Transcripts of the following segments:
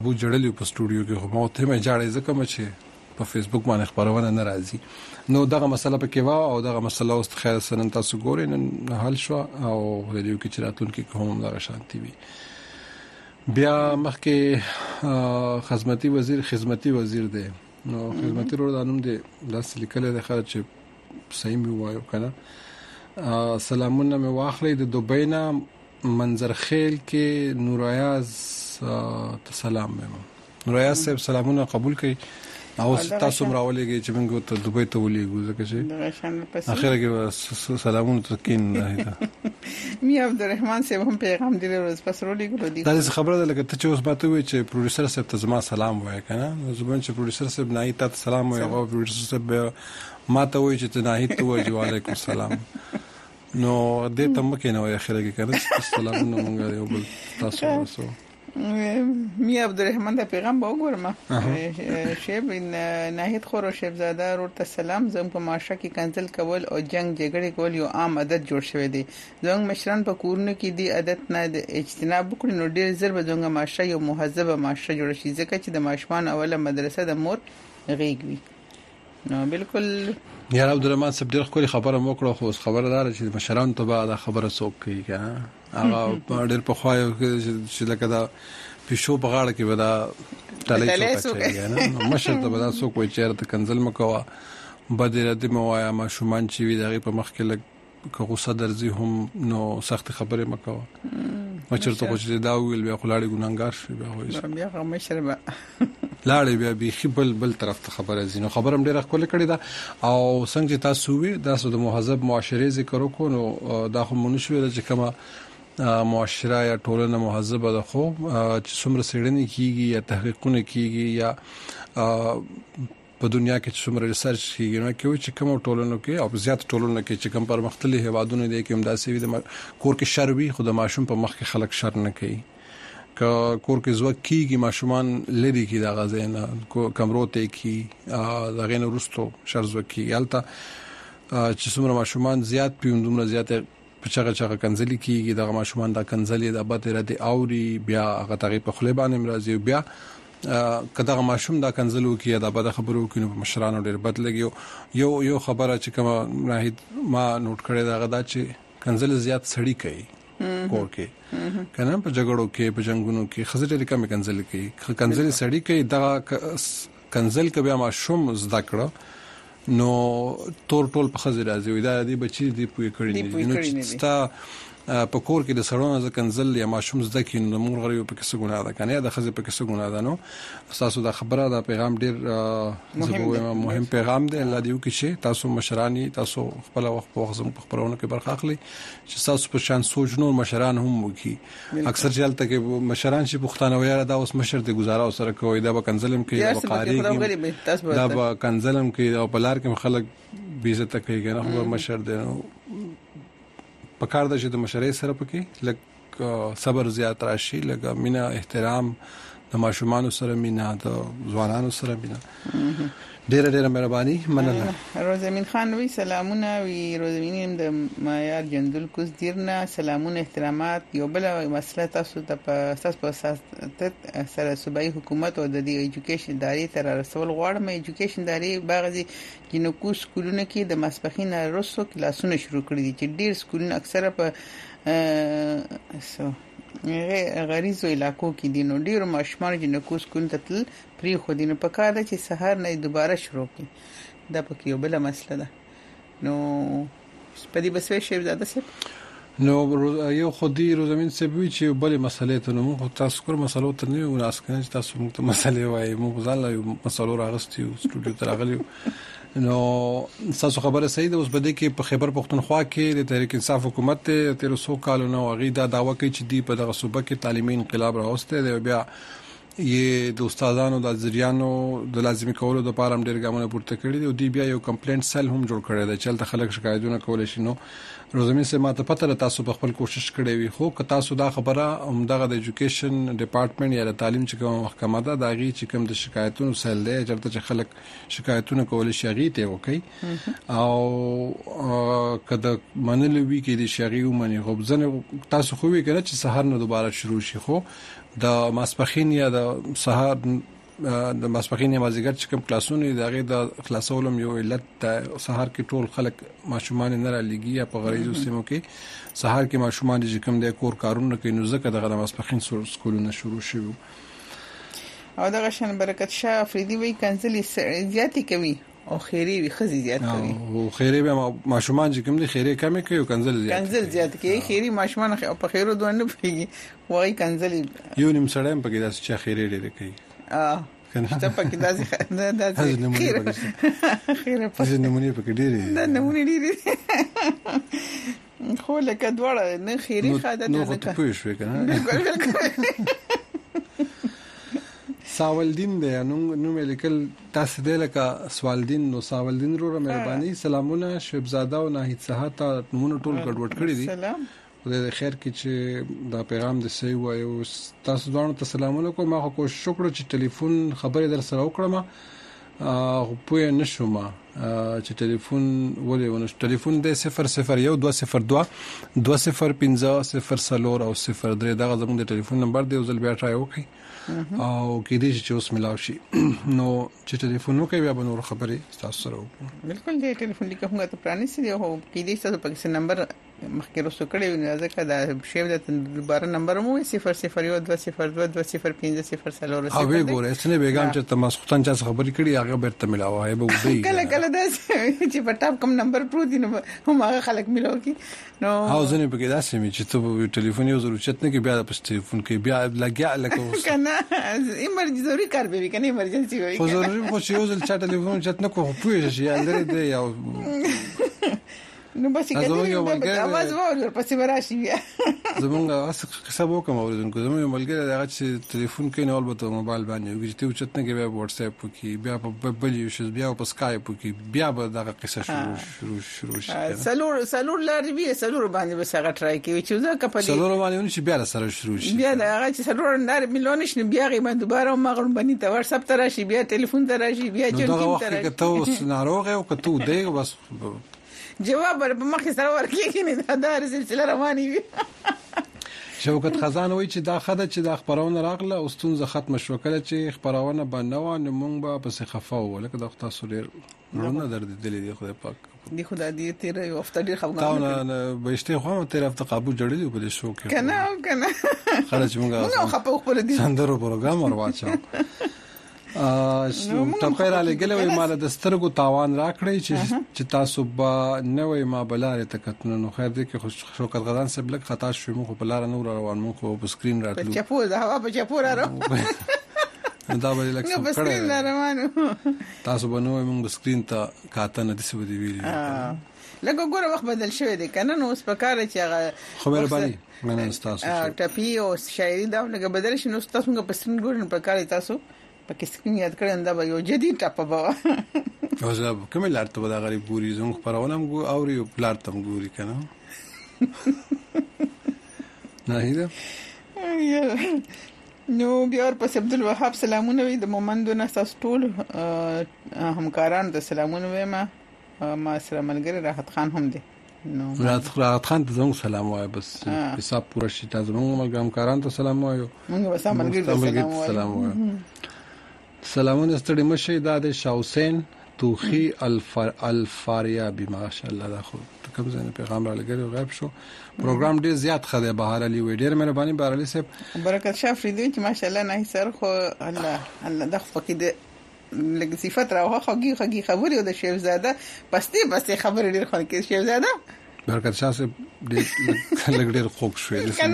بو جړلې په سټوډیو کې خو ما ته مې جاړې ځکه چې په فیسبوک باندې خبرونه ناراضي نو دغه مسله پکې وا او دغه مسله اوس خیر سره تاسو ګورئ نن حل شو او ریډیو کې چراتون کې کوم دغه شانتي وي بیا مخکې خدمتي وزیر دی نو خدمتي روډ انوم دی داس لیکل د خرج چې صحیح می وایو کنه سلامونه مې واخلې د دوبۍ نه منظرخیل کې نورایاز سلام مې نورایاز صاحب سلامونه قبول کړئ او تاسو مراولېږي چې موږ ته دوبۍ ته ولېږو ځکه چې اخر کې سلامونه تکین نه می عبدالرحمن صاحب هم پیغام دی ورځ پس ولېږو دي دا خبره ده لکه ته چې اوس ماته وی چې پروډوسر صاحب ته زما سلام وایي کنه زبون چې پروډوسر صاحب نه ته سلام وایي او پروډوسر صاحب ماته وی چې ته نه ته وایي وعلیکم السلام نو دې ته مکه نه وایي اخر کې کنه سلامونه مونږ یو بل تاسو ورسو می عبدالرحمن دا پیغام با وګورم شیب ناهید خور او شیب زاده ورته سلام زم په ماشه کې کنسل کول او جنگ جګړه کول یو عام عادت جوړ شوی دی زموږ مشران په کورونو کې دی عادت نه اجتناب وکړي نو ډیر زر به زموږ ماشه یو مهذبه ماشه جوړ شي ځکه چې د ماشومان اوله مدرسه د مور غیږ وي نو بالکل یار عبدالرحمن صاحب ډیر خوري خبره مو کړو خو خبره دار چې مشران ته به دا خبره څوک کوي کنه هغه ډېر په خوایو چې لکه دا پښو په غاړه کې ودا ټلې څوک نه مشر ته ودا څوک وي چې ته کنزل مکوا بدره دې موایا ما شومان چې وی دغه په مخ کې لګ که غوسه درځي هم نو سخت خبره مکوا مشر ته چې دا ویل بیا خلاړي ګناګار شي بیا وایي بیا مشر به لاړې بیا به بل طرف ته خبره زینو خبرم ډیره خپل کړی دا او څنګه چې تاسو وی دا د مهذب معاشره ذکر وکړو نو دا خو مونږ شوې چې کما معاشره یا ټولنه مهذبه ده خو چې څومره سړنی کیږي یا تحقیقونه کیږي یا په دنیا کې څومره ریسرچ کیږي نو کې چې کوم ټولنو کې او زیات ټولنو کې چې کوم پر مختلفي هوادونه دي کې امداسي د کور کې شر وي خو د ماشوم په مخ کې خلک شر نه کوي کور کې زوک کیږي ماشومان لري کې د غزینه کمرو ته کې د غین ورستو شر زوک کیږي البته چې څومره ماشومان زیات پیوندومره زیات په چاغه کنزلي کیږي د ماشومان د کنزلي د بده ردي اوري بیا هغه تغي په خله باندې مرضی بیا کداغه ماشوم دا کنزلو کې د بده خبرو کې په مشرانو ډېر بد لګي یو خبره چې کوم راهید ما نوٹ کړی دا غدا چې کنزل زیات سړی کوي کور کې کنه په جګړو کې په جنگونو کې خزر ډېر کم کنزل کوي کنزل سړی کوي دا کنزل کې بیا ماشوم زده کړو نو ټول په خزر راځي وي دا دی بچی دی پوي کړی نو چې ستا په کور کې د سړونو ځکه کنزل یا ماشوم زده کین نو موږ غریو په کیسه ګناه ده کنه د خزر په کیسه ګناه ده نو تاسو دا خبره دا پیغام ډیر مهم پیغام دی الله دیو کې شي تاسو مشرانی تاسو خپل وخت په وخت په خبرونه کې برخه اخلي چې تاسو په شان سوچ نور مشران هم وکي اکثر چلته کې مشران چې پښتانه ویره دا اوس مشر د گزاره سره کوي دا به کنزلم کې او قاری دا به کنزلم کې او بلار کې خلک بیزت کوي کنه خو مشر دی پکار د چې د مشرۍ سره پکې لکه صبر زیات راشي لکه مینا احترام د ماشومان سره مینا د ځوانانو سره مینا ډېر مهرباني مننه روزمین خان وی سلامونه وی روزمین د معیار جندل کوز دیرنا سلامونه احترامات یو بل مسله تاسو ته په اساس سره صوبایي حکومت او د ایجوکیشن ادارې تر رسول غواړم ایجوکیشن ادارې باغزي جنکو سکولونه کې د مسبخین رسو کلاسونه شروع کړی دي چې ډیر سکولونه اکثره په غریزو علاقو کې دي نو ډیر ماشومان جنکو سکول ته تل پری خو دي نو په کار ده چې سحر نه دوباره شروع کړي دا پکې یو بل مسله ده نو سپدی بسوي شی زیاده سه نو یو خودي روزمین سبوي چې بل مسلې ته نو تاسو کور مسلو ته نه وناس کنه چې تاسو موږ ته مسلې وایي موږ ځان له مسلو راغستي او سټوډیو ته راغلي نو تاسو خبره صحیح ده اوس بده کې په خیبر پختونخوا کې د تحریک انصاف حکومت ته 1300 کال نو غیدا داوا کوي چې دی په دغه صوبه کې تعلیمي انقلاب راوسته دی بیا یې د استادانو د ځریانو د لازمي کولو د پاره ډېر ګامونه پورته کړی دی او دی بیا یو کمپلینټ سیل هم جوړ کړی دی چې خلک شکایتونه کول شي نو روزمین سه ماته پته تاسو په خپل کوشش کړی وي خو که تاسو دا خبره همدغه د ایجوکیشن ډپارټمنټ یا د تعلیم چې کوم محکمه ده دا غي چې کوم د شکایتونو سیل دی چې خلک شکایتونه کول شي غي ته وکي او کله منلوي کې د شغي ومني خو ځنه تاسو خو وی کړئ چې سحر نه دوباره شروع شي خو د ماسپخین یا د سهار د ماسپخین یا مازیګر چې کوم کلاسونه دغه د خلاصولم یو علت سهار کې ټول خلک ماشومان نه را لګي یا په غریزو سیمو کې سهار کې ماشومان چې کوم د کور کارونه کوي نو ځکه دغه ماسپخین سکولونه شروع شوه او دغه شان برکت شاه افریدي وی کنځلي زیاتی کوي او خیری وی خزي زیات کوي او خیری به ماشومان چې کوم دي خیری کم کوي او کنځل زیات کوي خیری ماشومان په خیرو دوه نه پیږي وای کنځلي یو نیم سړی په کې داسې چې خیری ډېر کوي کنه ته په کې داسې خیره په نمونه په کې ډېر دا نمونه ډېر خو لکه دواړه نه خیری خاده نه نو ته پوه شوې کنه ساولدین دی نو ملکل تاسو د لکه سوالدین نو ساولدین رو مهرباني سلامونه شبزاده او ناهید صحت نمونه ټول ګډوډ کړی دي سلام د خیر کې چې دا پیغام د سی وایو تاسو دوه ته سلامونه کوم ما کوشش وکړم چې ټلیفون خبرې در سره وکړم په نشوم چې ټلیفون ولې ونه ټلیفون د 001 202 205 0 او 03 دغه زموږ د ټلیفون نمبر دی ځل بیا ټرای وکړئ او کې دې چې اوس ملاو شي نو چې ټلیفون نو کوي بیا به نور خبرې تاسو سره وکړو بالکل دې ټلیفون لیکه هم ته پرانیسي دی او کې دې تاسو په کیسه نمبر مخکې رسو کړی وي ځکه دا شیو د دوباره نمبر مو 001 202 205 0 او وی ګوره اسنه بیګام چې تاسو ختن چا خبرې کړي هغه بیرته ملاوه هي به ودی کله دا چې په ټاپ کوم نمبر پروت دي نو هم هغه خلک ملاو کی نو او ځنه په کې داسې می چې ته ټلیفون یو ضرورت نه کې بیا په ټلیفون کې بیا لګیا لکه کنه ایمرجنسي ضروري کار به کنه ایمرجنسي وي خو ضروري خو چې یو ځل چا ټلیفون چت نه کوو پوهې شي اندر دې یو نو بس کې اواز وره پسې وراشي بیا زمونږ اس حساب وکم اوریدونکو زمونږ ملګری دا چې ټلیفون کې نه ولبته موبایل باندې وګورئ چې چت نه کې بیا واتس اپ کې بیا په بل یو شی بیا په اسکایپ کې بیا به دا قصه شروع شي سلور لاري بیا سلور باندې بس هغه ټرای کوي چې ځکه په سلور باندې چې بیا سره شروع شي بیا دا هغه چې سلور لاري مليون شنو بیا غي باندې دوباره مغرب باندې ته واتس اپ ته راشي بیا ټلیفون ته راشي بیا چټ ته راشي ته ناروغ او کته دی بس جواب په مخ سره ورکیږي نه دا سلسله رواني وي شوکت خزان وای چې دا خدای چې د خبرونه راغله او ستونزه ختم شو کله چې خبرونه باندې نو مونږ به پس خفاو ولکه د تاسو ډیر نه درد دلی دی خدای پاک دی خدای دې تیر یو هفته ډیر خفګان نه بهشته خو تیر هفته قابو جوړلی په دې شو کې کنه خلاص مونږه نو خپل خپل دي سندرو پروګرام ورواچو ټپه را لګلې مال د سترګو تاوان راکړی چې تاسو به نوې ما بلاره تکتنه نو خیر دې کې شوکت غدان سب لک خطا شوم خو په لار نور روان مو خو په سکرین راتلو چپو دا هوا په چپو را دا به لک نو په سکرین روانو تاسو به نو موږ سکرین ته کاتنه د سوي دی ویلي لکه ګوره وخت بدل شوی دی کنه نو اوس په کار چې هغه خبر باندې مننه تاسو ټپی او شاعري دا لکه بدل شي نو تاسو په سکرین ګورن په کار تاسو پکې سکرین یاد کړم دا به یو جدي ټاپ به او زه کوم لارته دا غریب ګوري زموږ پرونم ګو او یو پلارتم ګوري کنه نه هیدا نو بیا ورپسې عبدالوهاب سلامونه وي د مومندونه تاسو ټول همکاران د سلامونه وي ما سره ملګری راحت خان هم دی نو راحت خان ته زموږ سلام وای بس حساب پوره شي تاسو موږ همکاران ته سلام وایو موږ بس ملګری ته سلام وایو سلامونه ستړي مشه د شاوسین توخی الفاریابی ماشاء الله دا خو کوم ځای پیغام را لګره غیب شو پروګرام ډیر زیات خده بهار علی وی ډیر مهرباني بهار علی صاحب برکت شافری دی چې ماشاء الله نه سر خو الله د خپل کې لګ صفات راوخه خوږی خبرې د شیخزاده پستی خبرې ډیر خو کې شیخزاده برکت شاه صاحب لګ ډیر خوښ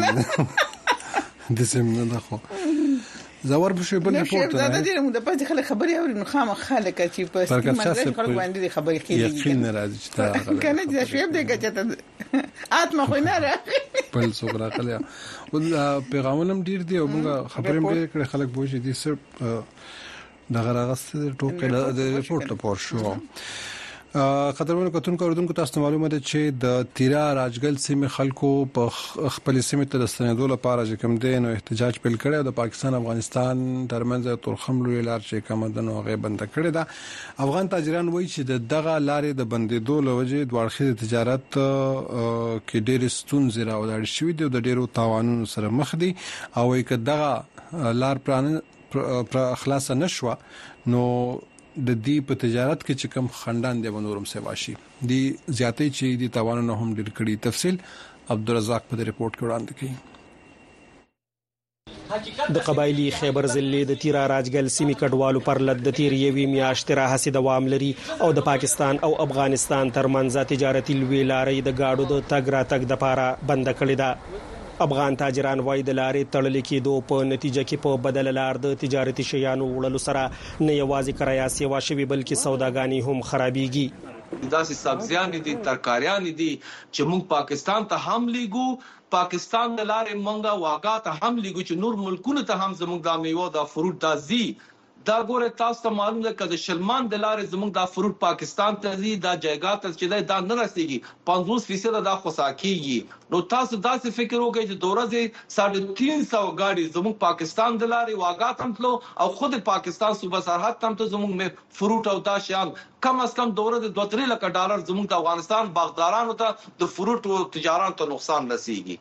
شو د سم نه خو زور بشو بل ریپورت نه دا دې موږ د پاتې خلک خبرې اوري نو خامخ خلک چې په سیمه خلک باندې خبرې کیږي یقین راځي چې تا کنه چې شوب دې کچته اتما خو نه راغی بل څوک راغلی او پیغامونم ډیر دی او موږ خبرې مې کړې خلک بوجي دي صرف د غراغست ټوکې د ریپورت لپاره شو قدرمنو کتونکو اوردونکو تاسو معلومه ده چې د تیرا راجګل سیمې خلکو په خپل سیمې ته د ستنېدو لپاره چې کوم دین او احتجاج پیل کړي د پاکستان افغانستان ترمنځ تورخم لوی لار چې کوم د نوغه بند کړي ده افغان تاجران وایي چې دغه لارې د بندیدو لوجه د ورخې تجارت کې ډېر ستونزې راوړل شوې دي او د ډېرو تاوانونو سره مخ دي او یک دغه لار پر خلاص نشو نو د دې په تجارت کې چې کوم خندان دی ونورم سیواشي دی زیاتې چې دی توانونه هم ډېر کړي تفصیل عبدالرزاق په ریپورت کې وړاندې کړي د قبایلی خیبر ضلع د تیرا راجګل سیمې کډوالو پر لد د تیر یوې میاشتې راهسي دوام لري او د پاکستان او افغانستان ترمنځ تجارتي لوی لارې د گاډو د تګ راتګ د پاره بند کړي ده افغان تاجران وای د لارې تړل کېدو په نتیجه کې په بدل لار د تجارتي شیانو وړلو سره نه یوازې کرایه سیوا شوي بلکې سوداګانی هم خرابېږي داسې سبزیان دي ترکاریان دي چې موږ پاکستان ته هم لیګو پاکستان د لارې مونږه واګا ته هم لیګو چې نور ملکونو ته هم زموږ د میوه د فروټ دازي دا ګوره تاسو ته معلوم ده چې شلمان د لارې زموږ د فروټ پاکستان ته زی دا جایګات چې دا نه رسیږي 50% دا خوسا کیږي نو تاسو داسې فکر وکړئ چې دورځي 350 گاډي زموږ پاکستان د لارې واګات هم تلو او خود پاکستان صوبه سرحد هم ته زموږ فروټ او دا شیان کم از کم دورځي 2-3 لک ډالر زموږ د افغانستان باغدارانو ته د فروټ او تجارت ته نقصان رسیږي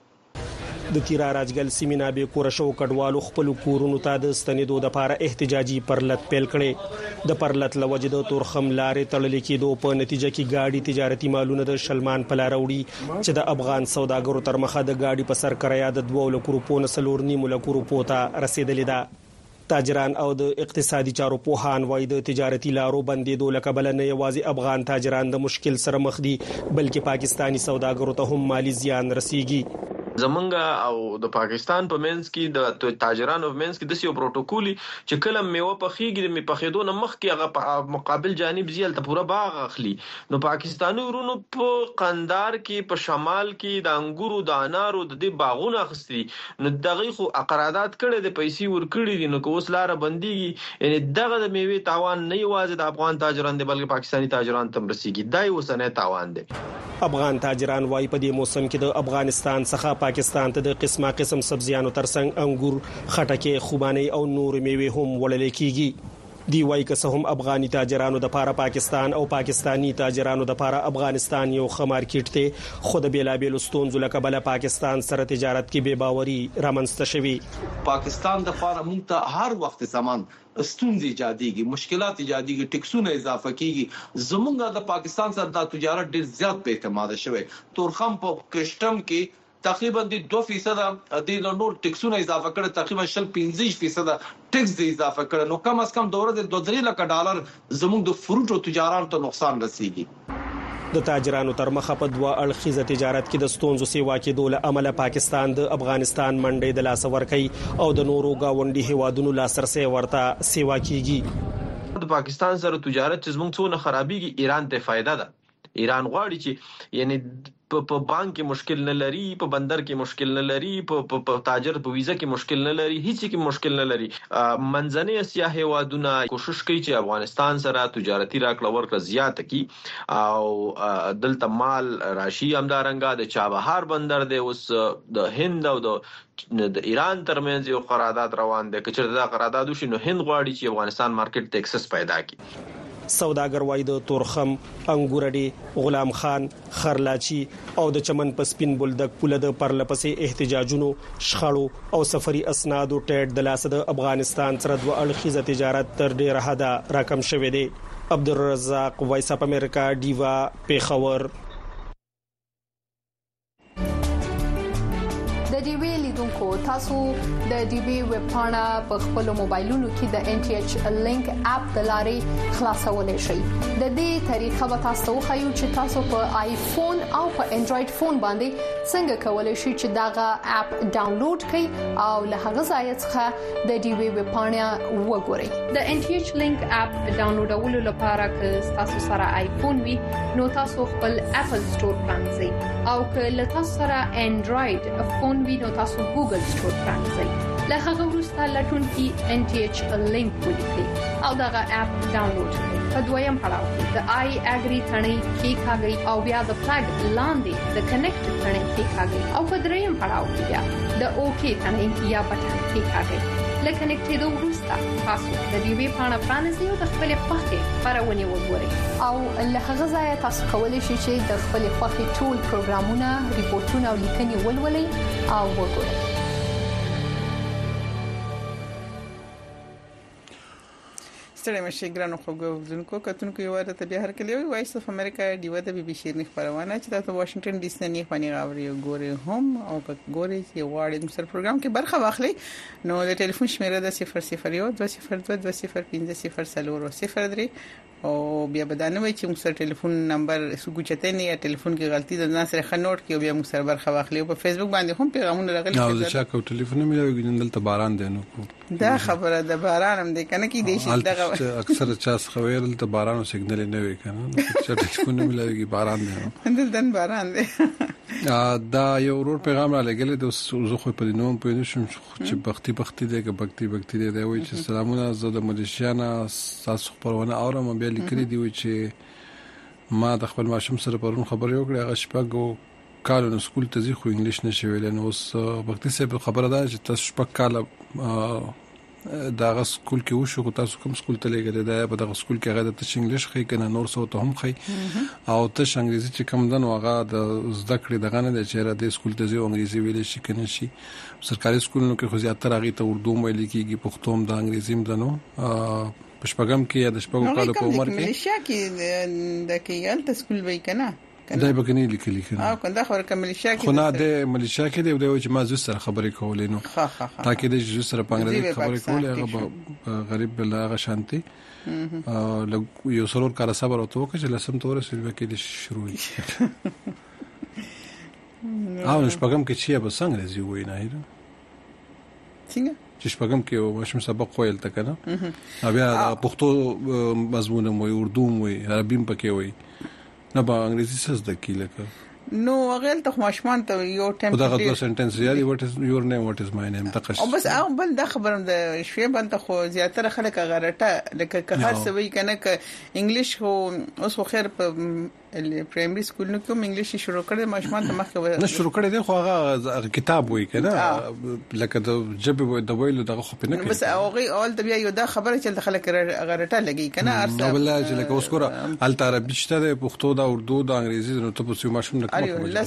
د تیرا راجګل سیمې نابې کورشو کډوالو خپل کورونو ته د ستنېدو د لپاره احتجاجي پرلط پیل کړي د پرلط لوجه د تورخم لارې تړل کېدو په نتیجه کې گاډي تجارتي مالونه د شلمان په لار وړي چې د افغان سوداګرو تر مخه د گاډي په سر کرایه د 2 لک روپو نه 4.5 لک روپو ته رسیدلې ده تاجران او د اقتصادي چارو پوهان وایي د تجارتي لارو بندیدو لکبل نه یوازې افغان تاجران د مشکل سره مخ دي بلکې پاکستانی سوداګرو ته هم مالی زیان رسیږي زمونږ او د پاکستان په منځ کې د تاجرانو په منځ کې د سیو پروتوکولي چې کله میوه پخېږي د پخېدو نه مخکې هغه په مقابل جانب زیل ته پوره باغ اخلي نو پاکستاني ورونو په قندار کې په شمال کې د انګورو د انارو د دې باغونه اخستي نو دغه خو قرارداد کړي د پیسې ور کړي دي نو کوس لار بنديږي یعنی دغه د میوه تاوان نه یوازې د افغان تاجران دي بلکې پاکستانی تاجران تم رسیږي دای وسنه تاوان دي افغان تاجران وایي په دې موسم کې د افغانستان څخه پاکستان ته د قسم سبزیانو ترڅنګ انګور خټکي خوباني او نور میوه هم وړل کیږي دی وایي که هم افغاني تاجرانو د لپاره پاکستان او پاکستانی تاجرانو د لپاره افغانستان یو ښه مارکیټ دی خو د بیلابېلو ستونزو لکبل پاکستان سره تجارت کې بې باوري رامنځته شوي پاکستان د لپاره موږ ته هر وخت زمان ستونزې ایجادېږي مشکلات ایجادېږي ټیکسونه اضافه کیږي زمونږ د پاکستان سره د تجارت ډېر زیات په اعتماد شوی تورخم په کسٹم کې تقریبا 2% د نور ټیکسونه اضافه کړي تقریبا 15% ټیکس دی اضافه کړي نو کم از کم دوره د 2 لک ډالر زموږ د فروټ او تجارت ته نقصان رسیږي د تاجرانو تر مخه په 2 اړخیزه تجارت کې د ستونزو سیوا کې دوله عمله پاکستان د افغانستان منډي د لاس ورکي او د نورو گاونډي هیوادونو لاسرسي ورته سیوا کیږي د پاکستان سره تجارت چې زموږ څونه خرابېږي ایران ته فائدہ ده ایران غواړي چې یعنی په بانک کې مشکل نه لري په بندر کې مشکل نه لري په تاجر په ویزا کې مشکل نه لري هیڅ کې مشکل نه لري منځنۍ اسیا هیوادونه کوشش کوي چې افغانستان سره تجارتي راکړه ورکړه زیاته کړي او دلته مال راشي همدارنګه د چابهار بندر دی اوس د هند او د ایران ترمنځ یو قرارداد روان دی چې دا قرارداد وشي نو هند غواړي چې افغانستان مارکیټ ته اکسس پیدا کړي سوداګر وای د تورخم انګورډي غلام خان خرلاچی او د چمن پسپین بولدک پوله د پرلپسې احتجاجونو شخړو او سفري اسناد او ټیټ د لاس د افغانستان سره د اړخیزه تجارت تر ډیره حدا راکم شوې دي عبدالرزاق وایس اپ امریکا دیوا پیښور د ډي وی لیدونکو تاسو د ډي وی ویب پاڼه په خپل موبایلونو کې د ان ټي ایچ لینک اپ د لارې خلاصولای شئ د دې طریقه به تاسو خو چې تاسو په آیفون او په انډراید فون باندې څنګه کولای شئ چې داغه اپ ډاونلوډ کړئ او له هغه ځای څخه د ډي وی ویب پاڼه وګورئ د ان ټي ایچ لینک اپ ډاونلوډولو لپاره که تاسو سره آیفون وي نو تاسو خپل اپل سٹور پرانځئ او که له تاسو سره انډراید فون وي نو تاسو ګوګل سٹور پرانځئ له هغه وروسته لټونکي NTH لینک ولیکي او دغه اپ ډاونلوډ کړئ. په دویم پړاو کې د آی اګری ثنې کې کاږي او بیا د فلګ لاندې د کنیکټ ثنې کې کاږي او په دریم پړاو کې بیا د اوکی ثنې یا بټن کې کاږي. لکه کنیکټېدو وروسته تاسو د ویبي پاڼه پرانیزئ او د خپل خوښې خبرونه وګورئ او له هغه ځایه تاسو کولی شئ چې د خپل خوښې ټول پروګرامونه، ریپورتونه او لیکنې ولولئ او وګورئ. ستړي مشه ګرانو خوګوونکو کتونکو یو وخت بیا هر کله وي وایس اف امریکا دیو د بي بي شيرني خبرونه چې تاسو واشنگټن ډي سي نه خوني غاوري ګوري هم او په ګوري چې واړې د سر پروګرام کې برخه واخلي نو د ټلیفون شمیره د 0012022000 او بیا بدانوي چې موږ سره ټلیفون نمبر سګوچته نه یا ټلیفون کې غلطي د ناس سره نوٹ کې بیا موږ سره برخه واخلي او په فیسبوک باندې هم پیغامونه راغلي او چې کو ټلیفون مې راوګي دلته باران دی نو دا خبره د باران هم دی کنه کې دی چې دغه اکثر چا خویل ته باران او سیګنل نه وي کنه چې ټلیفون مې راوګي باران دی دلته باران دی. دا یو ورور پیغام را لګل د زه خو په نوم په نشم چې بختي دی کې بختي دی وایي چې سلامونه زه د ملیشیانا تاسو خبرونه اورم بیا لیکلي دی چې ما د خپل ماشوم سره پرون خبرې وکړې هغه شپږ کالو سکول ته ځي خو انګلیش نشي ویل نو اوس بختي صاحب خبره ده چې تاسو شپږ کال دا سکول کې وشو تاسو کوم سکول ته لګیدل دا په دغه سکول کې هغه د انګلیش خې کنه نور څه ته هم خې او ته انګلیسي چې کوم دن هغه د زده کړې دغه نه چې را د سکول ته ځي انګلیسي ویل شي کنه شي سرکاري سکولونو کې خو زیاتره هغه ته اردو ویل کېږي پښتو هم د انګلیسي هم دنو پښپغم کې یا د شپږو کالو په عمر کې ملیشیا کې د کېال ته سکول وای کنه دا به کني لیکلي کنه او کنده خبر کوم ملیشیا کې خو نه د ملیشیا کې دی چې ما زو سره خبرې کولې نو تاکي د زو سره پنګړې خبرې کولې هغه غریب بل هغه شانتي یو سرور کار صبر او توګه چې لسم تور سره کې د شروع او شپږم کې چې به څنګه زی وای نه هیره څنګه چې شپږم کې ماشوم سبق ویل تا کنه بیا پښتو مضمون مو اردو مو عربي پکې وای نه با انګریزي څه زده کیله نو غل ته ماشمان ته یو ټیم دا غوډه سنټنس یادي وات از یور نیم وات از مای نیم تقش او بس او بل دا خبرم د شوی بل ته خو زیاتره خلک غرټه لکه که هر څه وی کنه ک انګلیش هو اوس خو خیر په پرایمري سکول نو کوم انګلیش شروع کړل ماشمان ته مخکې نه شروع کړل دی خو هغه کتاب وی کنه لکه د جبه د ویلو دغه خو پنه بس هغه اول د بیا یو دا خبره چې د خلک غرټه لګي کنه ارسه نو بل چې لکه اوس ګره ال عربي شته د پښتو د اردو د انګریزي نو ته په ماشوم نه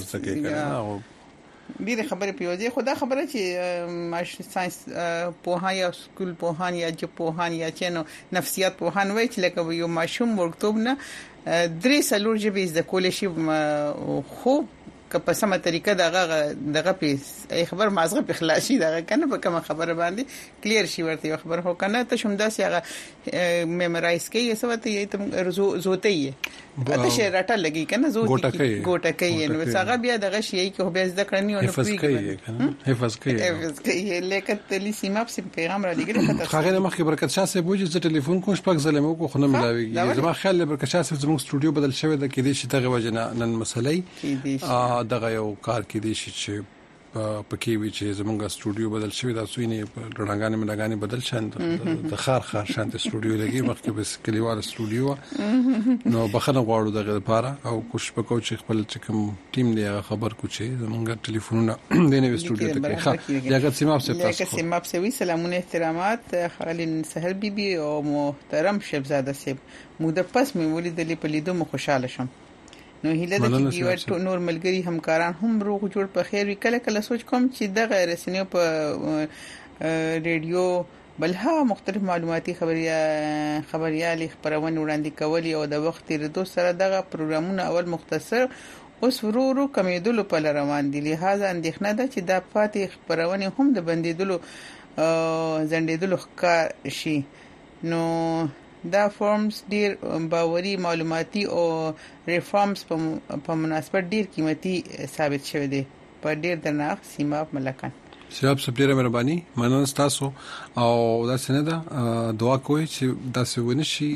ډیره خبره پیوځي خدا خبره چې ماش ساينس پوهان یا سکول پوهان یا چې پوهان یا چې نو نفسیات پوهان وای چې لکه یو ماشوم ورکتوب نه درې سلور جبې د کولې شي خو که په سمه طریقه دغه په خبر مازغه په خلاصي دغه کنه په کومه خبره باندې کلیر شي ورته خبر هو کنه ته شوم داسې هغه میمورایز کوي سوته یې تم زوته یې اته شي راټه لګي کنه زوته ګوټه کوي نو څنګه بیا دغه شي کې خو بیا ځکه کړنی او حفظ کوي لیکه تلی سیماب سیم پیغام را لګي خاغه مخکې برکت شاه سه بوجي ز ټلیفون کوم شپږ زلمو کو خنه ملاويږي زما خیال برکت شاه سه زموږ سټوډیو بدل شوی د کې دي چې دغه وجنه نن مسلې دغه یو کار کې دي چې پکې وی چې زمونږ سټوډیو بدل شوی دا سوینه رڼاګانې بدل شاند د خار شانت سټوډیو لګي مخکې بس کلیوال سټوډیو نو بخنه غواړو دغه لپاره او کوشش وکړو چې خپل کوم ټیم دی خبر کو چې زمونږ ټلیفونونه د نوې سټوډیو ته ښه یاګه سیماب سے تاسو سیماب سے وی سلامونه احترامات خالد سهل بیبي او محترم شهزاده صاحب مو د پس مې ولیدلې په لیدو مو خوشاله شم نو هیله ده چې نور ملګری همکاران هم روغ جوړ په خیر وي کله سوچ کوم چې دغه رسنیو په ریډیو بلها مختلف معلوماتي خبريالي خبرونه وړاندې کوي او د وخت تیریدو سره دغه پروګرامونه اول مختصر اوس ورو کمیدلو په روان دي لہذا اندېښنه ده چې د پاتې خبرونه هم د بندیدلو زندیدلو ښکار شي نو دا فورمز ډیر باوري معلوماتي او ریفارمز په مناسبت ډیر قیمتي ثابت شوه دي په ډیر درناخ سیماب ملکان سیاب سپډیره مهرباني مننه تاسو او دا څنګه ده دعا کوئ چې دا څه ونشي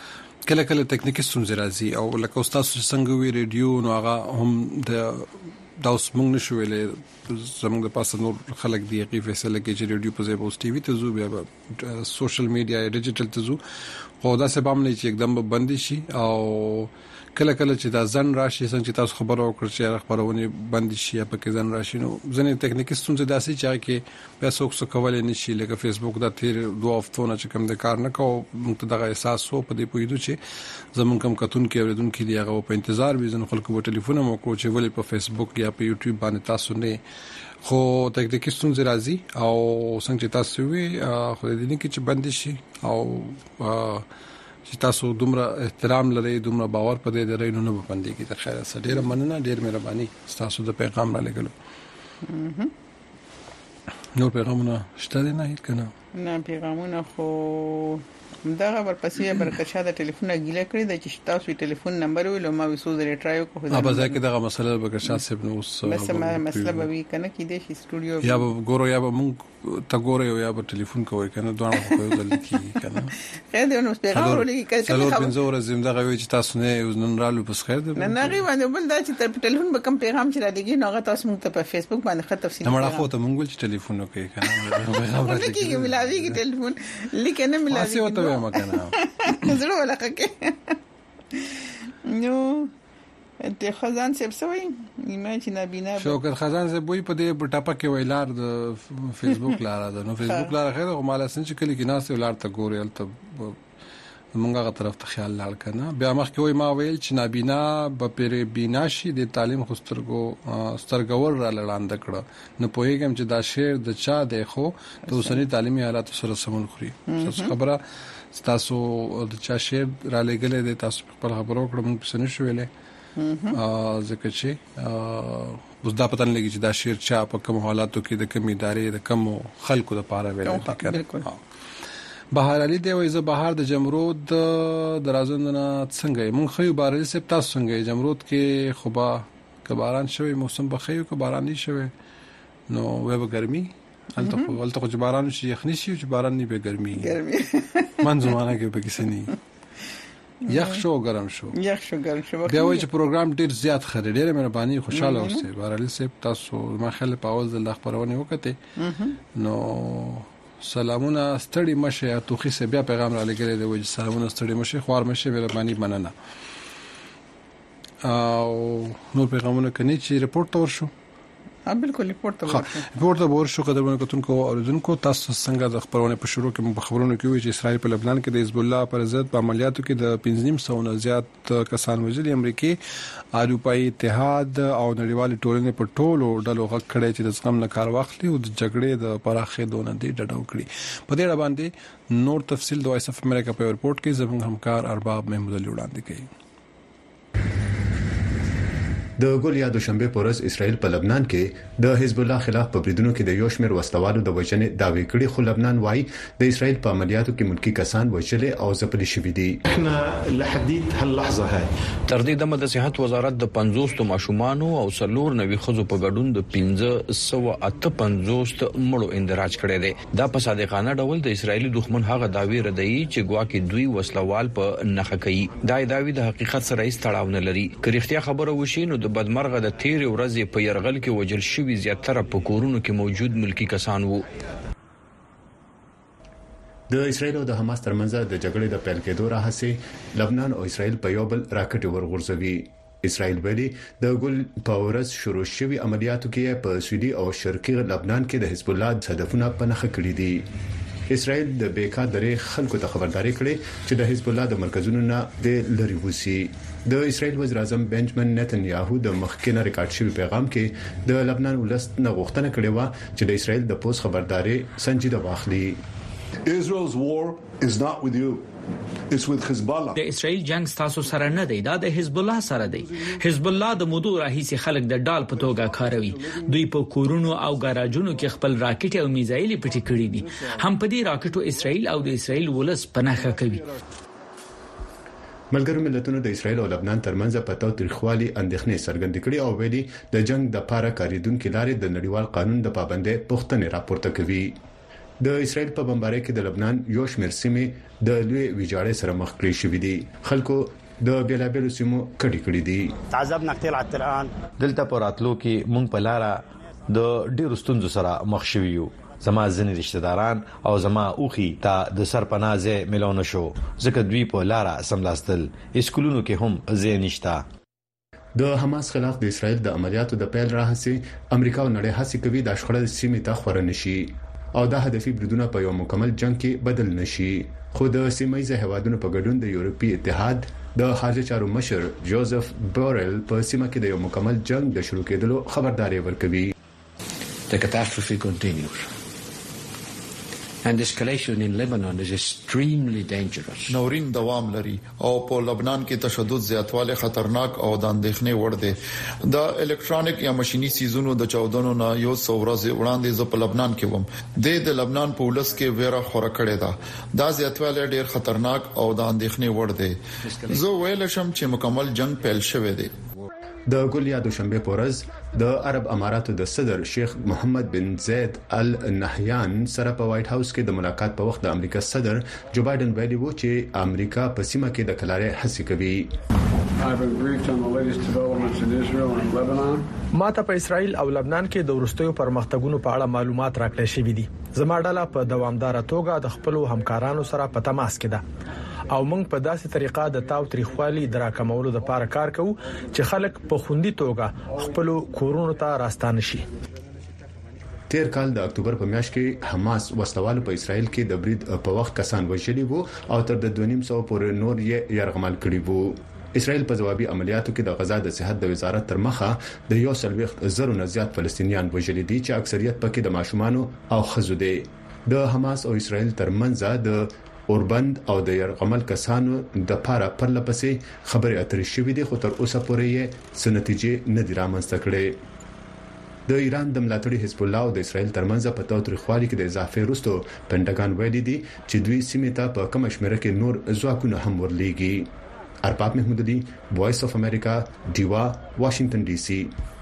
کله ټکنیکی ستونزې راځي او لکه تاسو څنګه وی ریډیو نو هغه هم د دا اوس موږ نشو ویلې زموږ د پاسه نور خلک دی غي فیصله کوي چې ریډیو په ځای اوس ټي وي ته زو بیا سوشل میډیا ډیجیټل ته زو خو دا سبب نه چې एकदम بند شي او کله کله چې دا ځن راشي څنګه چې تاسو خبرو وکړئ چې خبرونه بند شي یا په کې ځن راشي نو ځنې ټکنیکی ستونزې داسې چې په څوک څه کولای نشي لکه فیسبوک دا تیر 2 هفتونه چې کوم د کار نه کوو موږ ته دغه احساس وو په دې پویدو چې زمونږ کم کتون کې اوریدونکو دی هغه په انتظار وي ځنه خلکو په ټلیفون مو کو چې ولې په فیسبوک یا په یوټیوب باندې تاسو نه خو ټکنیکی ستونزې راځي او څنګه چې تاسو وی خو دې نه کې چې بند شي او چې تاسو دومره احترام لرئ دومره باور پدې درې نه باندې کې تر خیره سره ډېر مننه ډېر مهرباني تاسو د پیغام را لګلو نو پیغامونه شته نه هیڅ کنه نه پیغامونه خو دغه ورپسې برکشا د ټلیفون غیله کړی د چې تاسو ټلیفون نمبر ویلو ما وسو درې ټرایو کوو ابا ځکه دغه مسله برکشا صاحب نو بس مسله به وی کنه کې د سټوډیو یا به ګورو یا به مونږ ته ګورو یا به ټلیفون کوي کنه دوه په یو ځل کې کنه خیر دی نو پیغام ورلې کې څلور پنځه ورځې دغه وی چې تاسو نه نن رالو پس خیر دی نه غي باندې بل دا چې ټلیفون به کم پیغام چې را لګي نو هغه تاسو مونږ ته په فیسبوک باندې خط تفصیل نمبر خو ته مونږ چې ټلیفون وکړي کنه لکه ملاوي کې ټلیفون لیکه نه ملاوي تاسو ته ما کنه زړه ولا کې نو ته خزان سب سوي ایماجی نبینا شوکر خزان سب وی په دې ټاپه کې ویلار د فیسبوک لار ده نو فیسبوک لار خیر او مال اسن چې کلی کې ناس ولار ته ګوري ته مونږه طرف ته خیال لاړ کنه بیا مخ کې وای ما ویل چې نبینا به پر بیناشي د تعلیم سترګور را لاند کړه نو پوهیږم چې دا شعر د چا دی خو د اوسنی تعلیمي حالات سره سمون خوري خبره تاسو د چا شعر را لګلې د تاسو خپل خبرو کړم په سن شو ویلې ځکه چې اوس دا پته نه لګي چې دا شعر چا په کوم حالاتو کې د کمی ادارې د کم خلکو د پاره ویل کېږي بهار علي دی وایي زه بهار د جمرود درازندنه څنګه مونږ خو بارل سپ تاسو څنګه جمرود کې خوبا کباران شوی موسم بخیو کباران نه شوی نو وې به ګرمي الته خو باران شي یخني شي چې باران نه به ګرمي منځونه کې به کسنی یخ شو ګرم شو بیا وایي چې پروګرام ډیر زیات خره ډیر مهرباني خوشاله اوسئ بارل سپ تاسو ما خل په اول د خبرونه وکړه نو سلامونه ستړي مشه توخي سه بیا پیغام را لګل دی وایي سلامونه ستړي مشه خوار مشه مهرباني مننه او نو پیغامونه کني چې رپورټ تور شو بالکل رپورټ ورشو قدرمن کتونکو اوریدونکو تاسو څنګه د خبرونه په شروع کې خبرونه کوي چې اسرائیل په لبنان کې د حزب الله پر ضد په عملیاتو کې د 1500 نه زیات کسان وژلي امریکای اروپאי اتحاد او نړیوال ټولنې په ټولو ډلو غږ کړي چې د زغم نه کار واخلي او د جګړې د پراخېدو نه دی ډډه وکړي په دې اړه باندې نور تفصیل د وایس اف امریکا په رپورت کې زموږ همکار ارباب محمود علي وړاندې کوي د ګول یا دوشنبه پورز اسرائیل په لبنان کې د حزب الله خلاف په بریدونو کې د یوشمیر وسلوالو د وژنې داوی کړي خو لبنان وايي د اسرائیل په عملیاتو کې ملکی کسان وژل او ځپل شوي دي احنا لحديت هاللحظه هاي تر دې دمه د صحت وزارت د 50 ماشومان او سلور نوي خزو په ګډون د 1558 مړو اندراج کړي دي دا په صادقانه ډول د اسرائیلي دښمن هغه داوی ردی چې ګواکې دوی وسلوال په نخښه کوي دا داوی د حقیقت سره هیڅ تړاو نه لري که رښتیا خبره وشي نو د بدمرغه د تیر ورځې په يرغل کې وجل شوی زیاتره په کورونو کې موجود ملکی کسان وو د اسرائیل او د حماس ترمنځ د جګړې د پیل کېدو راهسي لبنان او اسرائیل په یو بل راکټ ورغورځوي اسرائیل ویلي د ګل پاورز شروع شوی عملیاتو کې په سویلي او شرقي لبنان کې د حزب الله هدفونه پنهخه کړی دي اسرائیل د بیکا درې خلکو ته خبرداري کړې چې د حزب الله د مرکزونو نه د لری وسی د اسرائیل وزیر اعظم بنجامین نتنیاهو د مخکینه ریکارډ شوی پیغام کې د لبنان ولست نه غوښتنه کړې و چې د اسرائیل د پوز خبرداري سنجیده واخلي Israel's war is not with you. It's with Hezbollah. د اسرائیل جنگ تاسو سره نه دی دا د حزب الله سره دی حزب الله د موضوع راهیسي خلک د ډال په توګه کاروي دوی په کورونو او ګاراجونو کې خپل راکټ او میزایل پټی کړی دي هم په دې راکټو اسرائیل او د اسرائیل ولس پناهه کوي ملګرو ملتونو د اسرائیل او لبنان ترمنځ په تاوتریخوالي اندېښنې څرګندې کړې او ویلي د جنگ د پاره کاریدونکو لارې د نړیوال قانون د پابندۍ پوښتنې راپورته کوي د اسرائیل په بمبارۍ کې د لبنان یو شمېر سیمې د لوی ویجاړۍ سره مخ کړې شوې دي خلکو د بیلابیلو سیمو کډي دي. تعذب نقتل عطران دلته پراتلو کې مونږ په لاره د ډیرو ستونزو سره مخ شوو یو. زما ځینې رشتہ داران او زما اوخي ته د سرپنازه ملونه شو ځکه دوی په لاره سملاستل اسکولونو کې هم ځای نشتا. د حماس خلاف د اسرائیل د عملیاتو د پیل راهسي امریکا او نړۍ هڅه کوي د شخړې سیمې ته خور نشي او د هدفي بریدونو په یو مکمل جنگ کې بدل نشي. خو د سیمایي هوادونو په ګډون د یورپی اتحاد د خارجه چارو مشر جوزف بورل په سیمه کې د یو مکمل جنگ د شروع کېدلو خبرداري ورکوي. The catastrophe continues. And escalation in Lebanon is extremely dangerous. نورین دوام لري او په لبنان کې تشدد زیاتواله خطرناک او د اندېښنې وړ دی. د الکترونیک یا ماشيني سيزونو د چاودنو نه یو څورځ وړاندې ز په لبنان کې وم د لبنان په ولس کې ویره خور کړې ده. دا زیاتواله ډېر خطرناک او د اندېښنې وړ دی. زه ویل شم چې مکمل جنگ پیل شوی دی. د ګولیا دوشنبه پورز د عرب اماراتو د صدر شیخ محمد بن زید ال نهیان سره په وایټ هاوس کې د ملاقات په وخت د امریکا صدر جو بایدن ویلي وو چې امریکا په سیمه کې د کلارې هڅې کوي. ماته په اسرائیل او لبنان کې د ورستیو پرمختګونو په اړه معلومات راکړل شوې دي. زما ډله په دوامدار توګه د خپل همکارانو سره په تماس کې ده او موږ په داسې طریقه د تاو تاریخوالي دراکمولو لپاره کار کوو چې خلک په خوندي توګه خپل کورونو ته راستانه شي. تیر کال د اکتوبر په میاشت کې حماس وسلوال په اسرائیل کې د برید په وخت کسان وژلي وو او تر 2.5 پورې نور یې يرغمل کړي وو. اسرائیل په جوابي عملیاتو کې د غزا د صحت د وزارت تر مخه د 1.0 نه زیات فلسطینیان وژلي دي چې اکثریت پکې د ماشومان او ښځو دي. د حماس او اسرائیل ترمنځ د اوربند او د يرغمل کسانو د پاره پرلپسې خبرې اترې شوې دي خو تر اوسه پورې یې سنتیجه نه دی رامنځته کړې. د ایران د ملاتړي حزب الله او د اسرائیل ترمنځ په تاوتریخوالي کې د اضافه وروسته پنټاګان ویلي دي چې دوی سیمې ته په کم شمېر کې نور ځواکونه هم ورلېږي. ارباب محمودی وایس اف امریکا دیوا واشنگټن ډي سي.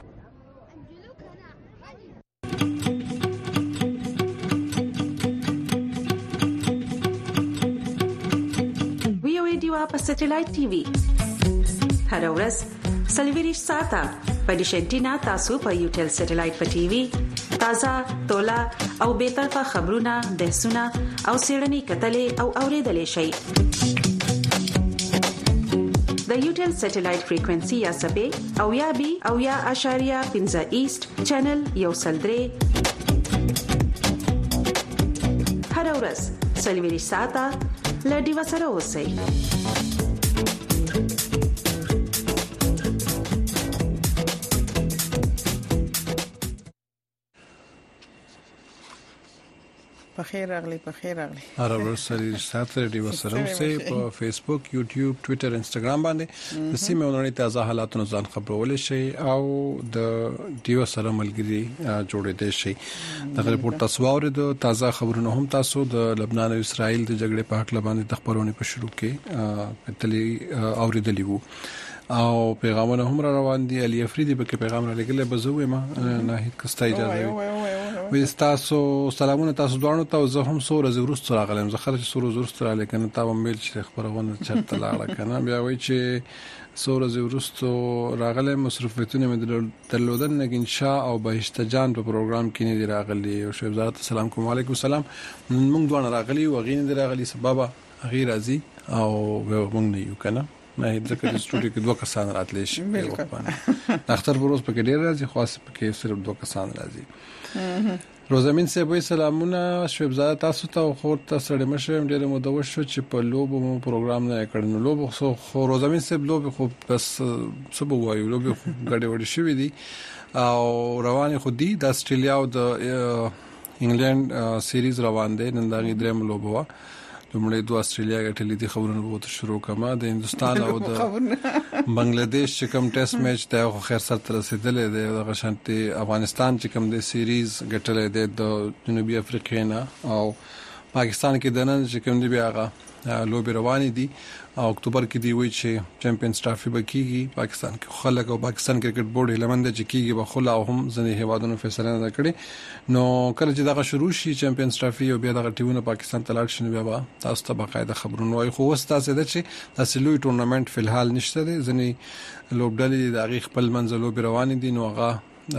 په سټلایټ ټي وي هر ورځ سلویریش ساته په ډیشنټینا تاسو په یوټل سټلایټ په ټي وي تازه تولا او به طرفه خبرونه بحثونه او سیړنی کتلې او اوریدلې شي. د یوټل سټلایټ فریکوئنسي یا سبې او یا بي او یا اشاریه 15 ایست چینل یو سلدري هر ورځ سلویریش ساته لډي وسره اوسئ. بخیر راغلی هر ورځ سړي ساتره وسره اوسئ په فیسبوک یوټیوب ټوئیټر انستګرام باندې د سیمه ونړۍ تازه حالاتونو ځان خبرول شي او د ډیو سره ملګری جوړېدل شي. د ریپورت تاسو اورید تازه خبرونه هم تاسو د لبنان او اسرائیل د جګړې په اړه باندې د خبرونه په شروع کې پتلې اوریدلې وو او پیغامونه هم را روان دي. علي افریدي به پیغام را لګل بزوې ما نه هیڅ کستا اجازه وي تاسو سلامونه تاسو دوانو ته زه هم سور از ورست راغلم زه خلک سور از ورست را لیکنه تا موبایل چې خبرونه چرته لاړه کنه بیا وای چې سور از ورست راغلم مصرفیتونه مې درلودل نګین شاه او بهشته جان په پروګرام کې نه دی راغلی او شیخ زړه السلام علیکم السلام موږ دوه راغلی و غین دی راغلی سبب غیر ازي او موږ نه یو کنه نه ځکه د سټوډیو کې دوه کسان راتلی شي ډاکټر بروز په کې ډیر راځي خاص په کې صرف دوه کسان راځي. روزامین صاحب سلامونه شعیب زاده تاسو ته خو تاسو سره مشه ډیر مو د وښو چې په لوبو پروګرام نه کړنو لوبو خو روزامین صاحب لوبو خو بس سبو وایو لوبو غړي وړي شوې دي او روان خو دي د استرالیا او د انګلند سیریز روان دي نن دا غي دریم لوبو لمړی دوه استرالیا غټلې دي خبرونه وته شروع کما د هندستان او د بنگلاديش چې کوم ټیسټ میچ ته خو خیر سره رسیدلې ده د غشنتي افغانستان چې کوم د سیریز غټلې ده د جنوبي افریقا نه او پاکستان کې د نن چې کوم دی بیا لوبي رواني دي او اکتوبر کې دی وی چې چمپیونز ټرافي بکیږي پاکستان کې خلک او پاکستان کرکټ بورډ هلمند چې کیږي بخلا او هم ځنې هوادونو فیصله نه کړي نو کله چې دا شروع شي چمپیونز ټرافي او بیا د ټیمونو پاکستان تلاړ شنه بیا تاسو ته باقاعده خبرونه وای خو وسته ده چې تاسو لوی ټورنمنت په الحال نشته دي ځنې لوبډلې د هغه خپل منځلو رواني دي نو هغه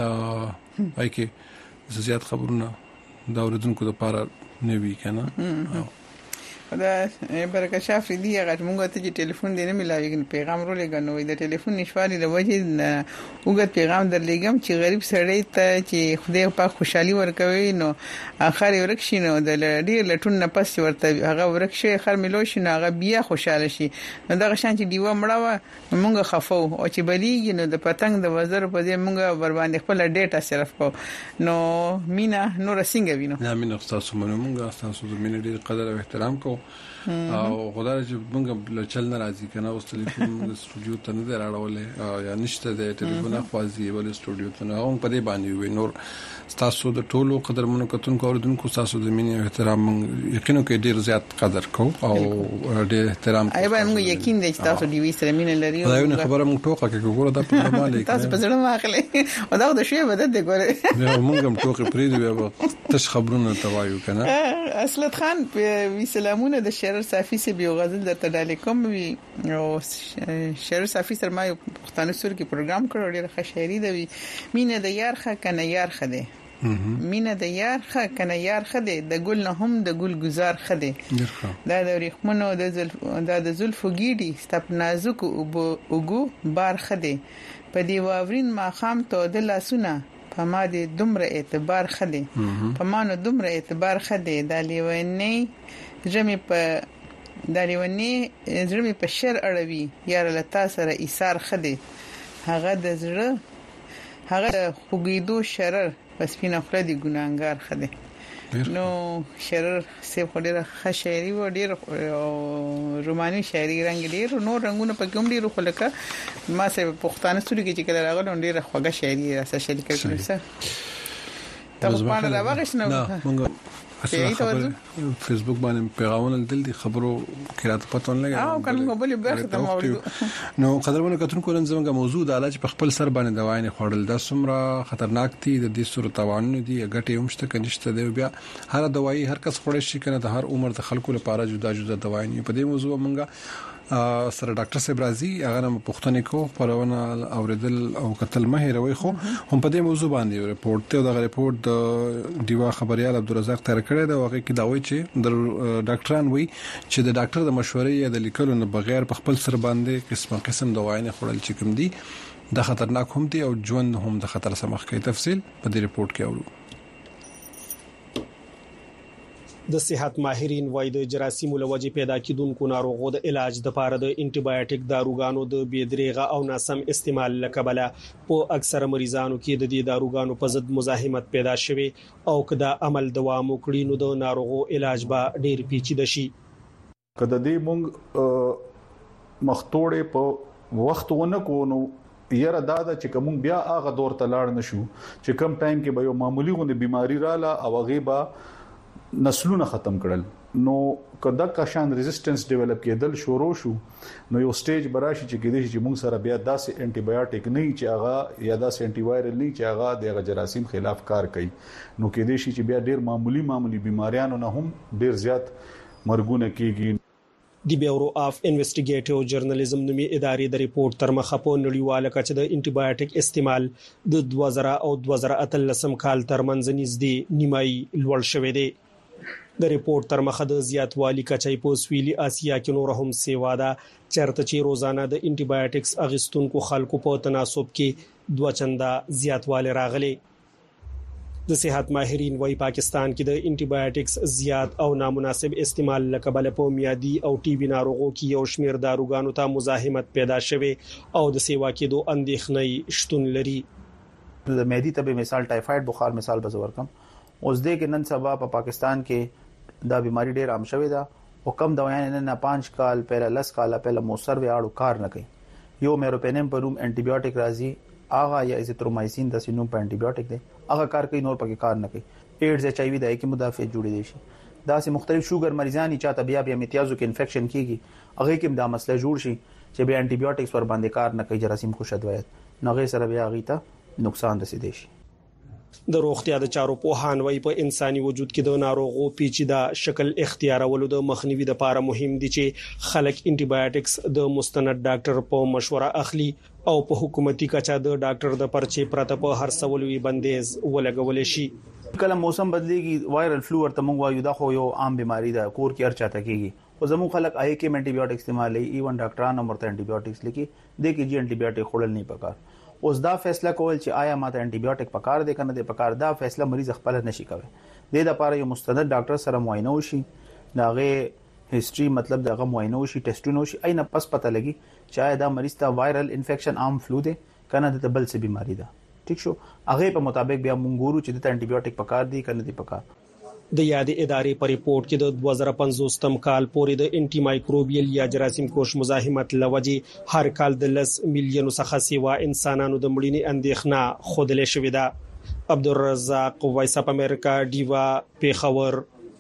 پای کې زیات خبرونه دا اوریدونکو لپاره نوي کنه دا برکت شافری هغه موږ ته چې ټلیفون دی نه ملاوي پیغام رو لګنوي د ټلیفون نشوالي د وجه وګت پیغام درلېګم چې غریب سړی ته چې خدای په خوشحالي ورکوي نو اخر ورکشي نو د ډیر لټون نه پس ورته هغه ورکشي خر ملوشي نو هغه بیا خوشاله شي نو دا شان چې دیوه مړه موږ خفو او چې بلیږي نو د پتنګ د وزر په دې موږ ور باندې خپل ډیټا صرف کو نو مینا نور څنګه وینو نه مینا تاسو موږ تاسو د مینې ډیر قدر او احترام کو او خدای چې موږ له چل ناراضي کنه اوس ټلیفون د سټوډیو ته نه راړولې یا نشته د ټلیفون خوازي ول سټوډیو ته نه هم پدې باندې وي نور تاسو د ټولو قدرمنو کتون کوردونکو تاسو د مینې احترام یقینو کې ډیر زیات قدر کو او ډیر احترام کوي ایبا موږ یقین دي چې تاسو دی وی سره مینه لري دا یو خبره موږ ټوکه کې ګوره دا په مالک تاسو په ځړه واخلې او دا د شی بدد دی ګوره موږ هم ټوکه پرې دی تش خبرونه توایو کنه اسلط خان وی سلامونه د شهر صافي سي بيو غزل د تډالې کوم وی او شهر صافي سره ما پښتانه سور کې پروګرام کړو ډیر ښه شاعري دی مینه د یار ښه کنه یار ښه دی مینه د یار ښه کنه یار ښه دی د ګل نه هم د ګل گزار ښه دی دا د ریخمنو د زلفو گیډي ستپ نازک وګو بار ښه دی په دی واورین ما خام ته د لاسونه په ما دي دومره اعتبار ښه دی په ما نو دومره اعتبار ښه دی د لیونی جمع په د لیونی جمع په شر اړوي یار لتا سره ایثار ښه دی هغه د زړه هغه خوګیدو شرر پس پینه خپل دی ګناګار خده نو شرر سیب خډره ښه شاعري و ډیر روماني شاعري رنگ ډیر نو رنگونه په کوم ډیر خلکه ما سه پښتانه ستوري کې چې کله راغلم ډیر خوږه شاعري راځه شریک کړم څه تاسو باندې راوغښ نو فیسبوک باندې پیغامونه دل دي خبرو کړه پته نه لګا او کنه بل برخه ته موضوع نو قدرمنو کتونکو نن زموږ موضوع د علاج په خپل سر باندې دوايي خورل د سمره خطرناک دي د دې صورت توانونه دي غټي همشته کنيشته دی بیا هر دوايي هر کس خوري شي کنه د هر عمر د خلکو لپاره جدا جدا دوايي نه په دې موضوع مونږه سره ډاکټر صاحب راضي هغه هم پښتنې کو پرونه اوریدل او قتل مهیروي خو هم په دې موضوع باندې ریپورت ته د ریپورت د دیوا خبريال عبدالرزاق تر کړه دا واقع کې دا وایي چې د ډاکټران وایي چې د ډاکټر د مشورې یا د لیکلو نه بغیر په خپل سر باندې قسم دوايي نه خورل چې کوم دي د خطرناک هم دي او ژوند هم د خطر سره مخ کې تفصیل په دې ریپورت کې اورو د صحت ماهرین وایي د جراثیمو لوجې پیدا کیدونکو ناروغو د علاج د لپاره د انټي بایوټیک داروګانو د بيدریغه او ناسم استعمال لکبله په اکثره مریضانو کې د دې داروګانو په ضد مزاحمت پیدا شوه او کدا عمل دوام وکړي نو د ناروغو علاج به ډیر پیچیده شي کله دې مونږ مختوړې په وخت ونه کو نو یره دا چې کوم بیا هغه دور ته لاړ نشو چې کم ټایم کې به یو معمولی غونډه بيماري رااله او غیبا نسلونه ختم کړل نو کدا کا شان ریزिस्टेंस ډیولپ کېدل شروع شو نو یو سټیج براشي چې کېدې چې موږ سره بیا داسې انټي بایوټیک نه چې هغه یا داسې انټي وایرل نه چې هغه د جراثیم خلاف کار کوي نو کېدې چې بیا ډیر معمولی بیماریانو نه هم ډیر زیات مرګونه کیږي د بیورو اف انویسټیګیټیو جرنالیزم نومي ادارې د ریپورت تر مخه په نړیواله کچه د انټي بایوټیک استعمال د 2000 او 2013 کال ترمنځ نږدې نیمایي لوړ شوی دی د ریپورت تر مخه د زیاتوالي کچې په سویلي اسیا کې نور هم سیوا ده چرته چې روزانه د انټي بایوټکس اغستونکو خلکو په تناسب کې دوه چنده زیاتوالی راغلي د صحت ماهرین وايي پاکستان کې د انټي بایوټکس زیات او نامناسب استعمال لکبل په میادي او ټي بي ناروغو کې یو شمیر داروګانو ته مزاحمت پیدا شوه او د سیوا کې دوه اندېښنې شتون لري د میادي ته به مثال ټایفاید بخار مثال به ورکم اوس دې کې نن سبا په پاکستان کې دا بیماری ډېر عام شوې ده او کم دوايان نه 5 کال پهله 10 کال پهله موثر ویاړو کار نه کوي یو میروپینم په روم انټي بایوټیک راځي اغه یا ایزیترومایسین د سینوم په انټي بایوټیک دی اغه کار کوي نور پکې کار نه کوي ایډز ایچ آی وی د کې مدافع جوړې دي شي دا سه مختلف شوګر مریضان چاته بیا امتیازو کې انفیکشن کیږي هغه کې دا مسله جوړ شي چې به انټي بایوټکس ور باندې کار نه کوي جراثیم کش ادویات نو غي سره بیا غیته نقصان رسیدي شي د روغتیا د چارو په هانوي په انساني وجود کې د ناروغو پیچیده شکل اختیارولو د مخنیوي لپاره مهم دي چې خلک انټي بایوټکس د مستند ډاکټر په مشوره اخلي او په حکومتي کچا د ډاکټر د پرچې پرته په هر سوالوي بندیز ولګول شي کله موسم بدليږي وایرل فلو ورته موږ وایو دا خو یو عام بيماري ده کور کې ارچاته کیږي او زموږ خلک آی کې انټي بایوټکس استعمالي ایون ډاکټرانو مرته انټي بایوټکس لیکي د کې جی انټي بایوټک خورل نه پکار اوس دا فیصله کول چې آیا ماته انټي بایوټک پکار دی کنه د پکار دا فیصله مریض خپل نشي کوي د لپاره یو مستند ډاکټر سره معاینه وشي داغه هیستوري مطلب دغه معاینه وشي ټیسټونه وشي اينه پس پته لګي چې آیا دا مریض ته وایرل انفیکشن عام فلو دی کنه د بل څه بيماري ده ٹھیک شو هغه په مطابق بیا مونږ ګورو چې د انټي بایوټک پکار دی کنه دی پکار د یادې ادارې په ریپورت کې د 2050 کال پورې د انټي مایکروبیل یا جراثیم کوش مزاحمت لوجې هر کال د 10 میلیون څخه سیوا انسانانو د مړینې اندېښنه خوده شوې ده عبدالرزاق وایس اپ امریکا دیوا پیښور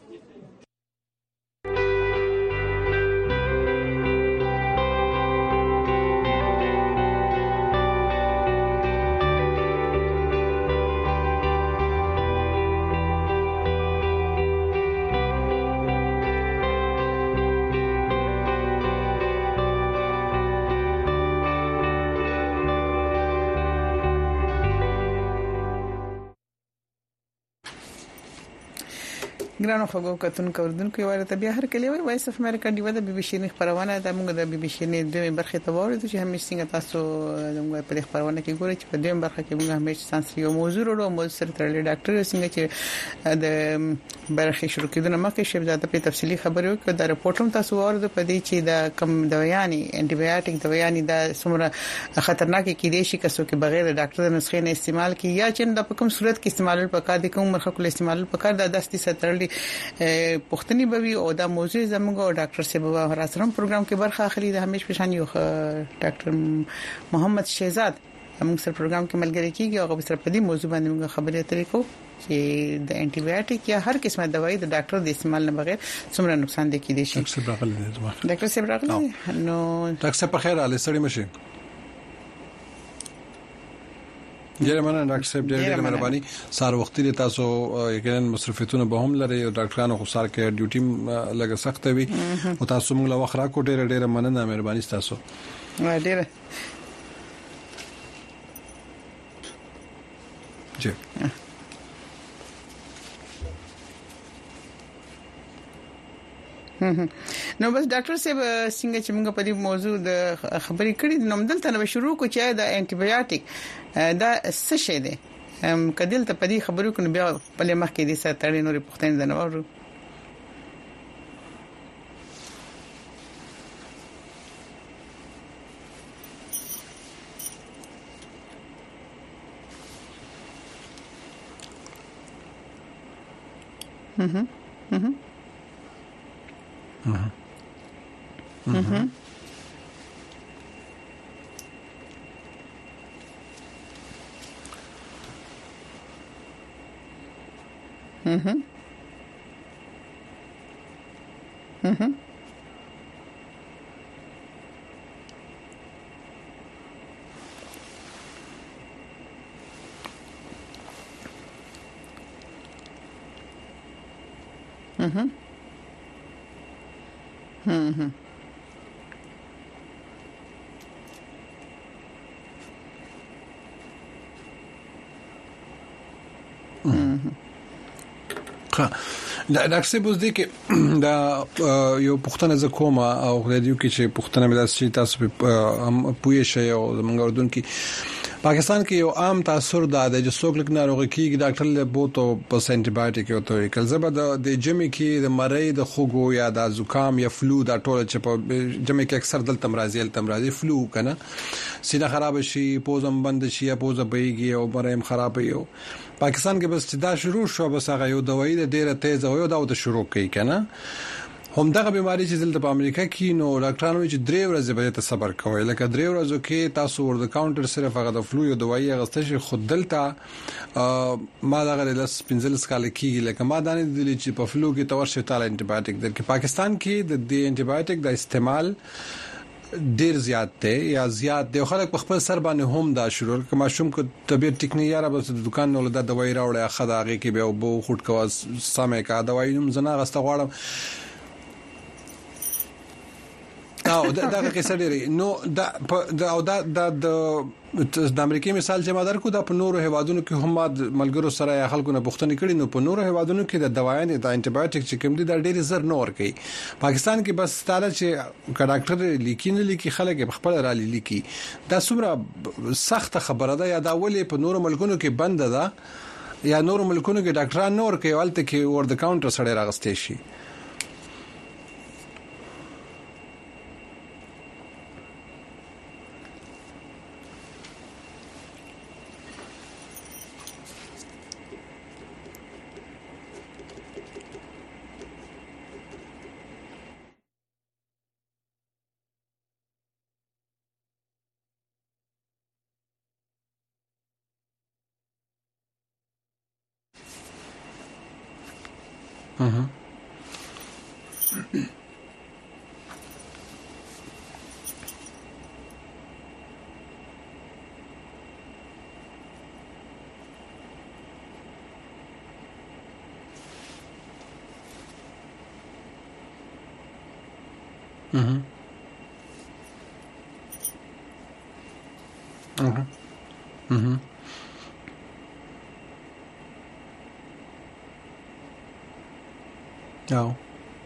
ګرانو خبرو کتون کوردونکو یو ورته بیا هر کلی وایس اف امریکا دی د بي بي سي خبرونه د موږ د بي بي سي د برخه ته ووري چې همیش څنګه تاسو د په خبرونه کې ګورئ چې په دې برخه کې موږ همیش سانسي یو موضوع ورو موضوع سره تړلې ډاکټر څنګه چې د برخه شروع کېدنه مخکې شبزاده په تفصيلي خبرو کې د رپورټوم تاسو ورته په دې چې د کم دوايانې انټي بایوټک دوايانې د سمره خطرناک کې دي شي کسو کې بغیر ډاکټر د نسخې نه استعمال کی یا چې د کوم صورت کې استعمال پکار دي کوم مرخه کول استعمال پکار د دستي ستړلې پښتني بوي او د موضوع زموږ ډاکټر سیبا راسرم پروګرام کې برخه اخلي د همیش پېښان یو ډاکټر محمد شهزاد موږ سره پروګرام کې ملګری کیږي او په سره په دې موضوع باندې موږ خبرې اترې کوو چې د انټي بایوټک یا هر قسمه دوايي د ډاکټر د استعمال نه بغیر څومره نقصان دي کېدي شي ډاکټر سیبا راغلی نو ډاکټر سیبا خیر علي سړی مشه ډیره مننه ډاکټر صاحب ډیره مهرباني سار وختي تاسو یقینا مصرفیتونه به هم لري او ډاکټرانو خو سار کې ډیوټي لګه سخت وي او تاسو موږ له وخت راکو ډیره مننه مهرباني تاسو ډیره جی نو بس ډاکټر صاحب څنګه چې موږ په دې موضوع د خبرې کړې نو مدلته نو شروع کو چې د انټي بایوټک دا څه شی دی کدل ته په دې خبرو کې بیا په لمخ کې دي ستړي نورې پښتنې د نوورو ډاکټر صاحب اوس دې کې دا یو پښتنه ز کومه او غوډیو کې چې پښتنه مې داسې تاسو په پوهې شي او موږ اردن کې پاکستان کې یو عام تاثر دا د جسوک لګ ناروغي کې ډاکټر له بوتو په انټي بایوټیک او ته کله زبر د جمی کې د مری د خوګو یا د زکام یا فلو دا ټول چې په جمی کې اکثر دل تمرازي فلو کنه سینه خراب شي پوزم بند شي یا پوزه بهيږي او بریم خراب وي پاکستان کې بس دا شروع شو بس هغه یو دوايي د ډیره تیز او یو دا د شروع کوي کنه همدغه بیماری چې دلته په امریکا کې نو ډاکټرانو چې 3 ورځې به ته صبر کوئ لکه 3 ورځو کې تاسو ور د کاونټر صرف هغه د فلو یو دوايي غسته شي خود دلته ما دغه لس 15 کال کې لکه ما دانه د چې په فلو کې تورشه تعالی انټي بایوټیک درکې پاکستان کې د انټي بایوټیک د استعمال ډیر زیات دی یا زیات دی خلک په خپل سر باندې هم دا شروع کما شوم کو طبيعت ټیکنی یاره بس د دکان نو د دوايي راوړې خداغه کې به وبو خټ کوا سمې کا دوايي نوم زنا غسته غواړم او دا قصه لري نو دا د امریکای مثال چې ما درکو دا په نورو هوادونو کې هم ملګرو سره یا خلکو نه پوښتنه کړي نو په نورو هوادونو کې د دوايانې د انټي بایوټیک چې کوم دي دا ډېر زر نور کوي پاکستان کې بس ستاره چې ډاکټر لیکي خلک په خپل را لیکي دا څومره سخت خبره ده یا دا ولې په نورو ملکونو کې بند ده یا نورو ملکونو کې ډاکټران نور کوي ولته کې ور د کاونټر سره راغستې شي No.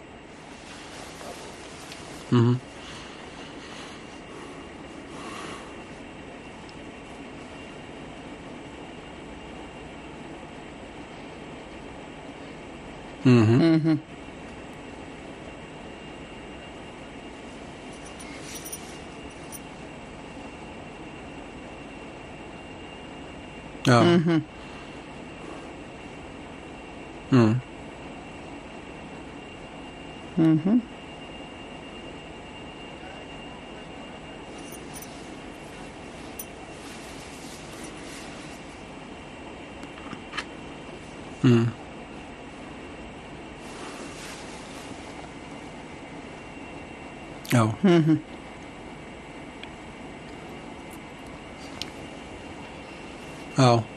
Oh. Oh.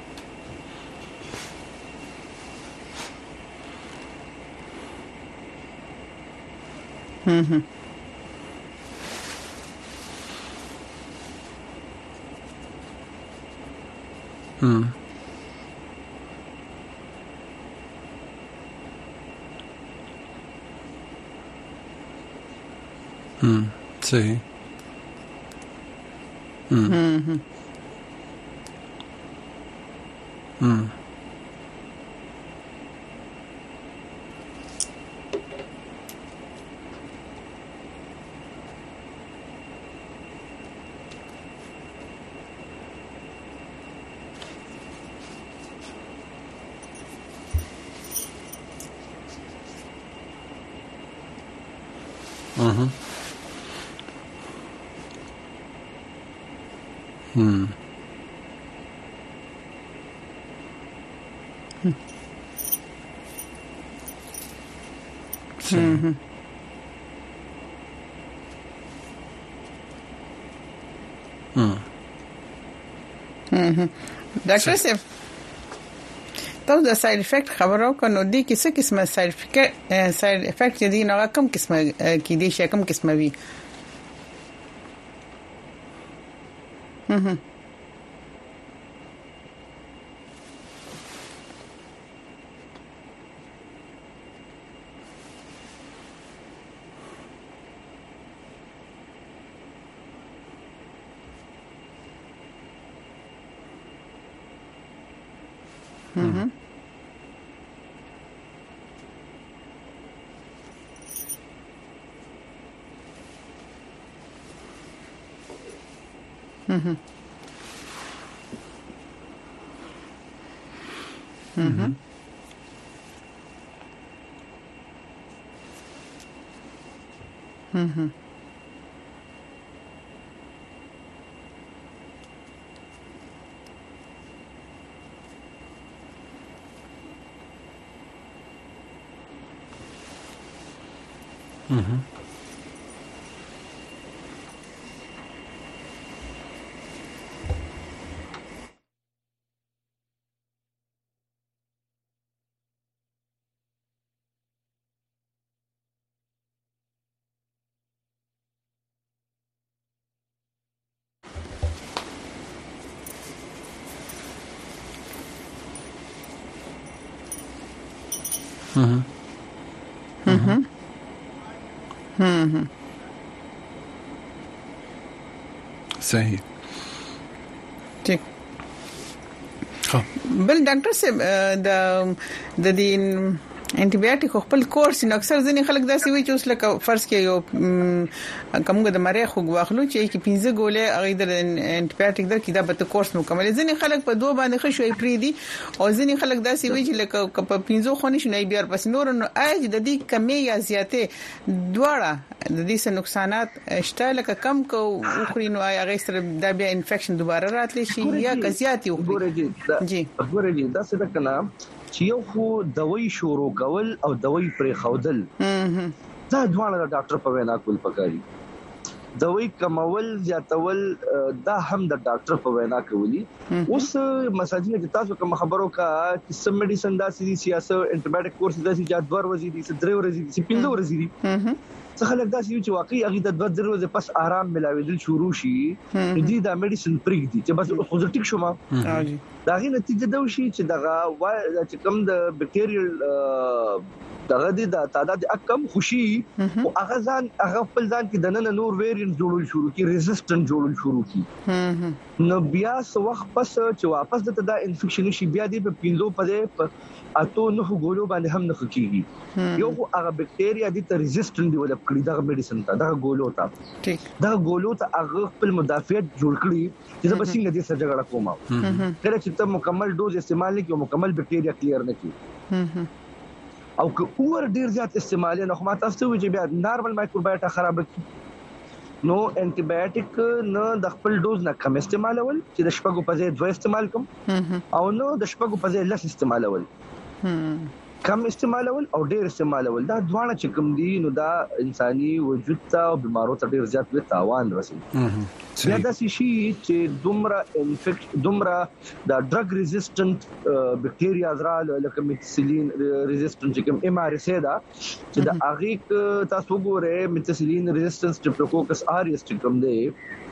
Sí. ډاکټر صاحب تاسو د ساید افیکټ خبرو کنو دي کیسه قسمه ساید افیکټ دي نو کوم قسمه کې دي شي کوم قسمه وي صحیح. ٹھیک. بل ډاکټر صاحب د دې انټي بایوټیک خپل کورس نو اکثر ځینې خلک داسې وي چې اوس لکه فرض کې یو کومه د مریخ غواخلو چې 15 ګولې هغه د انټي بایوټیک د کیدا به کورس مکمل ځینې خلک په دوه باندې خښوي پری دي او ځینې خلک داسې وي چې لکه په 15 خونې شنه بیا پس نور نو اج د دې کمی یا زیاتې دواړه د دې څه نقصانات شته لکه کم کو خوري نو هغه سره د بیا انفیکشن دوباره راتلی شي یا کزياتي وګورئ جی وګورئ دا څه د کلام چې یو خو دوی شروع کول او دوی پرې خودل دا ډول د ډاکټر په وینا کول پکاري دوی کمول زیاتول دا هم د ډاکټر په وینا کوي اوس مساجد کې تاسو کوم خبرو کا چې سم میډیسن دا سیاسي انټي بایوټیک کورس د سیاست 2 ورځې دي 3 ورځې دي 5 ورځې دي څه خلک دا چې واقعي هغه د 2 ورځې پس آرام ملاویدل شروع شي دي دا میډیسن پریک دي چې بس خو ټیک شوما دا غي نتیجه دا وشي چې دغه چې کوم د بکټیریل دغه د تعداد کم خوشي او هغه ځان هغه خپل ځان کې د نن نور ویریانټ جوړول شروع کی ریزिस्टنت جوړول شروع کی نو بیا څو وخت پس چې واپس د انفیکشن شي بیا د پینځو په اته نو غولو باندې هم نه کیږي یو هغه بکټیریا د ریزिस्टنت ډیولپ کړي دغه میډیسن ته دغه غولو ته ټیک دغه غولو ته هغه خپل مدافعت جوړ کړي چې د بسنګ دې سره جګړه کومه کله چې ته مکمل ډوز استعمال نه کوي مکمل بکټیریا کلیر نه کوي او که اور ډیر زیات استعمال نه خو ما تاسو وی چې بیا نارمل مایکروبایوټا خراب کی نو انټي بایوټیک نه د خپل ډوز نه کم استعمالول چې د شپږو په ځای 2 استعمال کوم او نو د شپږو په ځای لس استعمالول کم استعمالول او ډیر استعمالول دا دواړه چې کوم دي نو دا انساني وجود ته او بيمارو ته ډیر زیات تاوان رسوي بیا دا شي چې دومره د ډرګ ریزिस्टنت بکټیریا زرال لکه میتسلین ریزिस्टنت چې کوم ام ار اس دا چې د اغه تاسو ګوره میتسلین ریزिस्टنس سټریپټوکوکس اریس چې کوم دی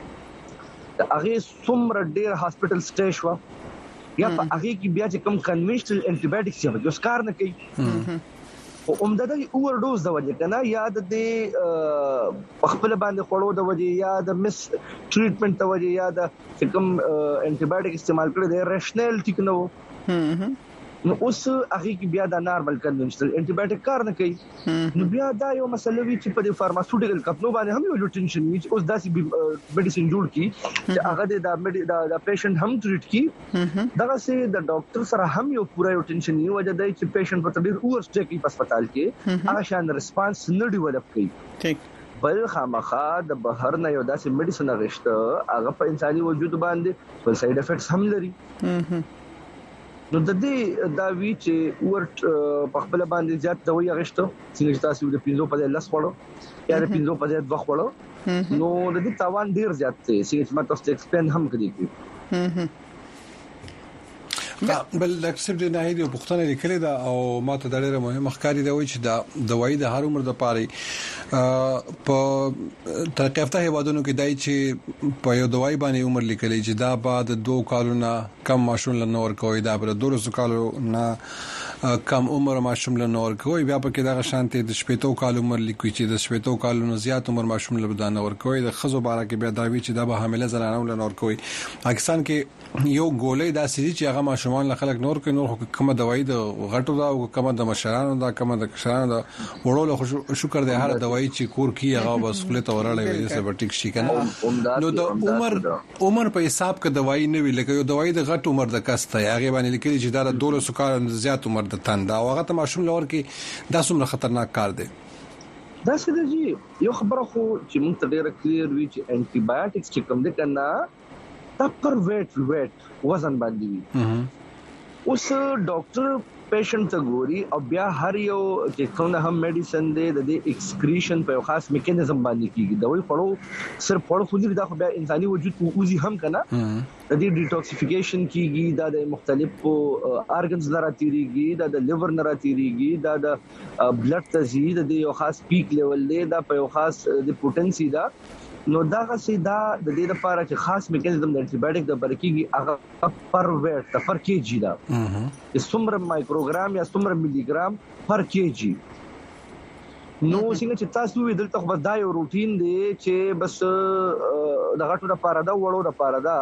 د اغه څومره ډیر هاسپټل سټې شو یا په هغه کې بیا چې کوم کنونشنل انټي بایوټکس چې د کار نه کوي او عمدہ د اور ډوز د وجه کنه یا د خپل باندې خړو د وجه یا د مس ټریټمنټ د وجه یا د کوم انټي بایوټک استعمال کړي د ریشنل ټیک نو نو اوس هغه کې بیا د نارمل کنونشنل انټي بایوټک کار نه کوي نو بیا دا یو مسله وی چې په د فارماسوټیکل کمپنو باندې هم یو ټینشن وی چې اوس داسې میډیسن جوړ کی چې هغه د پیشنټ هم ټریټ کی دغه سي د ډاکټر سره هم یو پورا یو ټینشن نیو وجه دی چې پیشنټ په تدبیر اور سټې کی په هسپتال کې هغه شان ریسپانس نه ډیولپ کوي ټیک بل خامخا د بهر نه یو داسې میډیسن غشته هغه په انساني وجود باندې بل ساید افیکټس هم لري نو د دې دا وی چې ور په خپل باندې زیات دوی غشته چې تاسو د پینځو په لاس وړو یا د پینځو په ځای دوه وړو نو د دې تاوان ډیر زیات دی چې ما تاسو ایکسپلین هم کړی بل اکثر د نه دی پښتنه لیکل دا او ما ته د ډیره مهمه ښکاری دی چې دا دوايي د هر عمر د پاره په ترقیافته هیوادونو کې دای چې په یو دوايي باندې عمر لیکل چې دا بعد 2 کالونو کم ماشون لنور کوي دا پر 200 کالو نه کم عمر ماشوم لنور کوي بیا په کې دا شانتي د شپېتو کال عمر لیکوي چې د شپېتو کالونو زیات عمر ماشوم لبدان ور کوي د خزو باره کې بیا دا وی چې دا به حامله زنانو لنور کوي پاکستان کې یو ګولې دا سړي چې هغه ماشومان له خلک نور کوي نور کومه دوايي د غټو دا او کومه د مشرانو دا کومه د کشرانو دا وړول شکر دی هر دوايي چې کور کې هغه بس خپل تورړې وي سبټیک شي کنه نو د عمر په حساب کې دوايي نه وی لکه یو دوايي د غټ عمر د کسته هغه باندې لیکلي چې دا 200 کال زیات عمر د تنده او هغه ته ماشوم لور کې دا څومره خطرناک کار دی دا څه دی یو خبره خو چې موږ ته ډیره کلیر وی چې انټي بایوټکس چې کوم دي کنه دا پر ویټ وزن باندې وي اوس ډاکټر پیشنټ ته ګوري او بیا هر یو چې څنګه هم میډیسن دی د ایکسکریشن په یو خاص میکانیزم باندې کیږي دا وی پړو صرف پړو خو دې دا خو بیا انساني وجود کو اوزي هم کنه د دې ډیټاکسیفیکیشن کیږي دا د مختلفو ارګنز لاره تیریږي دا د لیور نه راتیریږي دا د بلډ تزيد د یو خاص پیک لیول دی دا په یو خاص د پوتنسي دا نو دا غسیدا د دې لپاره چې خاص میکانیزم د انټي بایوټیک د برکیږي هغه پر ویټ پر کیجی دا څومره مایکروګرام یا څومره ملي ګرام پر کیجی نو څنګه چې تاسو وی دلته خو دا یو روټین دی چې بس د غټو لپاره دا وړو لپاره دا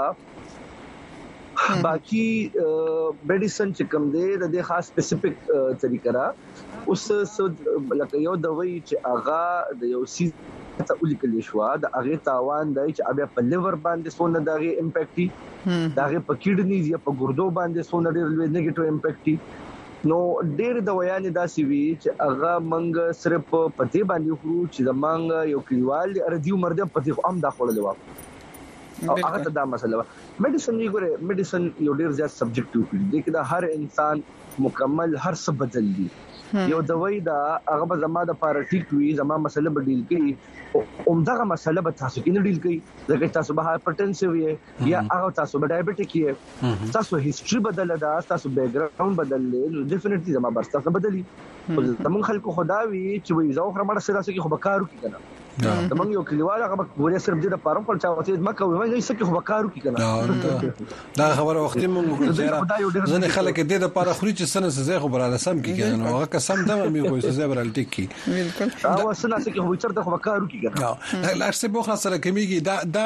باقي میډیسن چې کوم دی د خاص سپیسیفیک طریقه را اوس لکه یو دوايي چې هغه د یو سیز ته ولیکل شو دا هغه تاوان دی چې بیا په لیور باندې سونه دغه امپیکټ دي دغه په کډنیز یا په ګردو باندې سونه ډېر لوی نیگیټیو امپیکټ دي نو ډېر دوايانې داسې وی چې هغه منګ صرف په دې باندې خورو چې زمنګ یو کلیوال اردیو مرده په دې هم داخله دی او هغه ته دا مسله میډیسن یې ګوره میډیسن یو ډېر زیات سبجیکټیو دی چې دا هر انسان مکمل هر څه بدل دي یو دوايي دا هغه به زما د پاره ټیک وي زما مسله به ډیل کوي اومدغه مسله به تاسو کې نه ډیل کوي ځکه تاسو به هایپرټنسیو یې یا هغه تاسو به ډایابټیک یې تاسو هیستوري بدل ده تاسو بیک ګراوند بدل لې نو ډیفینټلی زما برسته بدلی زمون خلکو خداوي چې وي زو خرمړ سره سکه خو بکارو کې کنه زمون یو کلیوال هغه ګورې صرف دې لپاره پر چا وته مکه وي نه سکه خو بکارو کې کنه دا خبره وخت مونږ ځنه خلک دې لپاره خوري چې سنه زه خو براله سم کې کنه هغه قسم دمه مې کوی چې زه براله ټیک کی بالکل او سنه سکه خو چرته خو بکارو کې کنه لارسه بوخه سره کمیږي دا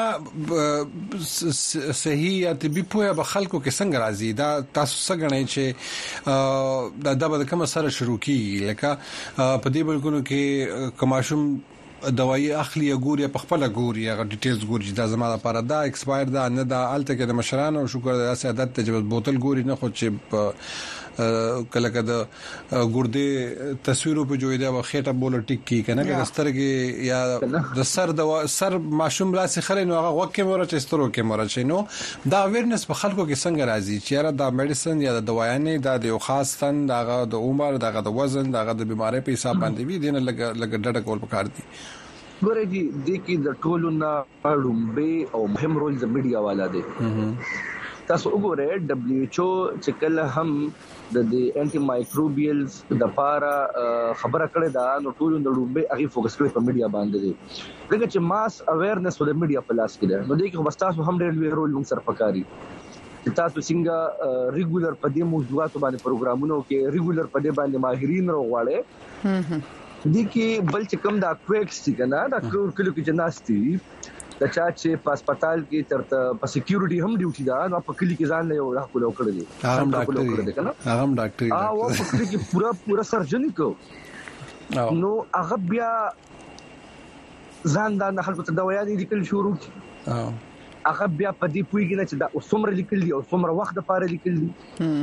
صحیح یا طبي په خلکو کې څنګه راځي دا تاسو څنګه نه چې دا به کوم سره شروع کی لکه په دې بلکونو کې کماشوم دوايي اخلي ګوري په خپل ګوري هغه ډیټیلز ګوري دا زموږ لپاره دا ایکسپایر دا نه دا الته کې د مشرانو او شکر د سیادت ته چې بوتل ګوري نه خو چې کله کده ګردې تصویرو په جوړه دا خېټه بوله ټیک کی کنه که سترګې یا د سر ماشوم راسي خره نو هغه وکه مور چې سترو کې مور چې نو دا اویرنس په خلکو کې څنګه راځي چې را دا میډیسن یا د دوايانې دا د خاص تن دغه د عمر دغه د وزن دغه د بیماری په حساب باندې وي دینه لګ ډډه کول پکار دي ګورې دي کې د ټولو نه اړومبه او مهم رول د میډیا والا دی تاسو وګورئ WHO چې کله هم د انټي مایکروبیلز د پاره خبره کړې ده نو ټول د لومبه هغه فوکس کړی په میډیا باندې دی دغه چې ماس اویرنس د میډیا په لاس کې ده نو دغه خو تاسو هم ډېر لوی رول موږ سره پکاري چې تاسو څنګه ریګولر په دې موضوعاتو باندې پروګرامونو کې ریګولر په دې باندې ماهرین راغواړي دي کې بل چې کوم دا کویکس څنګه دا کلو کې جناستي د چا چې په هسپتال کې ترته په سکیورټي هم ډیوټي ده نو په کلی کې ځان نه یو راکول کړی هغه ډاکټر او په کلی کې پورا سرجن کو نو هغه بیا ځان د خلکو ته دوايانې لیکل شروع هغه بیا په دې پویګل چې دا څومره لیکل دي او څومره وخت لپاره لیکل دي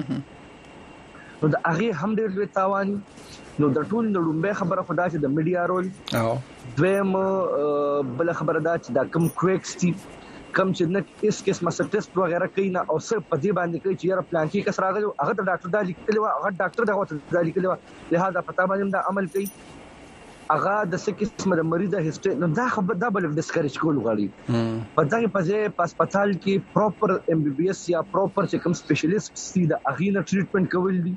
نو دا هغه هم ډېر لوی تاوان نو د ټول لومبه خبره خدا چې د میډیا رول دویم بل خبره دا چې دا کم کویکس دي کم چې نه اس قسمه ټیسټ وغیرہ کوي نه او صرف په دې باندې کوي چې یاره پلان کې کس راغلی هغه د ډاکټر دا لیکلی و هغه ډاکټر دا لیکلی و لہذا پتا باندې دا عمل کوي هغه د څه قسمه د مریض هیستوري نو دا خبر دا بل ډیسکریج کول غواړي پتا کې په هسپتال کې پراپر MBBS یا پراپر چې کوم سپیشلیست سي د اغینه ټریټمنټ کول دي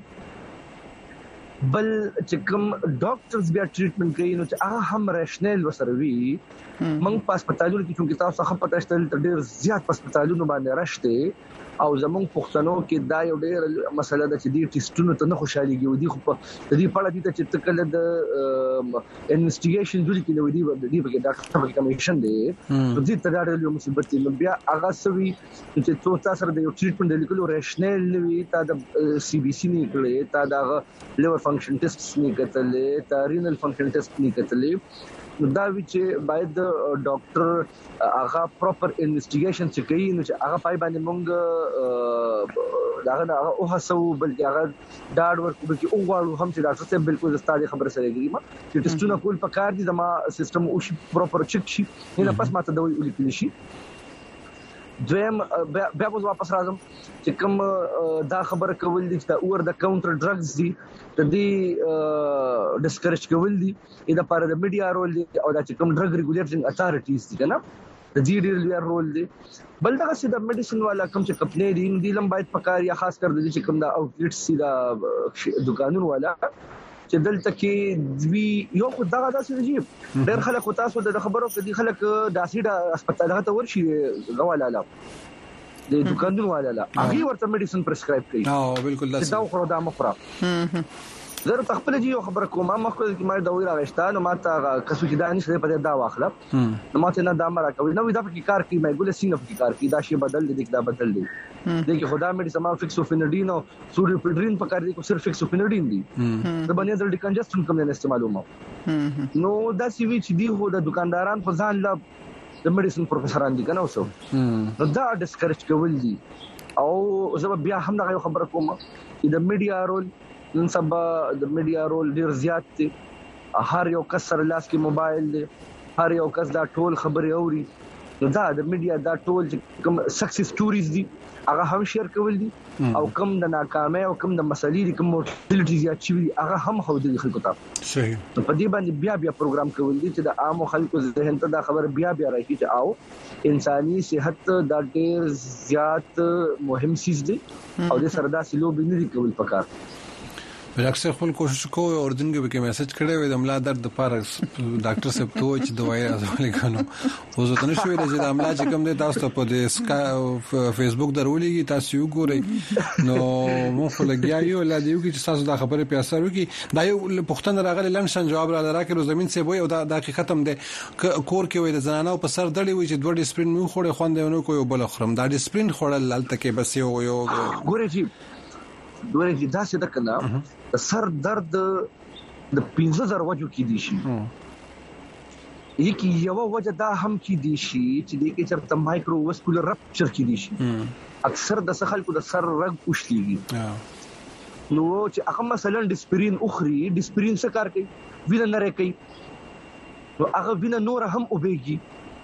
بل چې کوم ډاکټرز بیا ټریټمنټ کوي نو چې هغه هم راشنل وسروي موږ په هسپتالونو کې چې تاسو څنګه پته شته ډېر زیات په هسپتالونو باندې راشته او زمونږ پښتنو کې دا یو ډېر مسله ده چې دې ټیسټونو ته نه خوشاليږي ودي خو په دې پړه دي چې تکله د انویسټیګیشن جوړ کړي ودي په کې ډاکټر کمیشن دی دې ته دا ډېر مصیبت دی بیا هغه سوي چې تاسو سره د یو ټریټمنټ لیکلو راشنل نوي تا د CBC نه کړي تا د لیور فنکشن ټیسټ نه کتلې تا رینل فنکشن ټیسټ نه کتلې دا چې باید ډاکټر هغه پراپر انویسټیګیشن چې کوي نو چې هغه پای باندې مونږ دا او هڅو بلکې هغه ډاډ ورکړو چې وګورو هم چې ډاکټر صاحب بالکل ستاسو خبره سره کوي چې ټیسټونه کول پکار دي د ما سیستم او شي پراپر چک شي نه پس ماته دوی ولیکل شي دویم بیا واپس راځم چې کوم دا خبره کول دي چې دا اور د کاونټر ډرګز دي د دې ډسکریج کول دي دا لپاره د میډیا رول دي او دا چې کوم ډرګ ریګولیټینګ اتارټیز دي کنه د دې ډیر رول دي بل دا چې د میډیسن والا کوم چې کمپنی دي د لم باید پکار یا خاص کر د چې کوم د اوټلیټس دي د دکانونو والا چې دلته کې دوی یو خو دا داسې دی ډېر خلک تاسو د خبرو کې دي خلک داسې د هسپتال ته ورشي غواړه د دکانونو والا هغه ورته میډیسن پرسکرایب کوي بالکل دا خو دا مخره زه تخپل جی خبره کوم ما خو د ما د ویرا غشتان ما ته کسو چې دا نشته په دا واخله نو ما ته نه دا مره کوي نو دا په کار کې مې ګول سینه په کار کې دا شی بدل دي دا بدل دي دغه خدا مې سما فیکسوفینډین او سوریوپیډرین په کار دي کو صرف فیکسوفینډین دي د باندې د ډیکنجستن کوم نه استعمالوم نو دا سی وی چې دی هو د دکانداران په ځان لا د میډیسن پروفیسوران دي کنه اوسو نو دا ډسکریج کول دي او زه بیا هم دا خبره کوم چې د میډیا رول نن سبا د میډیا رول ډیر زیات دی هر یو کس سره لاس کې موبایل دی هر یو کس دا ټول خبري اوري نو دا د میډیا دا ټول کوم سکسس سټوریز دي هغه هم شیر کول دي او کوم د ناکامۍ او کوم د مسلې دي کوم مورټیلیټي زیات شي هغه هم خو د خلکو ته صحیح په دې باندې بیا پروګرام کول دي چې د عام خلکو ذهن ته دا خبر بیا راځي چې او انساني صحت دا ډیر زیات مهم شی دی او د سردا سلو بنري کول پکار بل اکثر خپل کوشش کوي او دنګ به کې میسج کړي وي د ملا درد لپاره ډاکټر صاحب ته چې دوايي راځولې کنو او زه ته نشو ویل چې د عملا چې کوم دي تاسو په دې فیسبوک درولېږي تاسو یو ګورئ نو مو فلګیا یو لا دیو چې تاسو دا خبره په اثر وکي دا یو پښتنه راغلی لنشن جواب را راکړو زمين سه وي او دا حقیقت هم ده کور کې وي د زنانو په سر دړي وي چې دوه ډیسپلین مو خوړې خوندونه کوي بل خرم دا ډیسپلین خوړل لالته کې بس یو ګورې چې دا څه د کنه سر درد د 15000 وجو کې دي شي یکی یو وجه دا هم کې دي شي چې د کې چرته مایکرو واسکولر رپچر کې دي شي اکثر د خلکو د سر رګ اوښليږي نو چې هغه مثلا ډیسپرین اخري ډیسپرین څه کار کوي وینه نری کوي نو هغه وینه نور هم وبېږي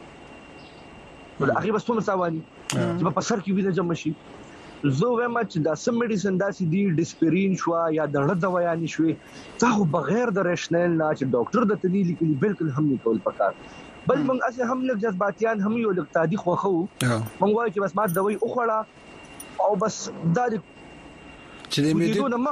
نو هغه بس څومره ساواني چې په سر کې وینه جمع شي زه وایم چې دا سم میډیسن داسې دی ډیسپرین شو یا د رد دوايا نشوي څو بغیر د ریشنل نه چې ډاکټر د تدلی لیکلي بالکل هم نه کول پکار بل موږ اسه هم لږ جذباتيان هم یو لږ تادی خوخو موږ وایو چې بس ما دوايي اوخړه او بس دا چې د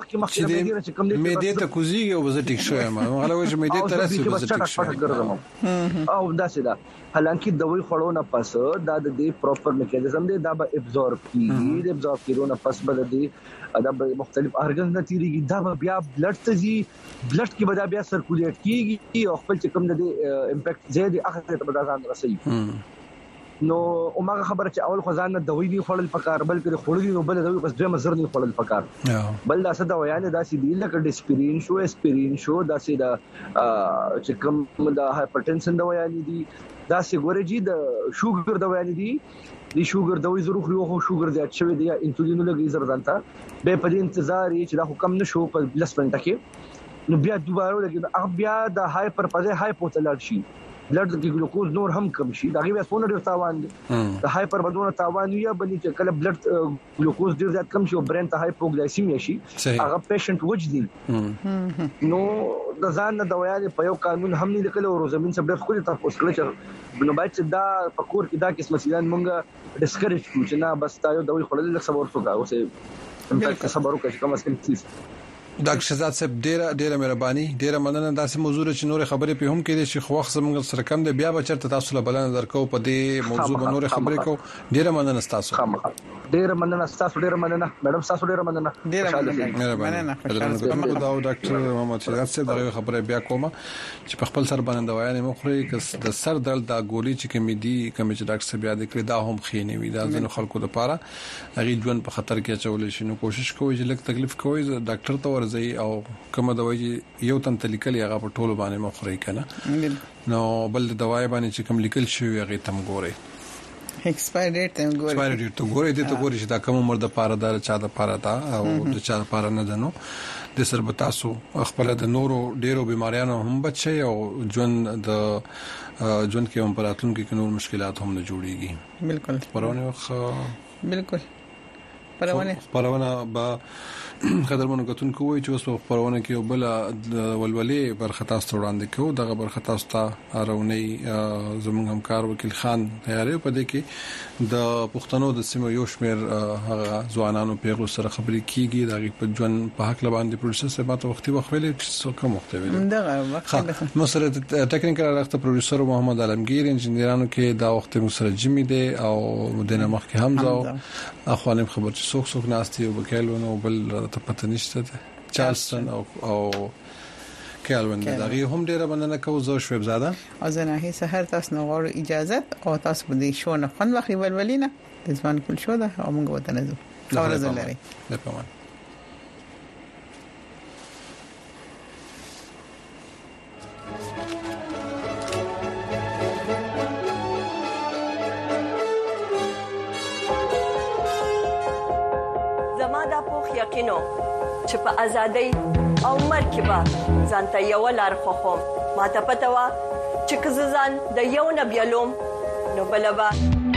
میډیا ته کوزيږي او زه ټیک شوم هغه وایي چې میډیا ته راسي زه ټیک شوم او دا څه ده حالانکه دوی خړو نه پس دا د دې پراپر میکانیزم دی دا به ابزورب کیږي د ابزورب کیدو نه پس بل دی دا به مختلف ارګنز نه تیریږي دا بیا بلډ ته ځي بلډ کې به بیا سرکولیټ کیږي او خپل چې کوم د امپیکټ زیات اخر ته به ځان رسي نو اومغه خبره چې اول خزان نه دوی دی خړل پکار بلکې خړل نو بل دوی بس دوی مزر نه خړل پکار بل دا څه دوايان دا سي دی لکه ډیسپرین شو اسپرین شو دا سي دا چې کوم دا هایپرټنشن دوايان دي دا سي ګورجی د شوګر دوايان دي د شوګر دوی ضروري خو شوګر زیات شوی دی انسولین لګي زر ځانته به په انتظار چې دا حکم نشو په بلس منټه کې نو بیا دوباره لګي بیا د هایپر پزه هایپوتلر شي بلډ کې ګلوکوز نور هم کم شي دا غوښه سونه ډیر تاوان دي د هایپر بدونه تاوان یا بلې چې کله بلډ ګلوکوز ډیر زیات کم شي او برین ته هایپوګلایسیمیا شي هغه پیشنټ وجدي نو د ځان د دوايانې په یو قانون هم نه لیکل او زمين څخه ډېر خوري تاسو کړی نو باید چې دا فکر کې دا قسم سیلان مونږه ډیسکریج کړو چې نه بس تا یو دوی خړل لکه صبر وکړه اوسه امپیکټ صبر وکړه چې کوم اسکل تیز ډاکټر شهزاد صاحب ډیره مهرباني ډیره مننه داسې موضوع چې نور خبرې په هم کې دي چې خوښ زموږ سره کم دی بیا به چرته تاسو له بلنه درکو په دې موضوع به نور خبرې کو ډیره مننه تاسو ډیره مننه تاسو ډیره مننه میډم تاسو ډیره مننه مهرباني دا ډاکټر محمد شهزاد صاحب دغه خبره بیا کومه چې په خپل سر باندې دوايانې مخوري کس د سر درد دا ګولي چې کمیدي کوم چې ډاکټر صاحب یاد کړی دا هم خېنه وي دا ځنه خلکو لپاره هغه ژوند په خطر کې اچول شي نو کوشش کوئ چې لږ تکلیف کوئ ډاکټر ته ورځي او کومه دوايي یو تن تلیکل هغه په ټولو باندې مخوري کنه نو بل دوايي باندې چې کوم لیکل شوی هغه تم ګوري ایکسپایر ډیټ ته ګوري ایکسپایر ډیټ ته ګوري ته ګوري چې دا کوم عمر د پاره دا چا د پاره دا او د چا د پاره نه دنو د سربتاسو خپل د نورو ډیرو بیماریانو هم بچي او ژوند کې هم پراتون کې نور مشکلات هم نه جوړيږي بالکل پرونه بالکل پرونه با قدرمنو کتون کوی چې اوس په پرونه کې بل ولولې برخطا ستوړاندې کو دغه برخطا ستا رونی زموږ همکار وکیل خان تیارې په دې کې د پښتنو د سیمو یو شمیر هغه ځوانانو پیغلو سره خبرې کیږي دغه په ژوند په حق لباندې پروسس ماته وختي وخویل چې څه کوم وخت ویل دغه وخت مسره ټیکنیکل اړخ پروډوسر محمد علمگیر انجنیرانو کې دا وخت مسره جمی دی او مدینه مخ کې حمزه اخوانم خبر څوک ناشتي او وکیلونو بل ته پته نشته چارلستون او کالون دغه هم ډیره مننه کوم زو شویب زاده ازنه هي سحر تاسو نو غواړو اجازه او تاسو په دې شو نه خوند واخلي ولولینه د ځوان کول شو ده او موږ وته نه ځو خبره زلري د پمان زماده پوخ یقینو چې په ازادۍ او مرکبه ځانته یو لار خوخم ماته پته وا چې کززان د یو نبیلوم نو بلبا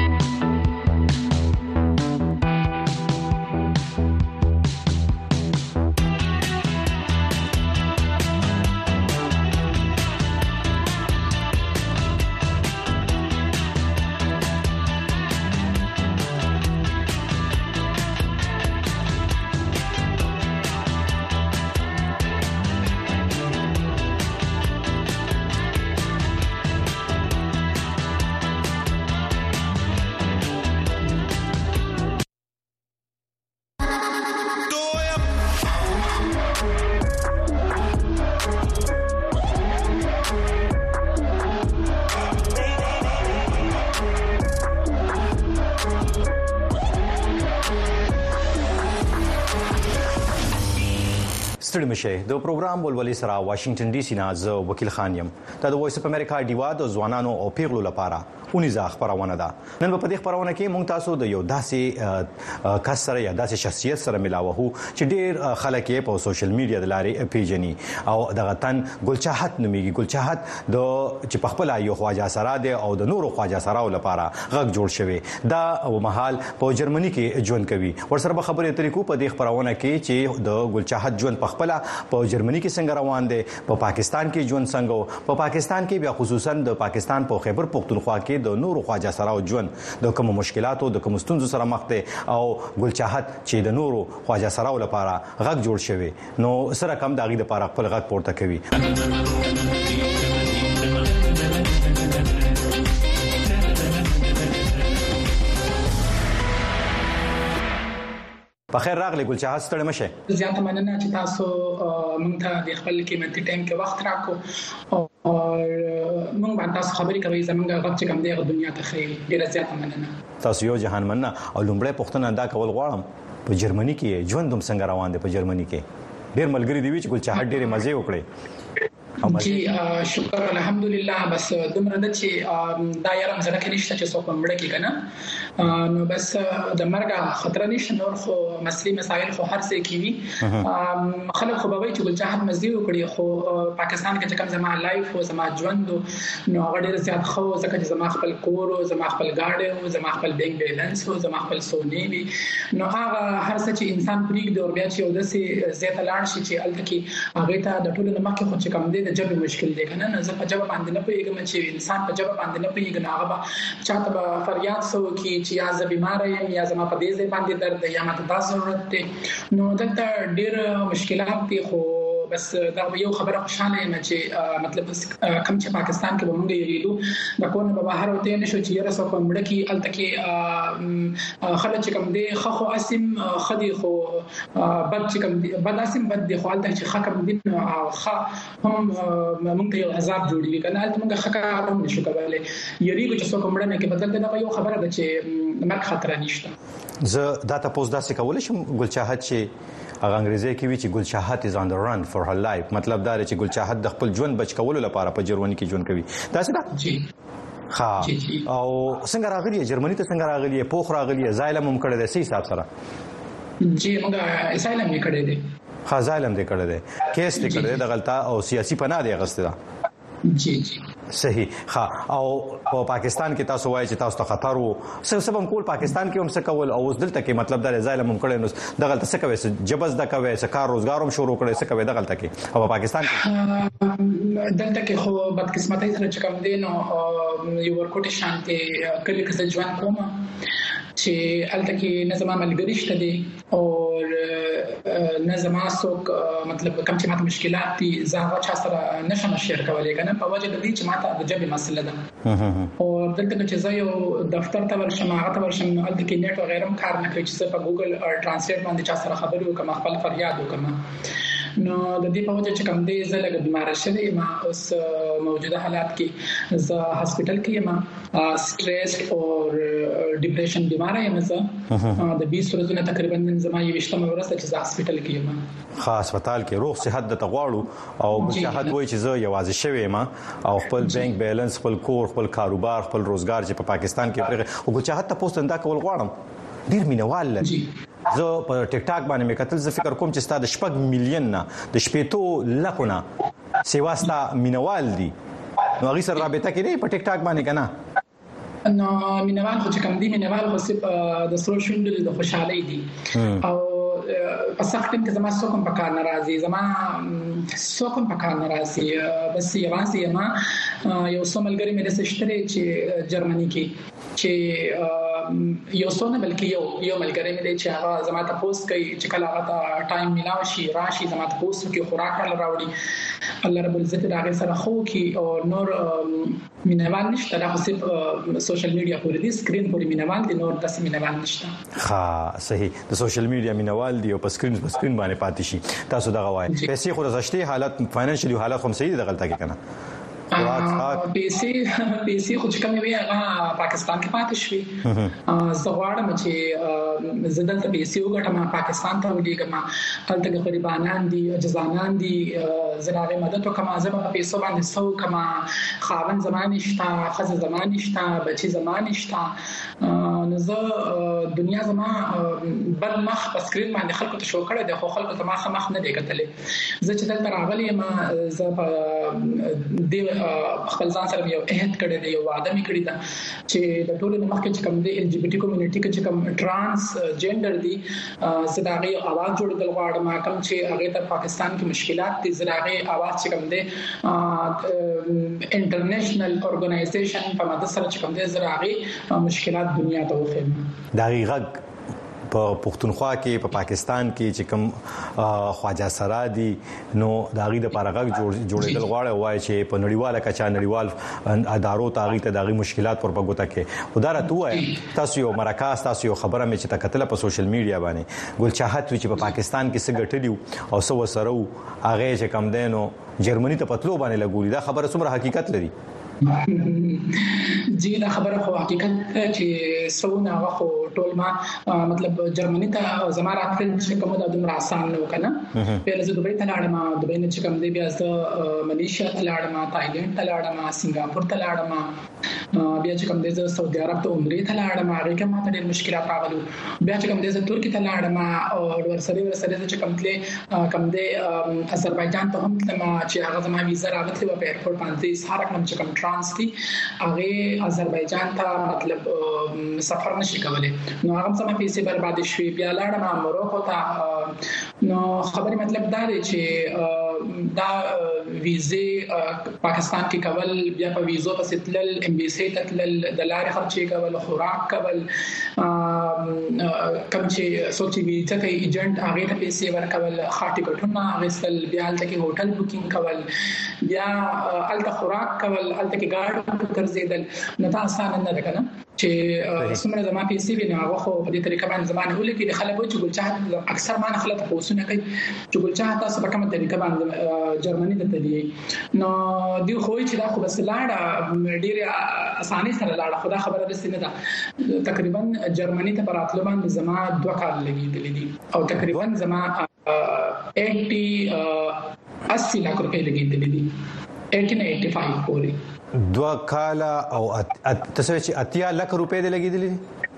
ستړي مشه د پروګرام ولولې سره واشنگټن ډي سي نه ز وکیل خان يم د وایس اف امریکا ډیوا د ځوانانو او پیغلو لپاره اونیزه خبرونه ده نن په دې خبرونه کې مونږ تاسو د یو داسې کس سره یا داسې شخصیت سره ملاوه چې ډېر خلک یې په سوشل میډیا د لارې پیژني او دغه تن ګلچاحت نوميږي ګلچاحت د چې په خپل یو خواجه سره ده او د نورو خواجه سره لپاره غږ جوړ شوی دا او محل په جرمني کې ژوند کوي ورسره به خبرې طریقو په دې خبرونه کې چې د ګلچاحت ژوند په خپل په جرمني کې څنګه روان دي په پاکستان کې ژوند څنګه په پاکستان کې بیا خصوصا د پاکستان په خیبر پختونخوا کې د نورو خواجه سره ژوند د کوم مشکلاتو د کوم ستونزو سره مخ دي او ګلچاحت چې د نورو خواجه سره لپاره غږ جوړ شوی نو سره کم داغي د لپاره خپل غږ پورته کوي په خیر راغلی ګلچاحت ستړي مشه زیاته مننه چې تاسو مونږ ته د خپل قیمتي ټایم کې وخت راکو او مونږ باندې تاسو خبرې کوي زمونږ غږ چې کوم دی دنیا ته خیر ډیره زیاته مننه تاسو یو جهان مننه او لومړی پښتنه دا کول غواړم په جرمني کې ژوند هم څنګه روان دي په جرمني کې ډیر ملګری دی چې ګلچاحت ډیره مزه وکړي جی شکر الحمدلله بس دومره د چې دا یاره مزه کې نشته چې څوک مړ کې کنه نو بس د مرګ خطر نشته نور خو مسلې مسایل خو هر څه کیږي خلک خو به وایي چې ګلچاحت مزه وکړي خو پاکستان کې کوم زما لایف او زما ژوند نو هغه ډیر زیات خو ځکه چې زما خپل کور او زما خپل گاډي او زما خپل بینک بیلانس او زما خپل سونی وي نو هغه هر څه چې انسان پریږ دی او بیا چې ودسه زیات لاړ شي چې الته کې هغه ته د ټولو نمکه خو چې کم دی د جبه مشکل دی کنه نه زه په جبه باندې نه پیږم چې انسان په جبه باندې نه پیږي نه هغه چاته به فریاد سو کی چې یا زه بیمار یم یا زما په دې ځای باندې درد یا ماته دا ضرورت دی نو دلته ډېر مشکلات دي خو بس دا یو خبره خوشاله یم چې مطلب کم چې پاکستان کې ومنګ یریدو د کونه په بهر وته نشو چې یره سو کومړه کې الته کې خلک چې کم دی خو اسیم خدي خو بد چې کم دی بد اسیم بد دی خو الته چې حکم دي او خ هم موږ ته یو عذاب جوړیږي کنه الته موږ حکم هم نشو کولای یریږي چې سو کومړه نه کې بدل دا یو خبره ده چې مرګ خطر نشته زه دا تاسو داسې کولای شم ګلچاحت چې هغه انګریزي کې وی چې ګل چاحت از on the run for her life مطلب دا چې ګل چاحت د خپل ژوند بچ کولو لپاره په جرمني کې ژوند کوي دا څه ده جی ها او څنګه راغلی جرمني ته څنګه راغلی پوخ راغلی زایلم هم کړی د سې حساب سره جی موږ اسایلم یې کړی دی خزایلم دې کړی دی کیس دې کړی دی د غلطه او سیاسي پناه دی غسته ده جی جی صحیح ها او په پاکستان کې تاسو وایي چې تاسو ته خطر وو سبب هم کول پاکستان کې هم څه کول او دلته کې مطلب دا ظالم هم کړي نو د غلطه څه کوي جبز دا کوي څه کار روزګار هم شروع کړي څه کوي د غلطه کې او پاکستان کې دلته کې خو بدقسمتۍ سره چې کوم دین او یو ورکوټ شانتي کلی کې ځوان کوم چې الته کې نظم عملګری شته دي او نظم اسوک مطلب کوم چې ماته مشکلات دي زه چا سره نشم شیر کولای کنه په وجه د دې چې ماته د جبه مسله ده او دلته چې زه یو دفتر ته ورشم هغه ته ورشم الته کې نیټ وغیرہ هم کار نه کوي چې په ګوګل او ترانسلیټ باندې چا سره خبرې وکم خپل فریاد وکم نو د دې په وجه چې کوم دې زه لګ بیمار شوم ما اوس موجوده حالات کې زه هسپټل کې یم سټریس او ډیپریشن بیمار یم زه د 20 ورځې تقریبا زما یو وشتمه ورځ چې زه هسپټل کې یم خاص هسپتال کې روغ صحت د تغواړو او صحت وای چې زه یوازې شوی ما او خپل بانک بیلانس خپل کور خپل کاروبار خپل روزګار چې په پاکستان کې او ګچاحت ته پوسټ انده کول غواړم ډیر مینوال لري زه په ټیک ټاک باندې مې کتل زه فکر کوم چې ستاسو د شپږ میلیون نه د شپېتو لکونه سیواستا مینوال دي نو هغه سره رابطه کې نه په ټیک ټاک باندې کنه نو مینوال خو چې کوم دي مینوال خو د سوشل میډیا د خوشحالي دي او په سخت کې زما څوک په کار ناراضي زما څوک په کار ناراضي بس یوازې ما یو څوملګری مې د سشتري چې جرمني کې چې یو څونه بلکې یو ملګری مې چې هغه زما ته پوسټ کوي چې کله هغه ټایم ملاوي شي راشي زما ته پوسټ کوي خوراک راوړي الله رب العزت دا سره خو کې او نور مینوال نشته دا خو صرف سوشل میډیا پورې دي سکرین پورې مینوال دي نور داسې مینوال نشته ها صحیح د سوشل میډیا مینوال دي او په سکرین باندې پاتې شي تاسو دا غواړئ پیسې خو راځي حالت فاینانشلی حالت هم صحیح د غلطه کې کنه پیسې خو چې کوم وی هغه پاکستان کې پاتې شوی زه غواړم چې زه دلته پیسې وګټم پاکستان ته ولېږم هلته غریبانان دي جزانان دي زراعي مدد وکم زه په پیسو باندې سو کما خاون زمان نشته خزه زمان نشته بچي زمان نشته نو زه دنیا زما بد مخ په سکرین باندې خلکو ته شو کړه د خلکو ته مخ نه دی کتلې زه چې دلته راغلی ما زه په دې خپل ځان سره یو عہد کړی دی یو وعده می کړی دا چې د ټولو مخکې چې کوم دی ال جی بی ټی کمیونټي کې چې کوم ترانس جندر دي زداغي आवाज جوړول غواړم کوم چې هغه ته پاکستان کې مشکلات دي زداغي आवाज چې کوم دی انټرنیشنل اورګنایزیشن په مدد سره چې کوم دی زداغي مشکلات دنیا ته وخیم دغه په پښتونخوا کې په پاکستان کې چې کوم خواجه سرا دي نو داغي د پارغه جوړېدل غواړي وای چې په نړیواله کچا نړیوال ادارو تاغي ته داغي مشکلات پر بګوته کې ودارته وای تاسو یو مرکز تاسو یو خبره مې چې تکتل په سوشل میډیا باندې ګل چاحت چې په پاکستان کې څه ګټلیو او سو سره هغه چې کم دینو جرمني ته پتلو باندې لګولي دا خبره څومره حقیقت لري جی دا خبره خو حقیقت چې سونه هغه خو ټول ما مطلب جرمني ته زما راتل چې کومه د دومره آسان نه وکنه په لزه دوبۍ ته لاړم دوبۍ نه چې کوم دی بیا زه ملیشیا ته لاړم تایلند ته لاړم سنگاپور ته لاړم بیا چې کوم دی زه سعودي عرب ته عمرې ته لاړم هغه کې ماته ډېر مشکلات راغلو بیا چې کوم دی زه ترکی ته لاړم او ورسره چې کوم دی کوم دی آذربایجان ته هم تلم چې هغه زما ویزا راغله په ایرپورټ باندې ساره کوم چې کوم ترانس دي هغه آذربایجان ته مطلب سفر نشي کولای نو هغه سم پیسې برباد شوي بیا لاړم مروکو ته نو خبري مطلب دا دی چې دا ویزه پاکستان کې کول بیا په ویزو پسې تلل امبیسي ته تلل د لارې خرچې کول خوراک کول کوم چې سوچي ویزه ته ایجنټ هغه ته پیسې ورکول خاطی ګټونه غسل بیا هلته کې هوټل بوکینګ کول بیا هلته خوراک کول هلته کې ګاډ ګرځیدل نه دا آسان نه ده کنه چې څومره زما پیسې ویني هغه خو په دې طریقه باندې زمانه ولې کې خلک چې ګل چاحت اکثر ما نه خلک پوسونه کوي چې ګل چاحت تاسو په کومه طریقه باندې جرمني ته تللی نو دی خو چې دا خو بس لاړه ډیره اسانه سره لاړه خدا خبره ده نه ده تقریبا جرمني ته براتلو باندې زما 2 کال لګیدل دي او تقریبا زما 80 لک روپے لګیدلې دي 85 پورې 2 کال او تاسو چې 80 لک روپے دې لګیدلې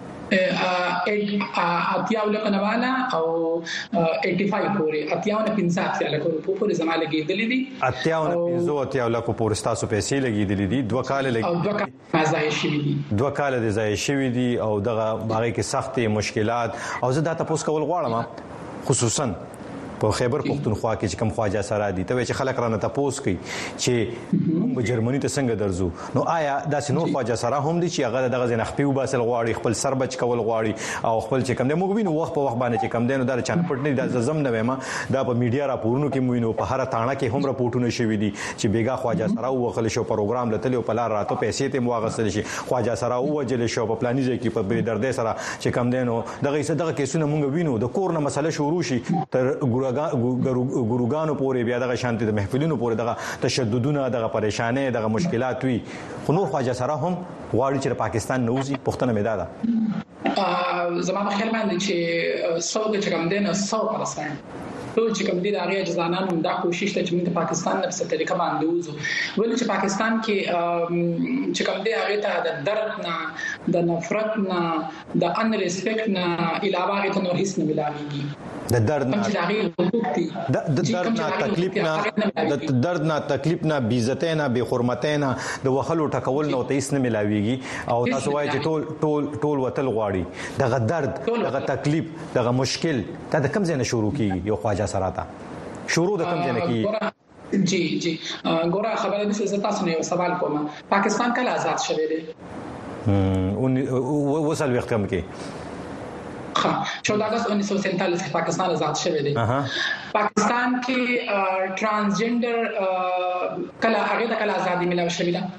اتیاو لک نواله او 85 پورې اتیاو نه 50 لک روپے پورې زما لګیدلې دي اتیاو نه 50 لک پورې تاسو پیسې لګیدلې دي 2 کال او 2 کال ځای شوی دي 2 کال د ځای شوی دي او دغه باغې کې سختې مشکلات او زه دا تاسو کول غواړم خصوصا په خیبر پختونخوا کې چې کوم خواجه سره دي ته چې خلک رانه تاسو کوي چې موږ جرمني ته څنګه درځو نو آیا دا سينو خواجه سره هم دي چې هغه دغه ځنه خپل وباسل غواړي خپل سر بچ کول غواړي او خپل چې کوم د موږ وینو وخت په وخت باندې چې کوم دینو دا چانپټ نه د زم نه وېما دا په میډیا راپورونو کې موینو په هر تاڼه کې هم راپورټونه شوي دي چې بیګا خواجه سره وغل شو پروګرام لته په لار راتو پیسې ته مواغسل شي خواجه سره وجل شو په پلاني ځای کې په بری درد سره چې کوم دینو دغه کیسونه موږ وینو د کور نه مسله شروع شي تر ګروګانو پورې بیا دغه شانتي د محفلونو پورې دغه تشددونه دغه پریشانې دغه مشکلات وي خو نور خواجه سره هم غواړي چې پاکستان نوځي پښتنه مې دادا زما په خیال باندې چې څوک چې کوم دین 100% ټول چې کوم دي د هغه ځانانو دا کوشش ته چې موږ د پاکستان په څه طریقه باندې وځو ولې چې پاکستان کې چې کوم دي هغه ته د درد نه د نفرت نه د ان ریسپیکټ نه علاوه هغه ته نور هیڅ نه ملایږي د درد نه تکلیف نه بی عزت نه بے حرمت نه د وخلو ټکول نه ته هیڅ نه ملایږي او تاسو وایي چې ټول وتل غواړي دغه درد دغه تکلیف دغه مشکل دا د کوم ځای نه شروع کیږي یو خواجه سره تا شروع د کوم ځای نه کیږي جی ګوره خبره د څه تاسو نه یو سوال کوم پاکستان کله آزاد شوه دی وصل وخت کم کې 14 اگست 1947 کې پاکستان آزاد شوه دی پاکستان کې ټرانسجنډر کله هغه د کله ازادي ملو شوه ده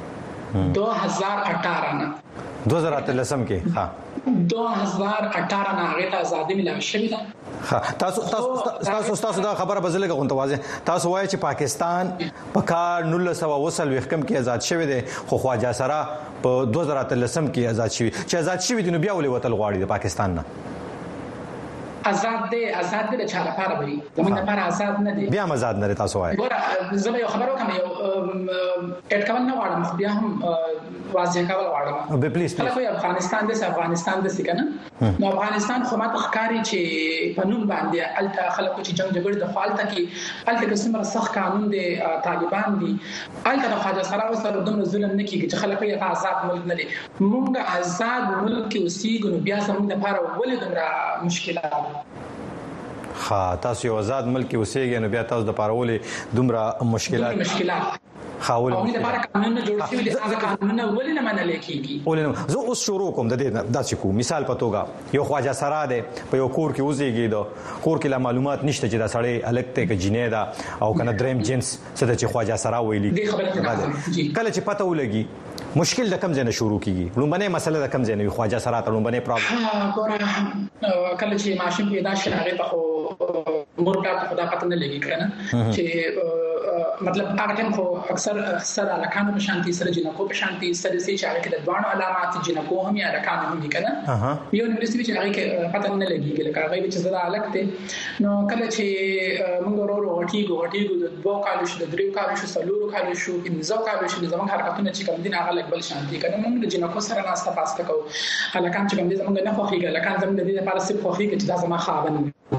2018 نه 2013 کې ها 2018 نه هغه ته ازادي ملو شوه ده تاسو دا خبره بزلګه غونډه واځي تاسو وایي چې پاکستان په کال 1920 وختم کې آزاد شوه دی خو خواجه سره په 2013 کې آزاد شوی چې آزاد شوی دی نو بیا ولې وتل غواړي د پاکستان نه آزاد دی د چا لپاره وي زموږ لپاره آزاد نه دی بیا آزاد نه تاسو وایي ګوره زه یو خبرو کوم یو اټکول نه واړم بیا هم واضح کول واړم به پلیز خلک افغانستان د کنه نو افغانستان خو ماته ښکاری چې په نوم باندې الته خلکو چې جنگ جګړه د خپلته کې الته کومه سخت قانون دی طالبان دي الته د خواجه سره وسره دومره ظلم نه کیږي چې خلک یې آزاد ملک نه دي موږ آزاد ملک کې اوسېږو بیا زموږ لپاره ولې دومره مشکلات تاسو یو آزاد ملک اوسېږئ نو بیا تاسو د پارولې دومره مشکلات خاول او د لپاره قانون جوړ شوی دی هغه قانون ولې نه منل کیږي ولې زه اوس شروع کوم د دې داسې کو مثال په توګه یو خواجه سره ده په یو کور کې اوسېږي دا کور کې لا معلومات نشته چې دا سړی الکته کې جنې ده او کنه دریم جنس څه چې خواجه سره ویلي کله چې پته ولګي مشکل د کم ځای نه شروع کیږي لومبنه مسله د کم ځای نه خواجه سره ته لومبنه پرابلم کله چې ماشين پیدا شي هغه ته مور پلار ته خدا پته نه لګي کنه چې مطلب هغه ټیم خو اکثر الکانو په شانتي سره جنکو په شانتي سره سي چې هغه کې د دوانو علامات جنکو هم یا الکانو هم دي کنه یو یونیورسيټي چې هغه کې پته نه لګي لکه هغه چې زړه الکته نو کله چې موږ ورو هټیګو د 2 کال شو د 3 کال شو 4 کال شو 15 کال شو زمونږ حرکتونه چې کوم دي هغه لګ بل شانتي کنه موږ د جنکو سره ناسته پاسته کوو الکان چې کوم دي زمونږ نه خوخيږي الکان زمونږ د دې لپاره سپ خوخيږي چې دا زما خاوند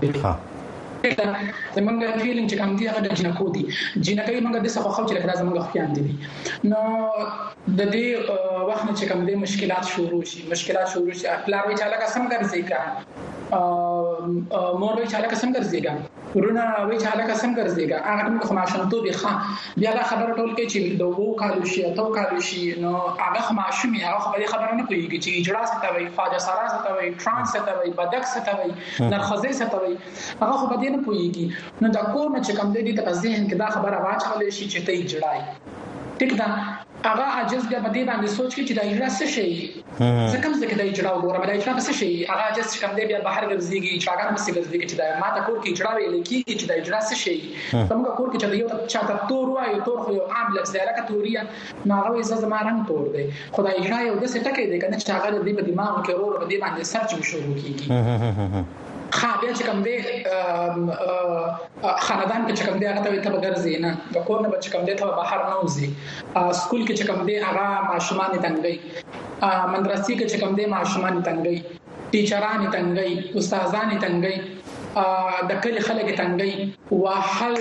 زمونږ فیلینګ چې کوم دي هغه د جنکو دي جنکې موږ د څه خو چې لکه زمونږ خویان دي نو د دې وخت چې کوم دي مشکلات شروع شي خپل وی چې لکه څنګه ګرځي کا مور وی چې لکه څنګه ګرځي ورونه وی چې لکه څنګه ګرځي هغه موږ ماشوم ته به بیا دا خبره ټول کې چې د وو کالو شي او کالو شي نو هغه ماشوم هغه خبره نه کوي چې اجرا ستوي خواجه سره ستوي ترانس ستوي بدک ستوي نرخصه ستوي هغه خو به نه پويږي نو دا کوم چې کوم دې ته ذهن کې دا خبره واچول شي چې ته اجرای ټیک دا هغه عجز بیا په دې باندې سوچ کې چې دا اجرا څه شي ځکه چې دا اجرا وګورم دا اجرا څه شي هغه عجز چې کوم دې بیا بهر ګرځيږي چې هغه مې ګرځيږي چې دا ما ته کور کې اجرا ویل کېږي چې دا اجرا څه شي څنګه کور کې چې یو چاته تور وایي تور خو یو عام لفظ دی لکه توریا نو هغه زما رنګ تور دی خدای اجرا یو د څه ټکی دی کنه چې هغه دې په دماغ کې ورو په دې باندې سرچ شروع کیږي بیا چې کوم دی خاندان کې چې کوم دی هغه ته ته بغرزي نه د کور نه چې کوم دی ته بهر نه وځي سکول کې چې کوم دی هغه ماشومان تنګي مدرسې کې چې کوم دی ماشومان تنګي ټیچران تنګي استادان تنګي د کلی خلک تنګي وحل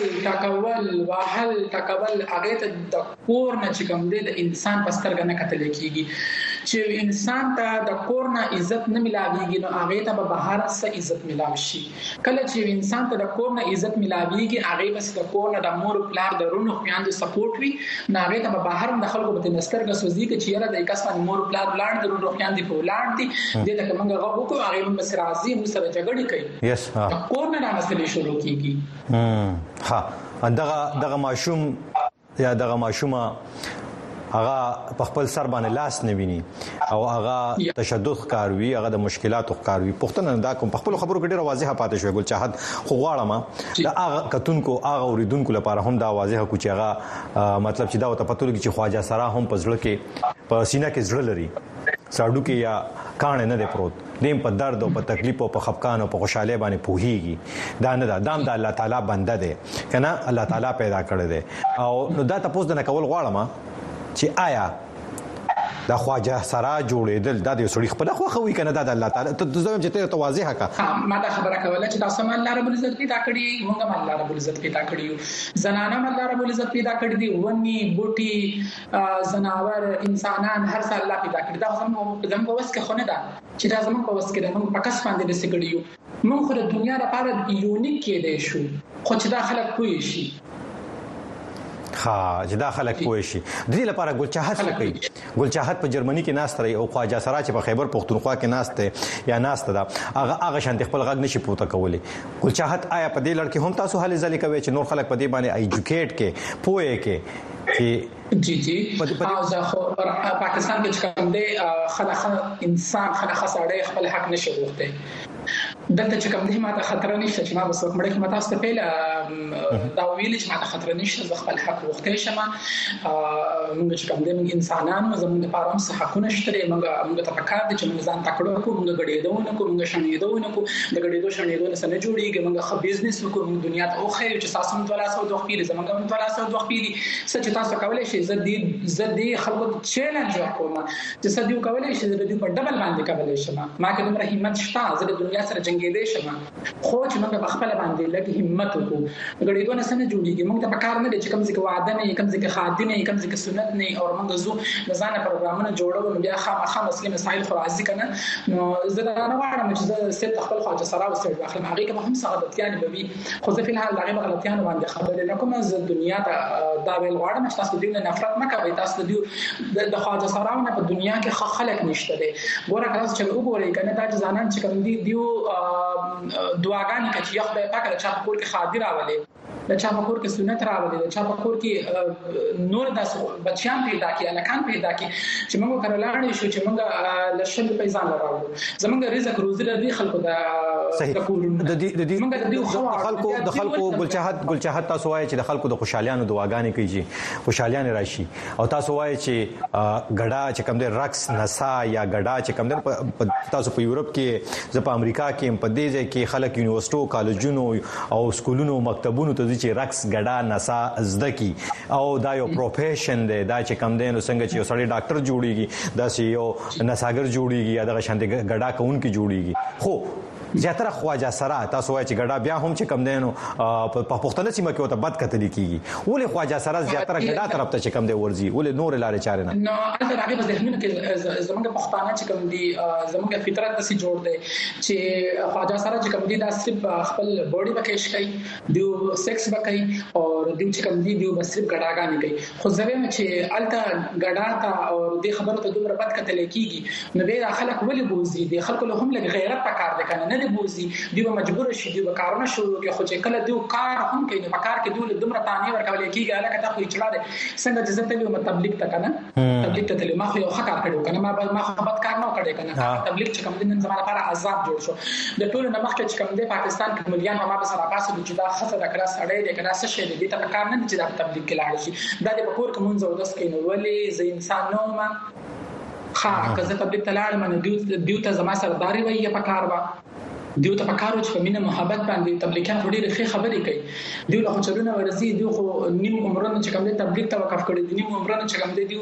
تکول هغه ته د کور نه چې کوم دی د انسان پسترګ نه کتل کیږي چې انسان ته د کور نه عزت نه ملاويږي نو هغه ته به بهر څه عزت ملاوي شي کله چې انسان ته د کور نه عزت ملاويږي هغه بس د کور نه د مور پلار درونو خوياند سپورټ وي نو هغه ته به بهر د خلکو په نسترګ سوزي کې چې یاره د کسان مور پلار لاند درونو خوياند په لاند دي د کومه غو کو هغه بس راضي مو سره جګړه کوي یس ها کور نه مسلې شروع کیږي ها دغه ماشوم یا دغه ماشومه هغه په خپل سر باندې لاس نه ویني او هغه تشدد کاروي هغه د مشکلاتو کاروي پښتنه دا کوم په خپل خبرو کې ډیره واضحه پاتې شوی ګل چاحت خو غواړم دا هغه کتونکو هغه اوریدونکو لپاره هم دا واضحه کو چې هغه مطلب چې دا ته پته لګي چې خواجه سره هم په ځړ کې په سینه کې زړه لري ساډو کې یا کان نه دی پروت دیم په درد او په تکلیف او په خفقان او په خوشاله باندې پوهیږي دا نه دا دام د الله تعالی بنده دی کنه الله تعالی پیدا کړی دی او دا تاسو د نکول غواړم چې آیا دا خواجه سره جوړېدل دا د سړي خپل خوخوي کنه دا د الله تعالی ته زم چې ته واضحه کا ما دا خبره کوله چې تاسو مال الله رب العزت پیدا کړی موږ مال الله رب العزت پیدا کړی زنانه مال الله رب العزت پیدا کړی دي ونی بوټي زناور انسانان هر څه الله پیدا کړی دا زموږ په وس کې خونه ده چې دا زموږ په وس کې ده موږ په کس باندې وسګړیو موږ خو د دنیا لپاره یونیک کې دی شو خو چې دا خلک کوی شي چې دا خلک پوه شي د دې لپاره ګل چاحت کوي ګل چاحت په جرمني کې ناست رہی او خواجه سره چې په خیبر پختونخوا کې ناشته یا ناشته دا هغه شانت خپل غږ نشي پوته کولی ګل چاحت آیا په دې لړ کې هم تاسو هلي ځلې کوي چې نور خلک په دې باندې ایجوکیټ کې پوهه کې جی پاکستان کې کوم دی خلک انسان خلک ساړې خپل حق نشي غوښته دلته چې کوم دی ماته خطر نشته چې ما بس وکړم چې ماته ست پیله دا ویل چې ماته خطر نشته خپل حق غوښته شمه موږ چې کوم دی موږ انسانانو زموږ لپاره هم حقونه شته موږ ته پکار دي چې موږ ځان تکړه کوو موږ غړېدونه کوو موږ شنېدونه کوو د غړېدو شنېدو نه سره جوړیږي موږ خو بزنس وکړو موږ دنیا ته اوخه چې تاسو هم 1202 پیری زموږ هم 1202 پیری څه چې تاسو کولای شئ زدي خلکو چیلنج وکوم چې څه دی کولای شئ زدي په ډبل باندې کولای شم ما کې دومره همت شته زه د دنیا سره جنگیدې شم خو چې موږ په خپل باندې لکه همت وکړو غړېدو نه سره جوړیږي موږ ته پکار نه دي چې کوم ځکه وعده نه کوم ځکه خاطر نه کوم ځکه سنت نه او موږ زو ځانه پروګرامونه جوړو نو بیا خامخا مسلې مسائل خو راځي کنه نو زه دا نه واړم چې زه ست خپل خواجه سره وسه اخر هغه کوم هم سعادتيان به وي خو زه په الحال هغه غلطیان باندې خبرې نه کوم زه دنیا ته دا ویل واړم چې تاسو دې نه نفرت نه کوي تاسو دې د خواجه سره نه په دنیا کې خلک نشته دي ګوره کله چې وګورئ کنه دا ځانان چې کوم دي دیو دعاګانې کوي یو خدای پاک له چا په کور کې خادر راولي د چا په کور کې سنت راولي د چا په کور کې نور داس بچیان پیدا کړي الکان پیدا کړي چې موږ کړلاړې شو چې موږ لشل پیسان لراو زمونږ رزق روزي لري خلکو دا د خلکو ګلچاحت تاسو وایي چې د خلکو د خوشحاليانو دعاګانې کوي خوشحاليان راشي او تاسو وایي چې غډا چې کوم د رقص نسا یا غډا چې کوم د تاسو په یورپ کې ځ په امریکا کې په دې ځای کې خلک یونیورسيټو کالجونو او سکولونو مکتبونو ته چې رقص غډا نسا زده کی او دا یو پروفیشن دی دا چې کوم دین څنګه چې یو سړی ډاکټر جوړیږي دا چې یو نساګر جوړیږي یا دغه شانتي غډا کوونکی جوړیږي خو زیاتره خواجه سره تاسو وایي چې غډا بیا هم چې کم دینو په پښتنه سیمه کې وته بد کتل کیږي ولې خواجه سره زیاتره غډا طرف ته چې کم دی ورزي ولې نور لارې چارې نه نو اته هغه په ذهنونو کې زمونږ پښتانه چې کم دي زمونږ فطرت دسي جوړ دی چې خواجه سره چې کم دي دا صرف خپل بوډي بکیش کوي دیو سیکس بکای او دیو چې کم دي دیو بس صرف غډاګانې کوي خو زویم چې الته غډا تا او دې خبره ته دومره بد کتل کیږي نو به خلک ولې بوزي دي خلکو له هم لګ غیرت پکار دي کنه نه بوزي دیو مجبور شي دیو کارونه شروع کوي خو چې کله دیو کار هم کوي نو کار کې دوی دومره تانی ورکول کیږي الکه ته خو چړا ده څنګه چې زته یو تبلیغ ته کنه تبلیغ ته تل ما خو یو خطر کړو کنه ما بد کار نه کړی کنه تبلیغ چې کوم دین زموږ لپاره عذاب جوړ شو د ټول نه مخکې چې کوم دی پاکستان کې مليان ما به سره پاسه چې دا خطر کړه سړی دی کنه څه شي دی ته کار نه چې دا تبلیغ کې لاړ شي دا د پکور کوم ځو داس کې نو ولې ز انسان نو ما خا که زه تبلیغ ته لاړم نو دیو ته زما سرداري وایي په کار وا دیو ته پکارو چې په مینه محبت باندې تبلیغات وړي ښه خبرې کوي دیو له چرونه ورزي دیو خو نیم عمرونه چې کوم دي تبلیغ ته وقف کړي دي نیم عمرونه چې کوم دي دیو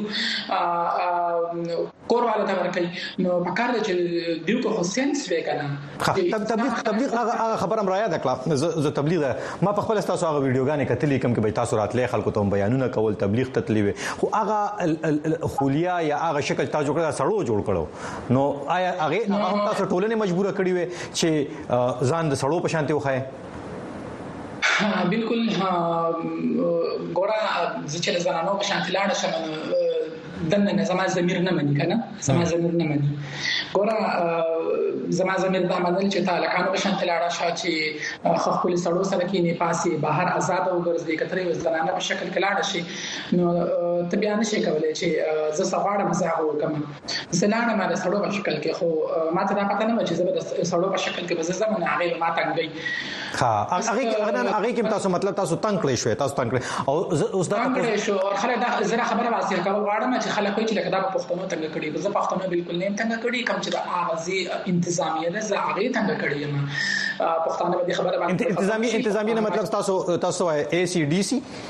کورواله ته ورکړي نو پکار دي چې دیو کو حسین سوي کنه تبلیغ هغه خبره مریا ده کلا زه تبلیغ ما په خپل تاسو هغه ویډیوګانې کتلې کوم کې به تاسو راتلې خلکو ته بیانونه کول تبلیغ تتلی وي خو هغه خولیا یا هغه شکل تاسو کړه سړو جوړ کړو نو آیا هغه تاسو ټولنه مجبوره کړی وي چې ځان د سړو په شانتي وخایي بالکل ګوره چې زنانو په شانتي لاړ شم دنه زما ضمیر نه مني کنه زما ضمیر نه مني ګوره زما ضمیر د عمل چې تعلقانو په شانتي لاړ شا چې خپل سړو سره کې نه پاسي بهر آزاد او ګرځي کترې زنانه په شکل کې لاړ شي نو ته بیان شي کولای چې زه سواړه مزه وکم زلانه ما د سړو په شکل کې خو ما ته دا پته نه و چې زه د سړو په شکل کې به زمونه هغه ما تنګي ها هغه کې تاسو مطلب تاسو تنگ کړی شوي تاسو تنگ کړی او اوس دا تنگ کړی شو خلک دا زره خبره واسطه کول غواړم چې خلک وایي چې لکه دا په پښتنو تنگ کړی زه پښتنو بالکل نه تنگ کړی کوم چې د اغازي انتظامیه ده زه هغه تنگ کړی یم پښتانه به خبره باندې انتظامیه مطلب تاسو ACDC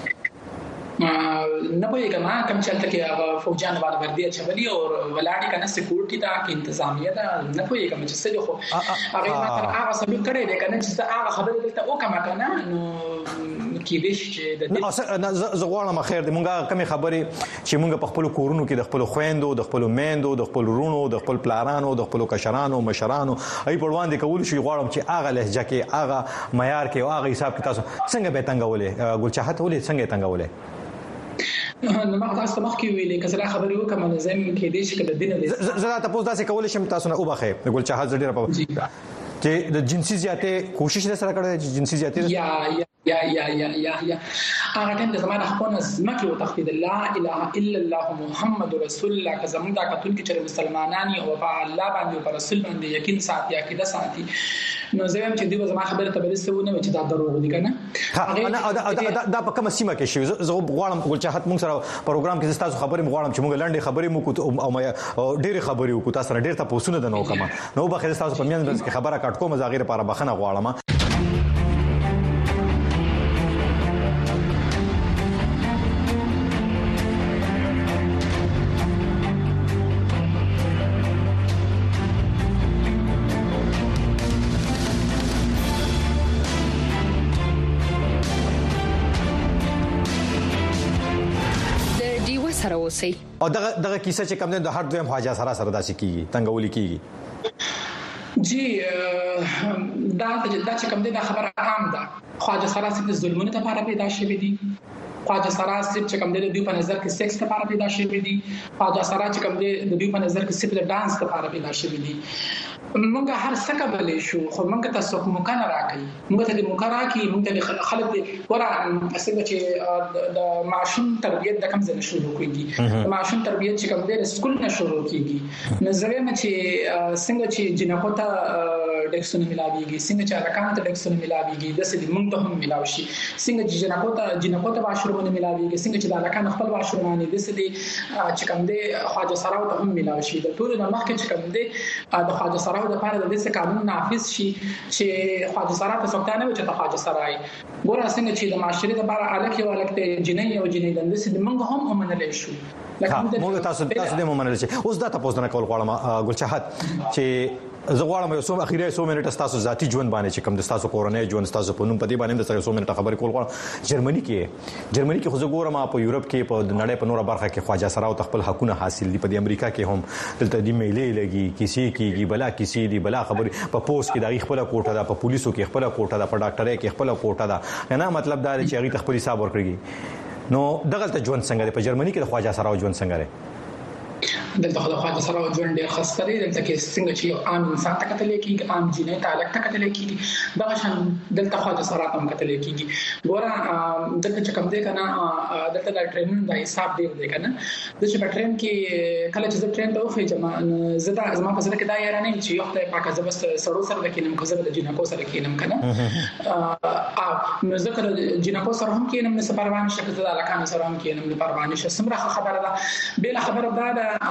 نه پوهیږم کوم چې تل کې فوجان باندې وردی چولي او ولاړی کنه سکیورټي دا کې انتظامیه ده نه پوهیږم چې څه خو هغه ما تر هغه سبب کړی دی کنه چې هغه خبره دلته او کما کنه نو کې دې چې د زغوالم خیر دې مونږه کمی خبرې چې مونږ په خپل کورونو کې د خپل خويندو د خپل میندو د خپل رونو د خپل پلارانو د خپل کشرانو مشرانو ای په وړاندې کول شي غواړم چې هغه لهجه کې هغه معیار کې او هغه حساب کې تاسو څنګه به تنګولې ګلچاحت ولې څنګه تنګولې نو ما تاسو مخکې ویلې کله خبرې وکم نه زم کې دې چې د دین زړه تاسو داسې کول شم تاسو نه وبخې ګلچاحت ډېر په چې د جنسي زیاتې کوشش سره کړې جنسي زیاتې یا هغه ټیم د زمانه خپل زمکه او تخفید لا اله الا الله محمد رسول الله که زموږ د کتل کې چې مسلمانانی او په الله باندې او پر رسول باندې یقین ساتي عقیده ساتي نو زم چې دی زما خبره ته بلسونه چې دا دروغ دي کنه انا دا په کومه سیمه کې شي زه غواړم ګلچاحت موږ سره پروګرام کې تاسو خبرې غواړم چې موږ لاندې خبرې مو او ډېر خبرې وکړو تاسو سره ډېر تاسو نه دنو کما نو به خیر تاسو په میان کې خبره کټ کوم زغیر لپاره بخنه غواړم او دغه کیسه چې کوم د هر دویم حاجه سره داسې کیږي تنګولي کیږي جی دا چې کوم د خبره عام ده خواجه سره د ظلمونو لپاره پیدا شوی دي خواجه سره چې کوم د دوی په نظر کې سکس لپاره پیدا شوی دي خواجه سره چې کوم د دوی په نظر کې صرف د ډانس لپاره پیدا شوی دي موږ هر څه کولای شو خو موږ تاسو کوم کنه راکې موږ ته د مکرا کې موږ ته خلک ورا څنګه چې د معشوم تربيت د کوم ځای شروع کیږي معشوم تربيت چې کوم د سکول نه شروع کیږي نظر مې چې څنګه چې جنکو ته ډیکسونه ملاويږي څنګه چې راکان ته ډیکسونه ملاويږي د سې موږ ته هم ملاوي شي څنګه چې جنکو ته واشرومونه ملاويږي څنګه چې د راکان خپل واشرومونه د سې چې کوم د خواجه سره ته هم ملاوي شي د ټول د مخکې چې کوم د خواجه سره د لپاره د دې قانون نافذ شي چې خواجه سره ته څنګه نه چې خواجه سره ګور څنګه چې د معاشري لپاره الکه او الکه جنۍ او جنۍ د دې موږ هم ومنل شو موږ تاسو د ومنل شي اوس دا تاسو نه کول غواړم ګلچاحت چې زه غواړم یو څو اخیری 100 منټه تاسو ذاتی ژوند باندې چې کوم د تاسو کورنۍ ژوند تاسو په نوم په دې باندې د 100 منټه خبرې کول غواړم جرمني کې خو زه ګورم په یورپ کې په نړۍ په نوره برخه کې خواجه سره او خپل حقونه حاصل دي په امریکا کې هم دلته د میلې لګي کسی کېږي بلا کسی دی بلا خبرې په پوسټ کې د خپل کوټه ده په پولیسو کې خپل کوټه ده په ډاکټرۍ کې خپل کوټه ده نه مطلب دا چې هغه خپل حساب ورکړي نو دغه ژوند څنګه دی په جرمني کې د خواجه سره ژوند څنګه دی دلته خواجه سره ژوند ډیر خسته دی دلته کې څنګه چې عام انسان ته کتل کېږي عام جنې ته الګ ته کتل کېږي دا شان دلته خواجه سره هم کتل کېږي ګوره دلته چې کوم دی کنه دلته د ټرین د حساب دی کنه د چې په ټرین کې کله چې ټرین ته وخی جما زدا ازما په ځکه دا یاره نه چې یو خدای پاک زبست سړو سره کېنم کو زبر د جنکو سره کېنم کنه نو ذکر جنکو سره هم کېنم نه سپاروان شکه د الکان سره هم کېنم د پروانه شه سمره خبره ده بل خبره ده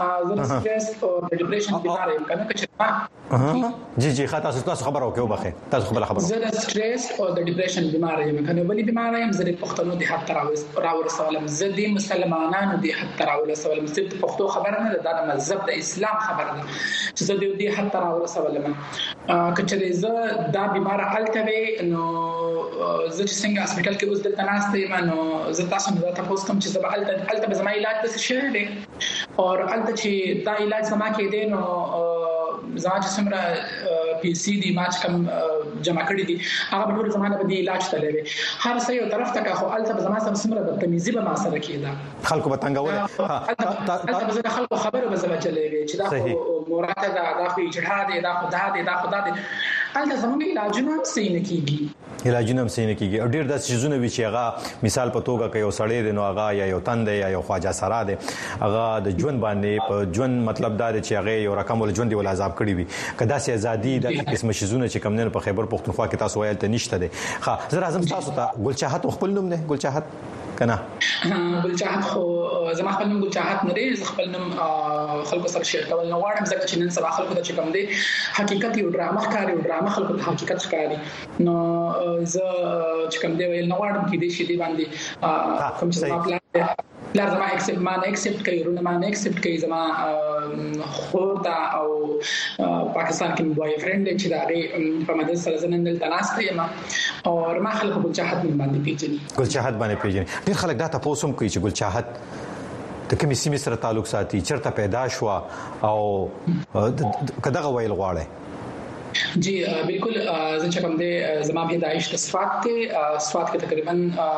زه سټرس او ډیپریشن بیمار یم کنه چې جی تاسو خبرو کې وبخه تاسو خبره زه د سټرس او د ډیپریشن بیمار یم کنه بلی بیمار یم زه د پښتنو د حق راورسولم زه د مسلمانانو د حق راورسولم زه د پښتو خبره نه ده د مذهب د اسلام خبره ده چې زه د حق راورسولم کچې زه دا بیمار الته نو زه چې څنګه هسپټل کې اوس دلته ناشته یم نو زه تاسو نه تاسو کوم چې زه الته به زما علاج څه شي دی او الته چې دا علاج زما کې دی نو زما چې څومره پی سي دی ماچ کم جمع کړی دي هغه ټول زمانه به دی علاج تللی هر څه یو طرف ته خو الته زما سره څومره بدتمیزي به ما سره کېده خلکو به څنګه الته به خلکو خبره به زما چلېږي چې دا خو مراد دا خو اجتهاد دی دا خو دا دی الته زموږ علاجونه صحیح نه کیږي علاجونه هم صحیح نه کیږي او ډیر داسې چیزونه وی چې هغه مثال په توګه کوي او سړی دی نو هغه یا یو تند یا یو خواجه سره دی هغه د ژوند باندې په ژوند مطلب دا دی چې هغه یو رقم ول ژوند ول عذاب کړی وي کدا سي ازادي د قسم شیزونه چې کم نه په خیبر پختونخوا کې تاسو وایل ته نشته دی ها زه راځم تاسو ته ګلچاحت خپل نوم دی ګلچاحت کنه ګلچاحت خو زما خپل نوم ګلچاحت نه دی خپل نوم خلکو سره شیر کول نه غواړم ځکه چې نن سبا خلکو ته چې کوم دی حقیقت یو ډرامه ښکاري او ډرامه خلکو ته حقیقت ښکاري نو زه چې کوم دی ویل نه غواړم کې دې شي دی باندې کوم چې زما پلان زما اکسپټ کوي ورونه ما نه اکسپټ کوي زما خور دا او پاکستان کې بوای فرند چې دا په مدد سره زنن دل تناسته یم او ما خلکو ګلچاحت باندې پیژني ګلچاحت باندې پیژني ډیر خلک دا تاسو هم کوي چې ګلچاحت د کومې سیمې سره تعلق ساتي چرته پیدا شو او کداغه ویل غواړي جی بالکل زه چې کوم دی زما پیدایش د صفات کې تقریبا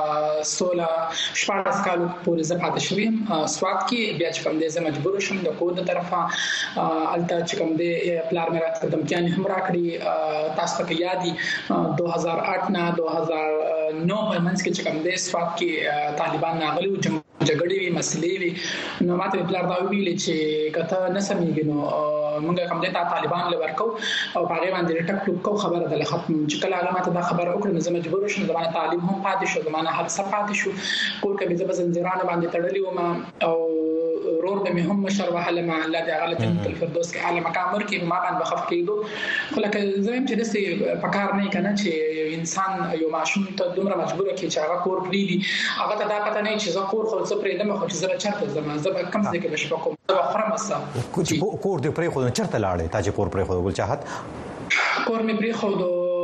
16 کال پورې زپات شوم صفات کې بیا چې کوم دی زه مجبور شوم د کود طرفه الته چې کوم دی پلار مې راته دمکیان هم راکړي تاسو ته یادي 2008 نه 2009 په منځ کې چې کوم دی صفات کې طالبان ناغلي او جګړې وی مسلې وی نو ماته پلار دا ویل چې کته نه سمېږي نو موږ کوم د طالبان له ورکو او هغه باندې ټک ټک خبره د ختم چې کله هغه ماته دا خبره وکړه نو زه مجبور شوم زمانه تعلیم هم پاتې شو زمانه هر څه پاتې شو کور کې به زنجیرانه باندې تړلی و ما او رور به هم مشر وهله ما الله دې غلط الفردوس کې اعلی مقام ورکې ما باندې بخف کېدو خو لکه زم چې دسي پکار نه کنه چې انسان یو ماشوم ته دومره مجبور کی چې هغه کور پریدي هغه ته دا پته نه چې زه کور خو څه پریدم خو چې زه چرته زما زه کم ځای کې بشم کوم زه خرم اسا کور دې پرې خو چرته لاړې تا چې کور پرې خو ګلچاحت کور مې پرې خو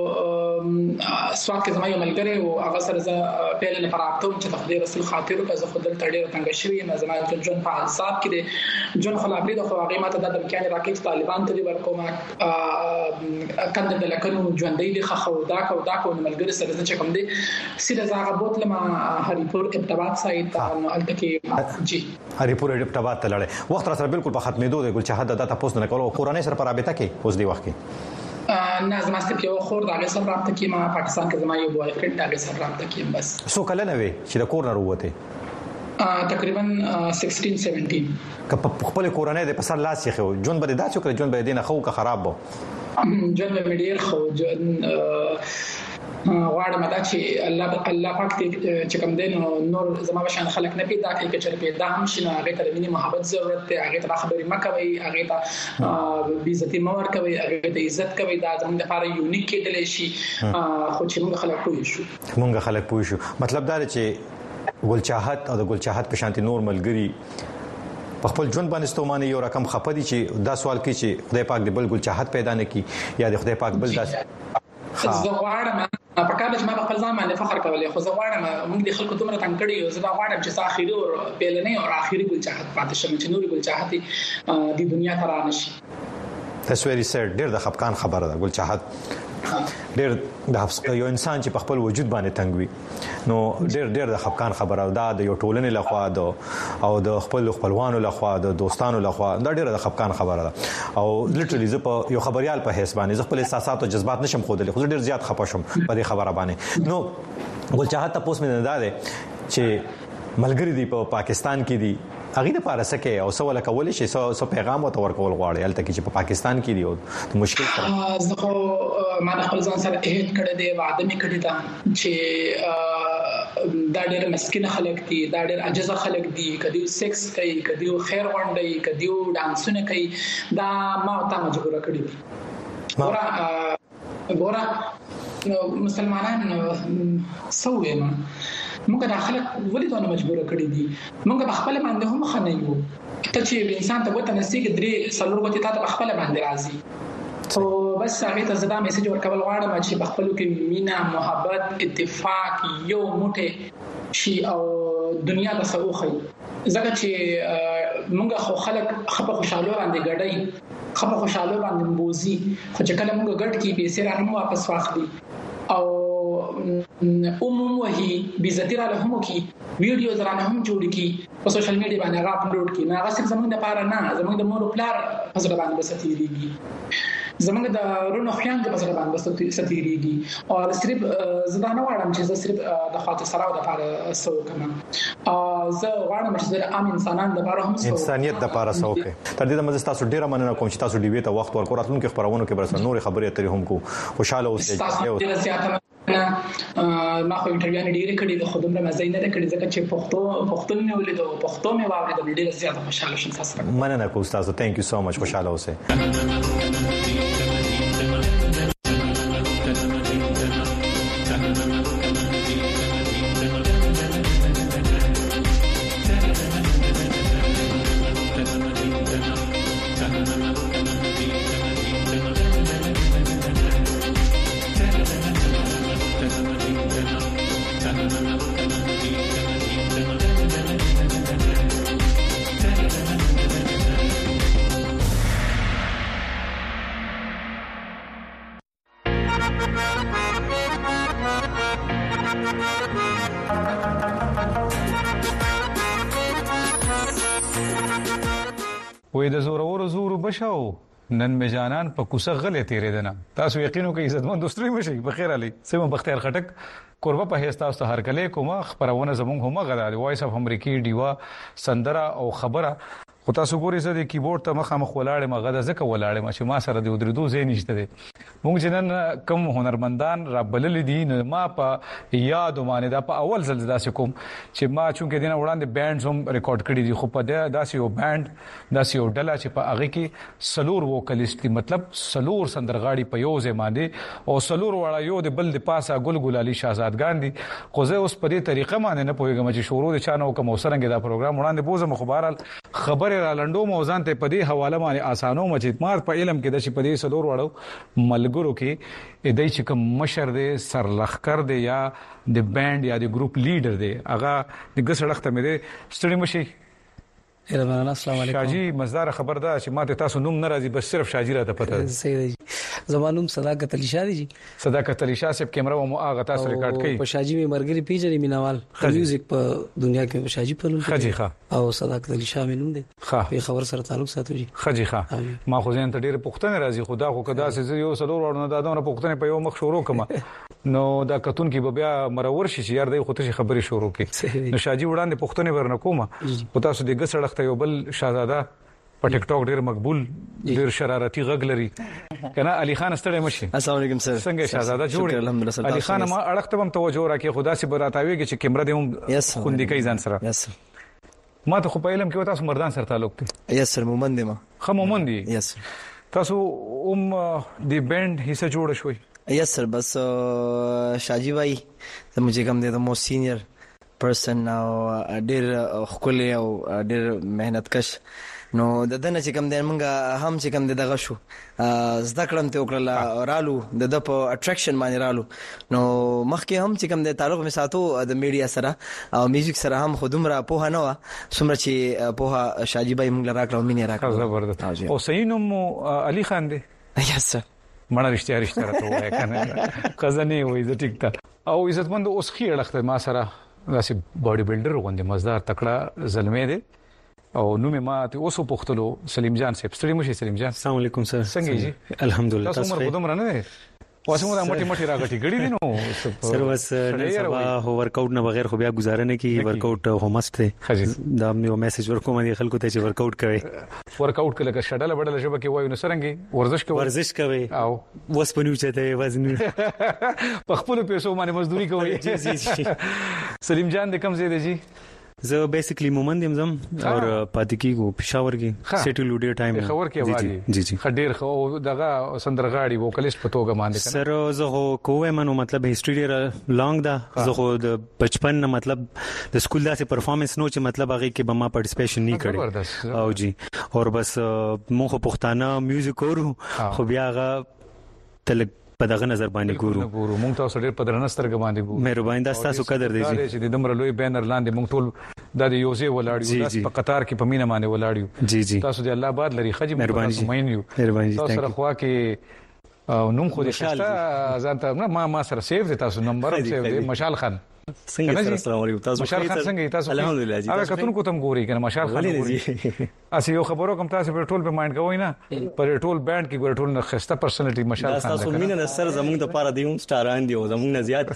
سواد کې زما یو ملګری او هغه سره زه پیل نه پراپتم چې تخدي رسول خاطر او زه خپل تړي تنګ شوی ما زما جون په حساب کې دي جون خلابري د خو هغه ماته د دمکان راکې طالبان ته ورکوم کنده د لکنو ژوندۍ دي خو دا کو ملګری سره چې کوم دي سیده زاغه بوتل ما هریپور ابتباد سایت الته کې جی هریپور ابتباد ته لړې وخت را سره بالکل په ختمېدو د ګلچاحت د تاسو نه کولو کورانه سره پر رابطه کې اوس دی وخت کې نه زما ستې یو خور د هغه سره رابطه کې ما پاکستان کې زما یو بوای فرند د هغه سره رابطه کې بس سو کله نه وي چې د کور نه وروته تقریبا 16 17 که خپل کورانه د پسر لاس یې خو جون بده داسې کړ جون بده دینه خو که خراب بو جون به ډیر خو جون غواړم دا چې الله پاک دې چې کوم دین نور زما بشان خلک نه پیدا کوي چې پیدا هم شي نه هغه ته د مینې محبت ضرورت دی هغه ته خبرې مکوي هغه ته بیزتی مور کوي هغه ته عزت کوي دا زموږ لپاره یونیک کېدل شي خو چې موږ خلک پوه شو مطلب دا چې ګلچاحت او د ګلچاحت په شانتي نور ملګری په خپل ژوند باندې ستومانه یو رقم خپدي چې دا سوال کوي چې خدای پاک دې بل ګلچاحت پیدا نه کړي یا د خدای پاک بل داس زه غواړم په کار چې ما په خپل ځان باندې فخر کولای خو زه غواړم موږ د خلکو دومره تنګ کړی او زه غواړم چې اخیری او پیلنې او اخیری ګلچاحت پاتې شم چې نور ګلچاحت د دنیا ته رانشي تصویري سر ډیر د خپکان خبره ده ګلچاحت ډیر د یو انسان چې په خپل وجود باندې تنګ وي نو ډیر د خپکان خبره ده د یو ټولنې لخوا او د خپلوانو لخوا د دوستانو لخوا دا ډیر د خپکان خبره ده او لټرلی زه په یو خبريال په حساب باندې خپل احساسات او جذبات نشم خودلې خو ډیر زیات خپه شم په دې خبره باندې نو ګلچاحت تاسو مې نه ده چې ملګری دی په پاکستان کې دی هغه د پاره سکه او سوال کول شي سو پیغام او تور کول غواړي الته کې چې په پاکستان کې دی او مشکل سره زه ما خپل ځان سره اهد کړی دی وعده می کړی دا چې دا ډېر مسکین خلک دي، دا ډېر عاجز خلک دي، کدی سیکس کوي، کدی خیر وړاندې، کدی ډانسونه کوي، دا ما ته مجبور کړی دي. ګوره مسلمانان سوې ما موږ د خلک ولې دونه مجبور کړی دي. موږ په خپل باندې هم خنایو ته چې انسان ته وته نسیګ درې څلور وته ته په خپل باندې راځي. او بس هغه ته زدا میسج ورکول غواړم چې په خپل کې مینا محبت اتفاق یو موټه شي او دنیا د سوخي زګه چې موږ خو خلک خپه خوشاله باندې ګډای، خپه خوشاله باندې بوزي، خو چې کله موږ ګډ کې پیسې رانه واپس واخلي او وهي بیزتی را له هم کی ویډیوز رانه هم جوړ کی په سوشل میډیا باندې اپلوډ کی. نه غوښتل زمونږ د پاره نه، زمونږ د مور پلار په ځای باندې بساتيږي، زمونږ د رونو خیان د په ځای باندې بساتيږي. او صرف زدانه واړم چې زه صرف د خاطر سره د پاره سو کما زه واړم چې د عام انسانان د پاره هم انسانيت د پاره سو کې. تر دې د مزه تاسو ډیره مننه کوم چې تاسو ډیوی ته وخت ورکړ. راتلونکو خبرونو کې برسره نور خبرې اترې هم کو. خوشاله اوسئ. ما خو انټرویو نه ډیره کړې د خودم مزه نه کړې ځکه چې پښتون مې ولید او پښتو مې واورید ډیره زیاته خوشاله شوم. تاسو مننه کوم تاسو. ثانک یو سو مچ. خوشاله اوسئ. وې د زورو بشاو نن می جانان په کوڅه غلې تیرې دنه. تاسو یقینو کې عزتمن دوستري مشي. بخیر علي سم بختیار خټک قربه په هستا تاسو هر کله کومه خبرونه زمونږ هم غدا دی. وایس اف امریکي ډیوا سندره او خبره خو تاسو ګورئ زه د کیبورډ ته مخامخ ولاړم غدا زکه ولاړم چې ما سره د ودریدو زین نشته دي. موږ جنن کم هنرمندان را بلل دي ما په یاد باندې دا په اول ځل داسې کوم چې ما چونکه دینه وړاندې بانډز هم ریکارډ کړی دي. خو په داسې یو بانډ داسې یو ډله چې په هغه کې سلور ووکلیست دي، مطلب سلور سندرغاړي په یو ځای باندې او سلور وړا یو د بل د پاسه ګل علي شاهزادګان دي. خو زه اوس په دې طریقه باندې نه پوهیږم چې شروع د چانو کوم وسرنګ دا پروګرام وړاندې بوزم. خبرال خبر را لندو موزان ته په دې حواله باندې اسانو مچې مار په علم کې د شي په دې سلور وړو ملګرو کې دای چې کوم مشر دی سرلخر دی یا د بانډ یا د ګروپ لیډر دی هغه د ګسړخته مې دی ستړي مشي. السلام علیکم. شاجی مزدار خبر ده چې ماته تاسو نوم ناراضي بس صرف شاجی راته پته ده. صحیح دی. زمانوم صداقت علی شاه دی. صداقت علی شاه صاحب کیمرا مو هغه تاسو ریکارډ کړئ. په شاجی می مرګري پیژنې مینوال میوزیک په دنیا کې شاجی په نوم خجی ښه او صداقت علی شاه مې نوم دی. په خبر سره تعلق ساتو جی. خجی ښه ما خو ځین ته ډېر پښتنه راځي خدا خو کدا سې یو سلور ورنه دادونه پښتنه په یو مخ شروع کما نو دا کتون کې بیا مرور شي یار دای خو ته خبري شروع کړي. نو شاجی وړاندې پښتنه ورنه کومه او تاسو د ګسړخته یو بل شاهزاده په ټیک ټاک ډیر مقبول ډیر شرارتي غږ لري کنه. علي خان ستړی مشي. السلام علیکم سر. څنګه شاهزاده جوړ علي خان ما اړخته هم توجه راکې خدا سي براتاويږي چې کیمرا دې هم خوندې کوي ځان سره. یس ما ته خو په علم کې تاسو مردان سره تعلق دی. یس سر مومند ما خمومند دي. یس تاسو دی بند حصہ جوړ شوي. یس سر بس شاجی بھائی زموږ کوم دی د مو سینیئر پرسن او ډیر خپل او ډیر مهنت کش نو د دنه چې کوم دی مونږه هم چې کوم دی دغه شو زده کړم ته وکړل رالو د په اټریکشن باندې رالو نو مخکې هم چې کوم دی تعلق مې ساتو د میډیا سره او میوزیک سره هم خودم را په نه و سمره چې په شاجی بھائی مونږ راکړو مینه راکړو. زبردست. او صحیح نوم علي خان دی. یس سر. مړه رښتیا راته وای کنه خزانه وای زه ټیک تا او عزتمند اوس خې اړخته ما سره داسې باډي بلډر غوندې مزدار تکړه زلمې دی او نو ما ته اوسو پختلو سلیم جان صاحب. ستړي مشي سلیم جان. السلام علیکم سر. څنګه جی؟ الحمدلله. تاسو عمر قدم رانه دی واسمه دا مټي راغټي غړي دي نو سر بس سبا هو ورک اوټ نه بغیر خو بیا گزاره نه کی ورک اوټ هو مست دی دا یو میسج ورکوم دي خلکو ته چې ورک اوټ کوي ورک اوټ کله شډل بدل شبه کې وایو نو سرنګي ورزش کوي او وس پنیو چته وزن په خپل پیسو باندې مزدوري کوي جی سلیم جان د کم زیاده جی زه بیسیکلی مومند یم زم اور پاتې کیږو پېښور کې سیټل وډیر ټایم خبر کې جی خډیر خو دغه سندرغاړي ووکلیست په توګه باندې سر زه هو کوه منو مطلب هیستوري ډیر لانګ دا زه خو د بچپن نه مطلب د سکول داسې پرفارمنس نو چې مطلب هغه کې به ما پارټیسپیشن نه کړی او جی اور بس مو خو پښتانه میوزیک اورو خو بیا هغه تل په دغه نظر باندې ګورو مونږ تاسو ډېر په درنستر باندې ګورو مهرباني دا تاسو قدر دی چې د دمر لوی بینر لاندې مونږ ټول د یوزي ولاړیو په قطار کې په مینا باندې ولاړیو جی تاسو د الله آباد لري خجم مهرباني تاسو سره خوا کې نوم خو دې خسته ځان ته ما سره سیو دي تاسو نمبر سیو دي مشال خان څنګه السلام علیکم تاسو مشال خان څنګه تاسو الحمدلله جی هغه کتون کو تم ګوري کنه مشال خان ګوري اسی یو خبرو کوم تاسو په ټول په مایند کوی نه پر ټول بانډ کې ګور ټول خسته پرسنالټي مشال خان تاسو مینه سر زمونږ د پاره دیوم سټاران دی زمونږ نه زیات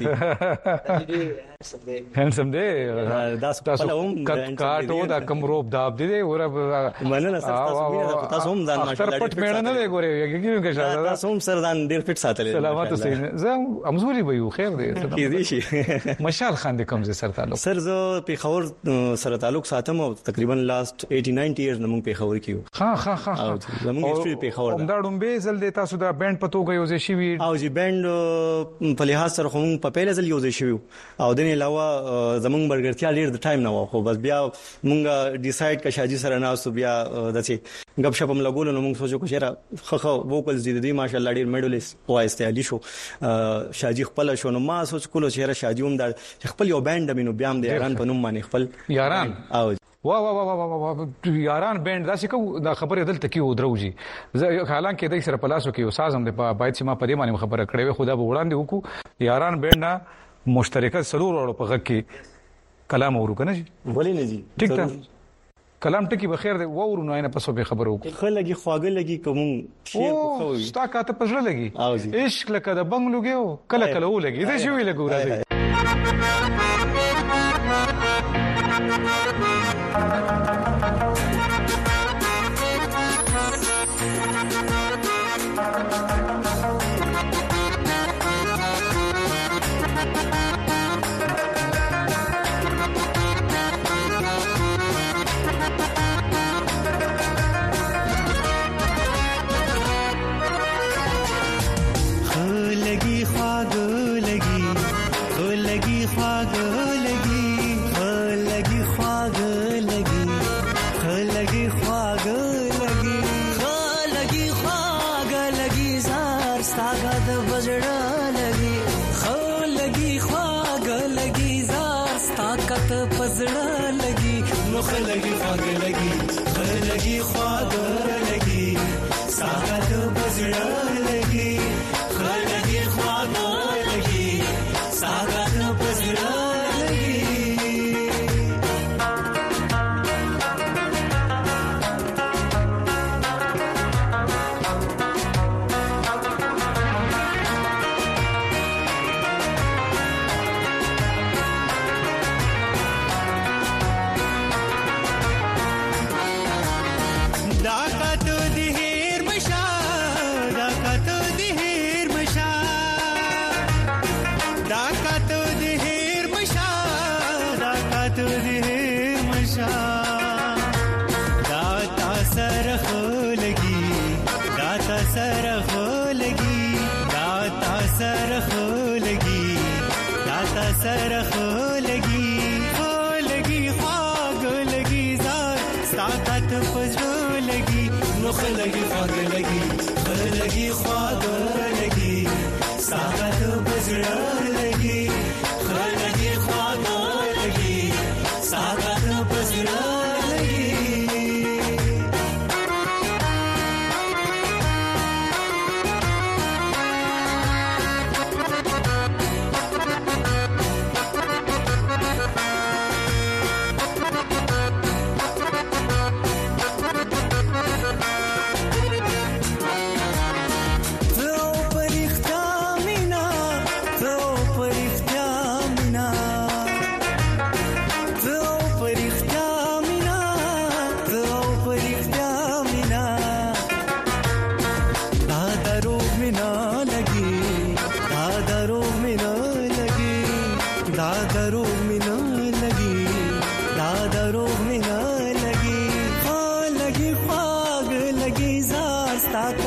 دي هنسم دی تاسو کاټو دا کم روب داب دی ور مننه تاسو مینه تاسو هم ځان ماشاءالله پټ میړه نه دی ګوري یګیږي که تاسو هم سر ځان ډیر فټ ساتل سلامات اوسئ زه امزوري به یو خیر دی کیږي شي مشال خان د کوم سره تعلق سر زه په خور سره تعلق ساتم او تقریبا لاست 89 ایئرز نمون په خور کیو ها زمون هیستوري په خور دا ډومبه زل د تاسو دا بانډ پتو غو یوځي شي او جی بانډ په لحاظ سره کوم په پیله ځل یوځي شي او د نه علاوه زمون برګرتیا ډیر د ټایم نه و خو بس بیا مونږه ډیسایډ کا شاجي سره نه اوس بیا دڅه غب شپ هم لګول نو مونږ سوچو چې خخ ووکلز دي ماشاءالله ډیر میډلیست وایسته علي شو شاجي خپل شو نو ما سوچ کولو چې شاجي هم د خپل یو بانډ مینو بیا هم د یاران په نوم باندې خپل یاران او وا وا وا وا یاران بانډ دا څه کو دا خبره دلته کې ودروږي حالانکه د سره پلاسو کې استاد هم د باید چې ما په دې باندې خبره کړې وي خدا به وړاندې وکړو یاران بانډ مشترکه سلور اورو په غږ کې کلام ورو کنه ولی نه جی ټیک ده کلام ټکی بخیر دی وورو نه پسو به خبرو خلګي خواګه لګي کوم شیر خو ستا کاته پزړه لګي عشق لکه د بنګ لګیو کله کله و لګي دا شوی لګو راځي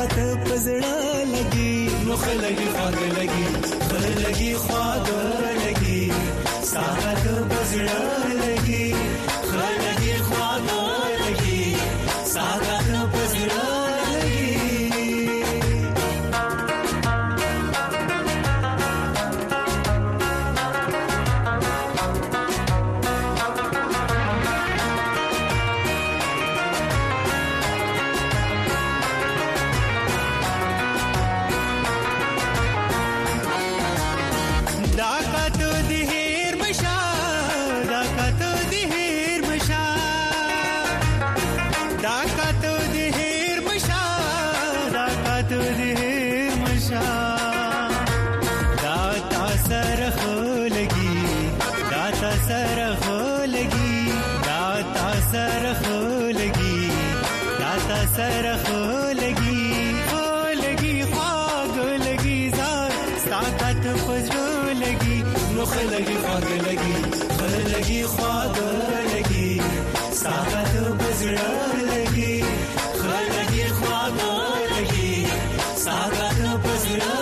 طاقت پزړه لګي نو خلګي خواږه لګي خلګي خواږه لګي طاقت پزړه لګي خلګي خواږه لګي طاقت پزړه خلګي خواږه لګي خلګي خواږه لګي طاقت پزړه لګي خلګي خواږه لګي طاقت پزړه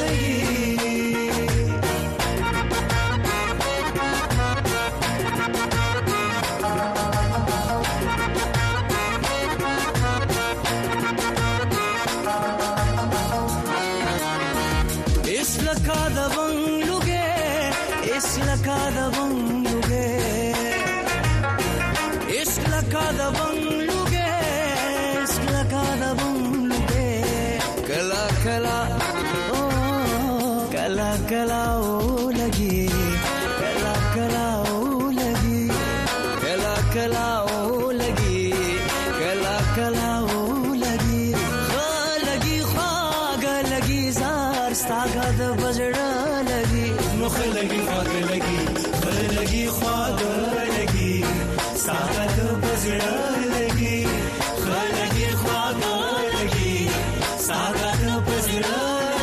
कला ओ लगी कला कला ओ लगी कला कला ओ लगी कला कला ओ लगी लगी खाग लगी जार ताकत बजड़ा लगी मुख लगी खाग लगी लगी खाग लगी ताकत बजड़ा लगी लगी खाग लगी ताकत बजड़ा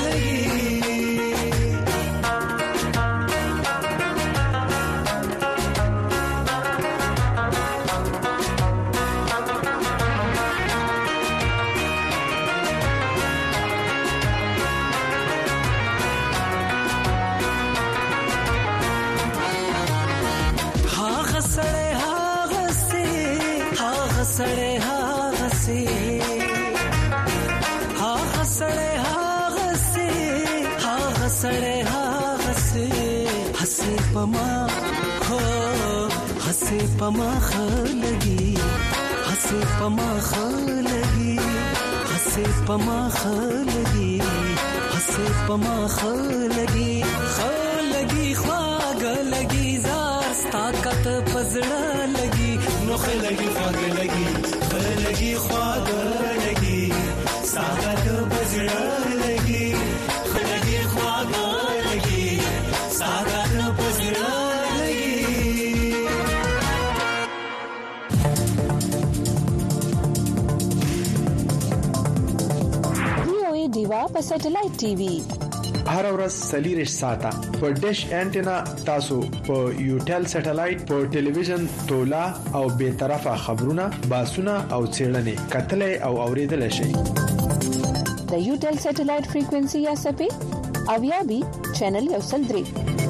सड़े हागसे हसे पमा हो हसे पमा खलगी हसे पमा खलगी हसे पमा खलगी हसे पमा खलगी खलगी ख्वाग लगी जार ताकत पजड़ा लगी नोख लगी ख्वाग लगी खलगी ख्वाग लगी ताकत पजड़ा लगी खलगी ख्वाग लगी ताकत पजड़ा دیوا په سټلایټ ټي وي هر ورځ سلیریش ساته په ډیش انټینا تاسو په یوټل سټلایټ په ټلویزیون تولا او به طرفه خبرونه باسونه او چیرنې کتلې او اوریدل شي د یوټل سټلایټ فریکوئنسي یا سپې او یا بي چینل یو سل درې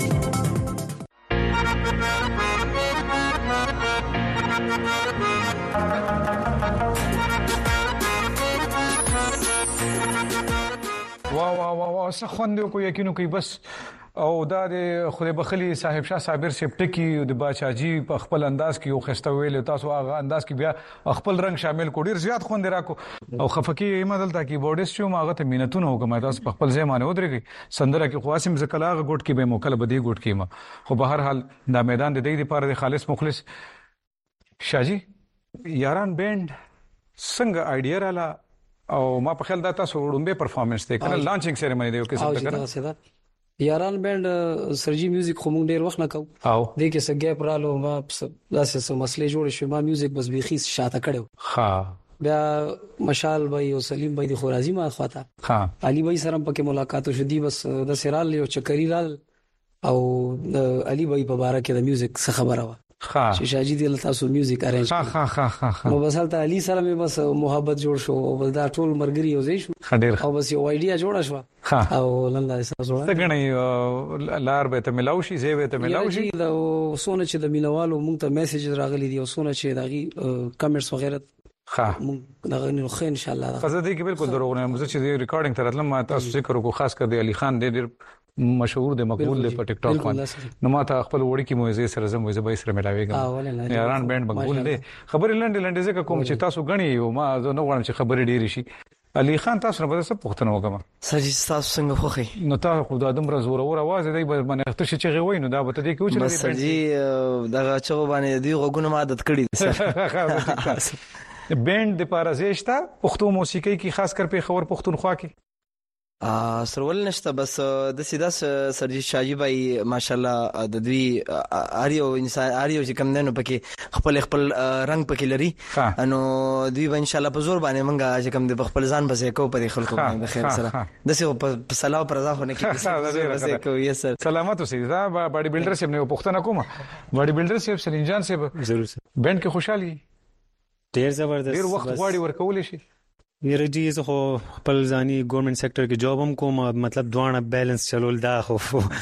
وا سخوندو کو یقینو کوي بس او دا د خدای بخلی صاحب شاه صابر سپټکی د باچاجي په خپل انداز کې یو خسته ویل تاسو هغه انداز کې بیا خپل رنگ شامل کو ډیر زیات خوند راکو او خفقي ایمدل تا کیبورډست شو ماغه ته مينتونه وکم تاسو په خپل ځای باندې ودرېږي سندره کې قاسم زکلاغه ګټ کې به موکل بدی ګټ کې ما خو به هر حال دا میدان د دې لپاره د خالص مخلص شاجي یاران بند څنګه آیډیا رااله او ما په خیال دا تاسو وړومبه پرفارمنس ته کنه لانچینګ سیریمونی دی او کې څه کړه یاران بند سرجی میوزیک خو مونږ ډیر وخت نه کوو د کې څه ګیپ رالو ما داسې څه مسلې جوړ شو ما میوزیک بس بيخي شاته کړو ها بیا مشال بھائی او سلیم بھائی د خورازی ما خواته ها علي بھائی سره پکې ملاقات شو دی بس د سرال یو چکرې رال او علي بھائی په باره کې د میوزیک څه خبره و چې شاجي دی تاسو میوزیک ارینج نو بس حالت علي سره مې بس محبت جوړ شو او بس دا ټول مرګري یو ځای شو او بس یو ایډیا جوړه شو او لاله تاسو څنګه لار به ته ملاو شي زی به ته ملاو شي دا سونه چې د مینوالو مونږ ته میسج راغلي دی او سونه چې دغه کمنټس وغیرہ مونږ دغه نو خو ان شاء الله قصد دی کې بالکل دروغ نه مزه چې ریکارډینګ تر اتلم تاسو ذکر وکړو خاص کر دی علي خان ډېر مشهور دی مقبول دی په ټیک ټاک باندې نو ما ته خپل وړي کې موزه سره زم موزه به سره ملاويږم یاران بینډ مقبول دی خبرې لنډ ځکه کوم چې تاسو غني یو ما زه نو غواړم چې خبرې ډېری شي علي خان تاسو نه به څه پوښتنه وکم سجي تاسو څنګه خوخي نو تاسو خو د ادم رزور اور आवाज دی باندې اختر شي چې غوي نو دا به ته دې کې و چې سجي دغه چغو باندې دی غوګونه عادت کړی بینډ د پارازېشتا پښتو موسیقي کې خاص کر په خبر پښتونخوا کې سرول نشته بس د سیدا سرجی شاجي بھائی ماشاءالله د دوی اریو انسان اریو چې کم نه پکې خپل رنگ پکې لري انو دوی به ان شاء الله په زور باندې منګه چې کم د خپل ځان بسې کو په خلکو باندې خیر سره د څه په سلام پر ځا خونه کې بسې کو یې سر سلامات اوسې دا باډي بلډر سیب نه پښتنه کوم باډي بلډر سیب سلینجان سیب ضرور بینډ کې خوشحالي ډیر زبردست ډیر وخت غواړي ورکول شي یره جی زه خو خپل ځاني ګورنمنت سېکټر کې جاب هم کوم مطلب دوانه بیلانس چلول دا خو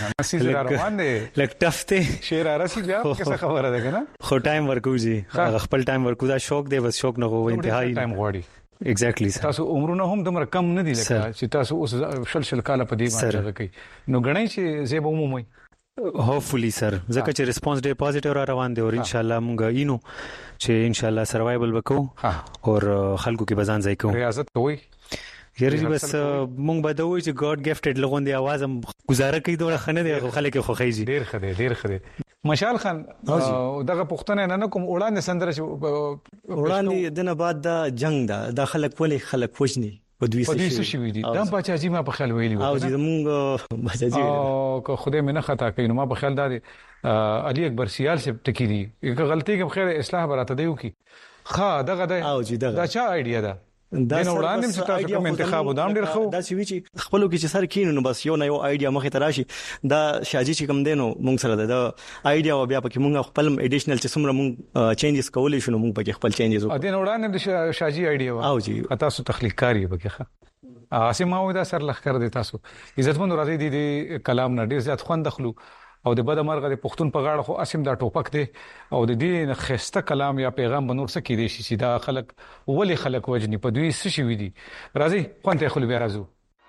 روان دي لک ټفته شیر راشي بیا څه خبره ده کنه خو ټایم ورکو جی خپل ټایم ورکو دا شوق دی بس شوق نه غو انتهایی ټایم غواړي ایگزیکټلی تاسو عمرونه هم دومره کم نه دي لکه چې تاسو اوس شل کاله په دې باندې کوي نو غنئ چې زیب عمومي هوپفلی سر ځکه چې ریسپانس ډیر پوزټیو را روان دی او ان شاء الله مونږ اینو چې ان شاء الله سروایوال وکړو او خلکو کې بزان ځای کوو ریاضت کوي یره بس مونږ به دوی چې ګاډ گیفټډ لغوندي आवाज هم گزاره کوي دوه خنه دی خلک خو خېږي ډیر خدای مشال خان دغه پښتنه نه کوم وړاندې سندره وړاندې دنه بعد دا جنگ دا خلک وښني په دوی څه شي وي دي دا بچاجي ما په خیال ویلی او چې مونږ بچاجي او که خدای مې نه خطا کوي نو ما په خیال دا علي اکبر سیال سے ټکی دي که غلطي کې خیر اصلاح براته دیو کی ها دغه دا چا ایډیا ده دا وړاندې چې تاسو کوم انتخاب ودام ډیر خو دا چې وی چې خپلو کې چې سر کینو نو بس یو نه یو ایډیا مخه تراشي دا شاجي چې کوم دینو مونږ سره دا ایډیا او بیا پکې مونږ خپل اډیشنل چې څومره مونږ چینجز کولې شنو مونږ پکې خپل چینجز او دین وړاندې د شاجي ایډیا او جی تاسو تخلیق کاری پکې ښه اسمه دا سر لخر دي تاسو عزتمن راځي دي کلام نه ډیر زیات خوند دخلو او د بد مرغه د پښتون په غاړه خو اسیم دا ټوپک دی او د دې خسته کلام یا پیغام بنور څه کې دي چې دا خلک ولی خلک وجني په دوی څه شي وي دي راځي خوانته خپل بیا راځو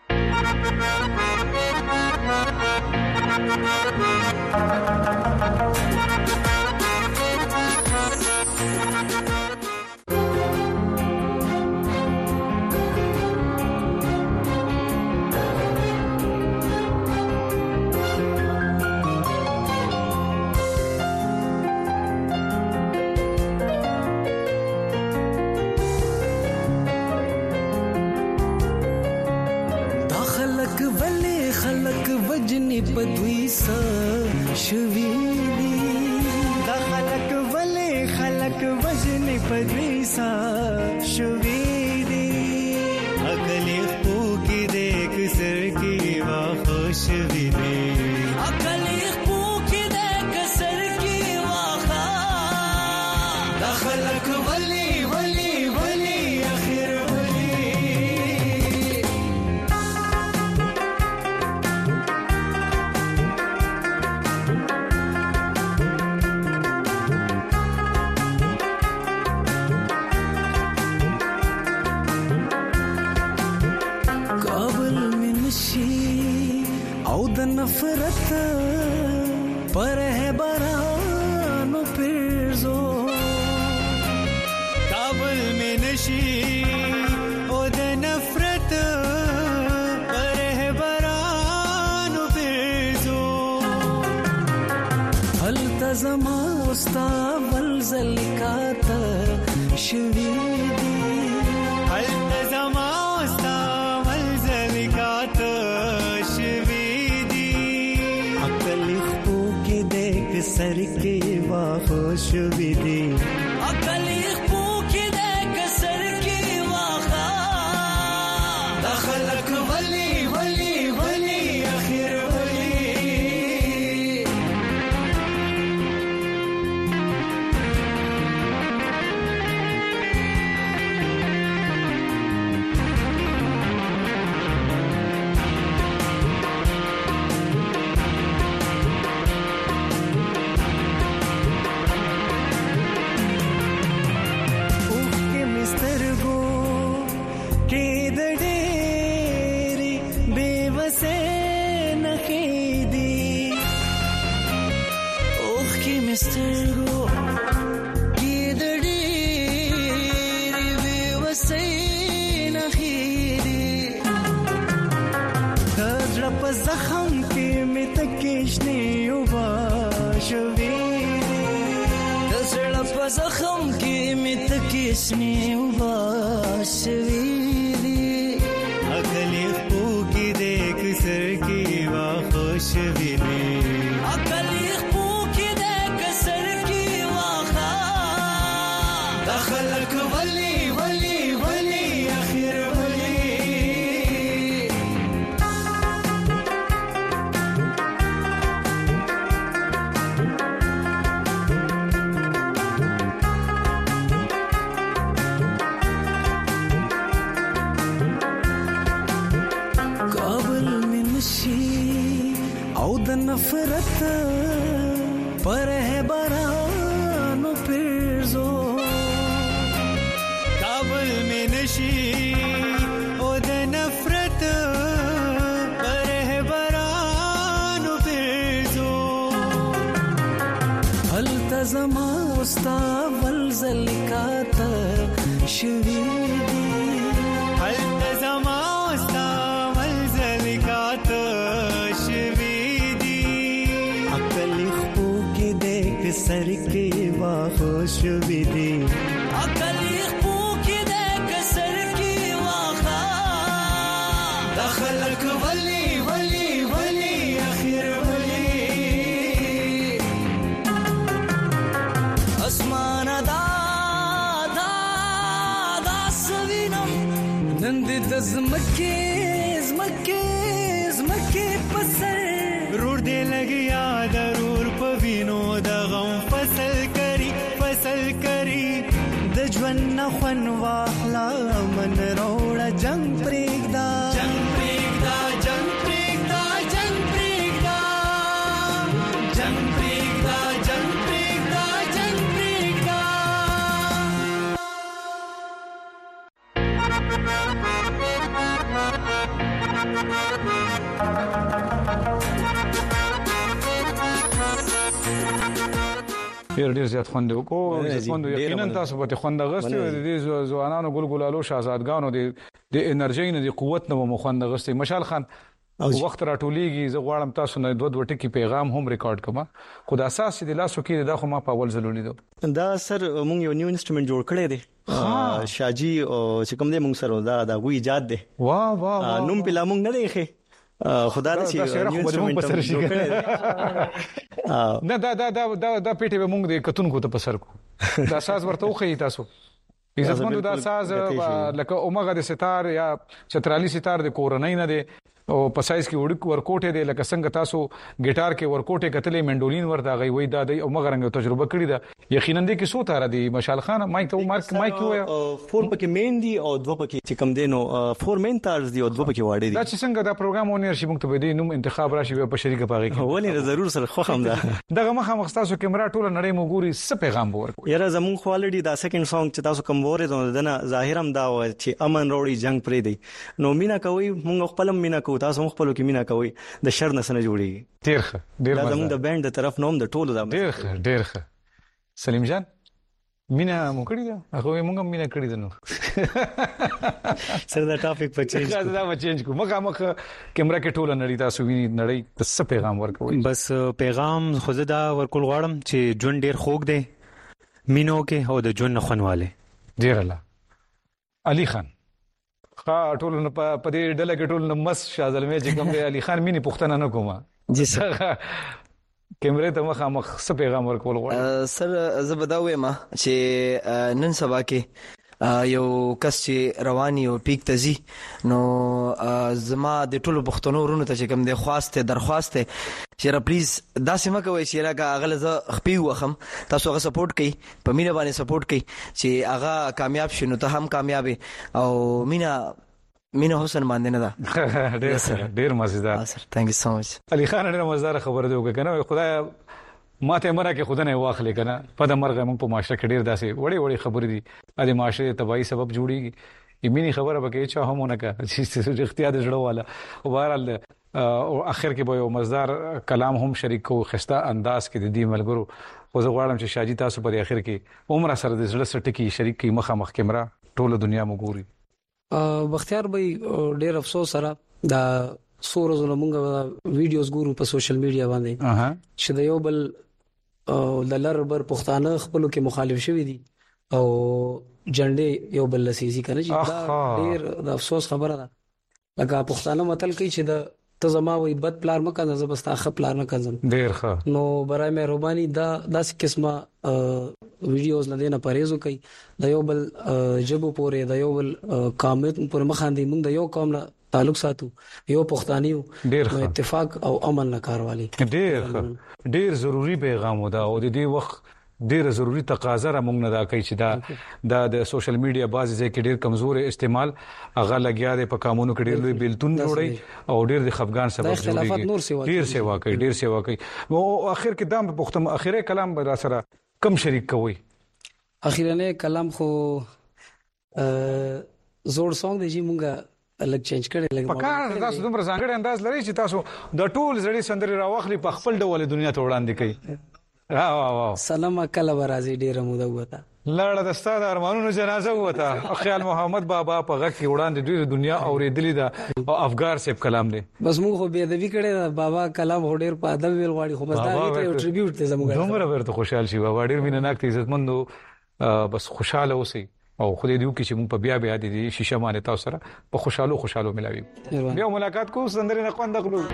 بدوی سا شویلی دا خلق وجنی بدوی سا شویلی اکلی خو کی دیکھ سر کی واخوش ویلی اکلی خو کی دیکھ سر کی واخا دا خلق ولی اخر नफरत पर है बरानो पिरजो काबुल में नशी ओ द नफरत पर है बरानो पिरजो हल तजमा उस्ता बल जलिकात शवीदी हल तजमा उस्ता बल जलिकात सर के वाखोश विधि अकली पूकी देख सर की वाखा दखलक वली आखिर वली پسې نخېدي اوخ کې مسترګو کې د ډېرې بېوسۍ نخېدي د زړه په زخم کې مې تکې شنې اوبه شوې دي د زړه په زخم کې مې تکې شنې اوبه شوې دي اکلې خو کې دې کسر کې واخو شوې دي اکلې خو کې دې کسر کې واخا د خلک ولي ولي ولي اخر ولي नफरत पर है बरानो पिर्जो काबुल में नशी ओ द नफरत पर है बरानो पिर्जो हल तजमा उस्ता वलजल कात शवीदी हल तजमा उस्ता वलजल कात सर के वाखुश विधि अकली खू की देख सर की वाखा दखलक वली वली वली आखिर वली आसमान दा दा दा सविनम नंद दजमके zmake zmake पसर रूर दे लगी याद रूर पवीनो فصل کری د ژوند خون واخلا من روړه جنگ پرېږدا جنگ پرېږدا جنگ پرېږدا جنگ پرېږدا جنگ پرېږدا جنگ پرېږدا جنگ پرېږدا ډیر زیات خوند وکړو خوند یقینا تاسو په خوند غوښتي د دې ځوانانو ګلګلالو شاهزادګانو د انرژي نه د قوت نه مخوند غوښتي مشال خان وخت راټولېږي زه غواړم تاسو نه دوه ټکی پیغام هم ریکارډ کړم خو د اساس د لاسو کې دا خو ما په اول ځل ولیدو دا سر مونږ یو نیو انسټرومنت جوړ کړی دی شاجي او چې کوم دی مونږ سره دا غوي ایجاد دی واه واه نوم په لامونږ نه دی ښه خدا دې نیو انسټرومنت جوړ کړی نه دا پیټه به مونږ د کتونکو ته پسر کو دا ساز ورته وخی تاسو عزتمند دا ساز لکه اومغه د ستار یا چترالی ستار د کورنۍ نه دی او په سایز کې ورکوټه دی لکه څنګه تاسو ګټار کې ورکوټه کتلې منډولین ورته غي وای دا دی او مغرنګ تجربه کړی دا یقینا دې کې سو تار دی مشال خان مایک ته مایک وای فور پکې مین دی او دوه پکې چې کم دینو فور مین تارز دی او دوه پکې واړې دي دا چې څنګه دا پروګرام اونر شي موږ ته به دې نوم انتخاب راشي په شریکه پاږي ولې ضرور سره خو هم دا دغه مخه مختصو کیمرا ټوله نړۍ مو ګوري څه پیغام ورکو یاره زمون خو الریډي دا سیکنډ سانګ چې تاسو کوم وره دنه ظاهرم دا و چې امن وروړي جنگ پرې دی نو مینا کوي موږ خپل مینا کو تاسو خپل کې مینا کوي د شر نسنه جوړيږي ډیر زموږ د بانډ د طرف نوم د ټولو دا ډیر سلیم جان مینا مو کړی دا هغه موږ مینا کړی دنو سره دا ټاپک په چینج کو مخ کیمرا کې ټوله نړۍ تاسو ویني نړۍ څه پیغام ورکوي بس پیغام خو دا ورکول غواړم چې ژوند ډیر خوږ دی مينو کې او د ژوند خنواله ډیر الله علي خان ټول په دې ډله کې ټول مس شازلمه چې کوم دی علي خان مینه پښتنه نه کومه جی سر کیمرې ته مخ څه پیغام ورکول غواړم سر زبداوې ما چې نن سبا کې یو کس چې رواني او پیک تزي نو زما د ټولو پښتنو ورونو ته چې کوم دی درخواست چیرې پلیز دا سیمه کوي چې راګه اغله ز خپي وخم تاسو هغه سپورټ کوي په مینه باندې سپورټ کوي چې هغه کامیاب شینو ته هم کامیابې او مینه حسین باندې نه دا ډیر مزیدار سر ثانک یو سو مچ علي خان ډیر مزیدار خبر دی وکنه خدای ماته مره کې خود نه واخلې کنه په د مرګ موږ په معاشره کې ډیر داسې وړي خبرې دي د معاشره تباہي سبب جوړيږي یمني خبره به کې چا همونه کا چې اختیار جوړواله او بهرحال او اخر کې به یو مزدار کلام هم شریک کو خسته انداز کې د دې ملګرو خو زه غواړم چې شاجي تاسو په اخر کې عمر سره د زړه سټکی شریک کی مخامخ کیمرا ټوله دنیا مګوري. بختیار بھائی ډېر افسوس سره دا سورو زمونږ ویډیوز ګورو په سوشل میډیا باندې چې د یو بل د لربر پښتانه خپل کې مخالف شوی دي او جنډې یو بل لسیزي کنه چې دا ډېر د افسوس خبره ده. لکه پښتانه متل کوي چې د ته زما وي بد پلار مکنه زبستا خ پلار نه کنزم ډېر ښه. نو برای مهرباني دا داسې قسمه ویډیوز نه دینه پریزو کوي د یو بل جبو پورې د یو بل کامنت پر مخاندي موږ د یو قوم نه تعلق ساتو یو پښتانیو ډېر اتفاق او امن نه کاروالي ډېر ضروری پیغام ودا او د دې وخت ډیره ضروری تقاضا را مونږ نه دا کوي چې دا د سوشل میډیا بازي ځکه ډیر کمزور استعمال هغه لګیا دی په قانونو کې ډیر لوی بیلتون جوړي او ډیر د خفګان سبب جوړي ډیر سیوا کوي او اخر کې دام پختم اخیری کلام به سره کم شریک کوي. اخیرنه کلام خو زوړ سونګ دی چې مونږه الګ چینج کړي لګ په کار تاسو دومره ځانګړي انداز لري چې تاسو د ټول زړی سندري راوخلي په خپل ډول دنیا ته وړاندې کوي. سلام کله برازي ډیره موده وته لړ د ستاد ارمانونو جنازه وته خیال محمد بابا په غږ کې وړاندې ډیره دنیا اوریدلې ده او افغار سیب کلام دی بس موږ خو به ادبي کړي بابا کلام هډیر په ادب ویل غواړي خو بس دا یو ټریبیوټ ته زموږ دومره ورته خوشحال شي بابا ډیر مینناک عزتمندو بس خوشاله اوسئ او خدای دې وکړي چې موږ په بیا د شیشه باندې تاسو سره په خوشاله ملاوي بیا ملاقات کوو سندري نه خوند غلو.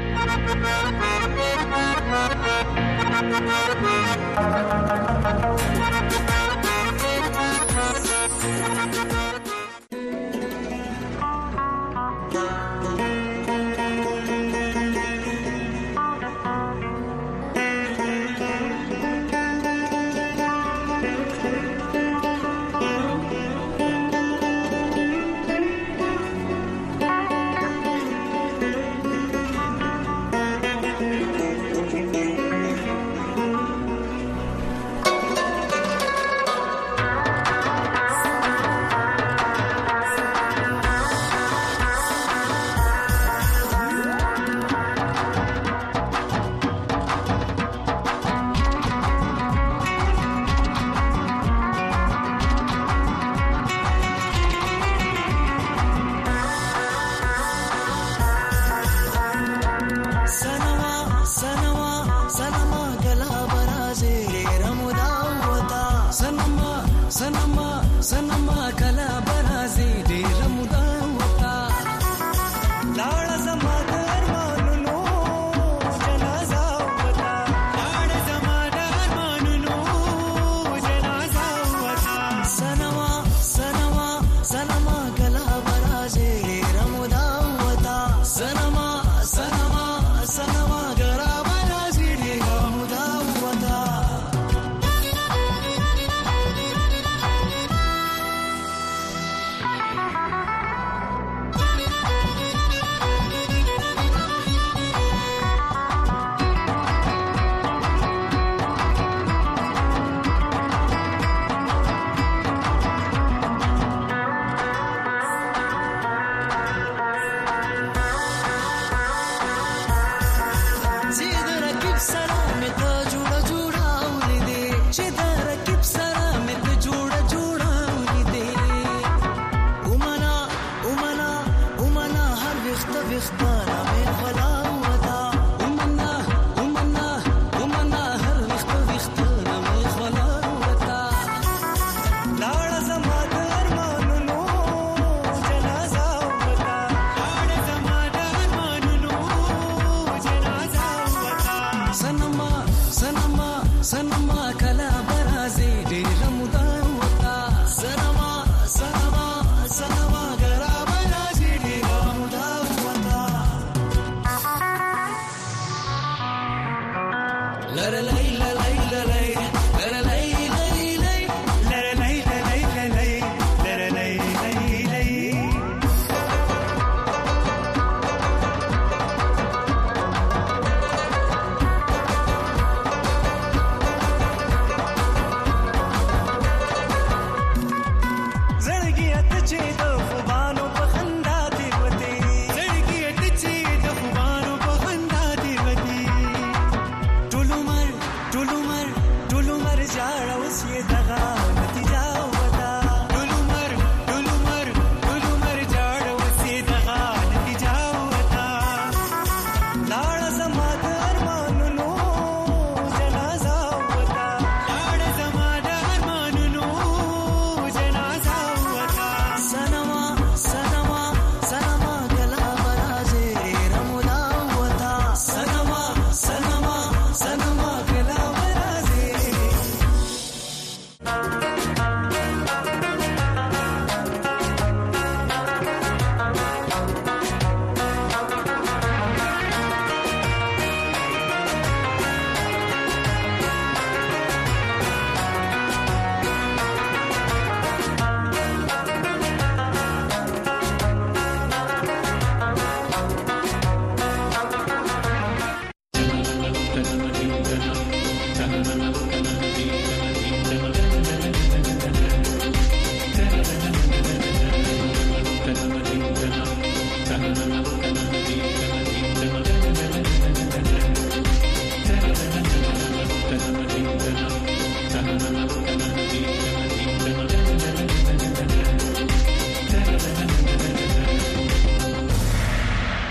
وختاره من خلا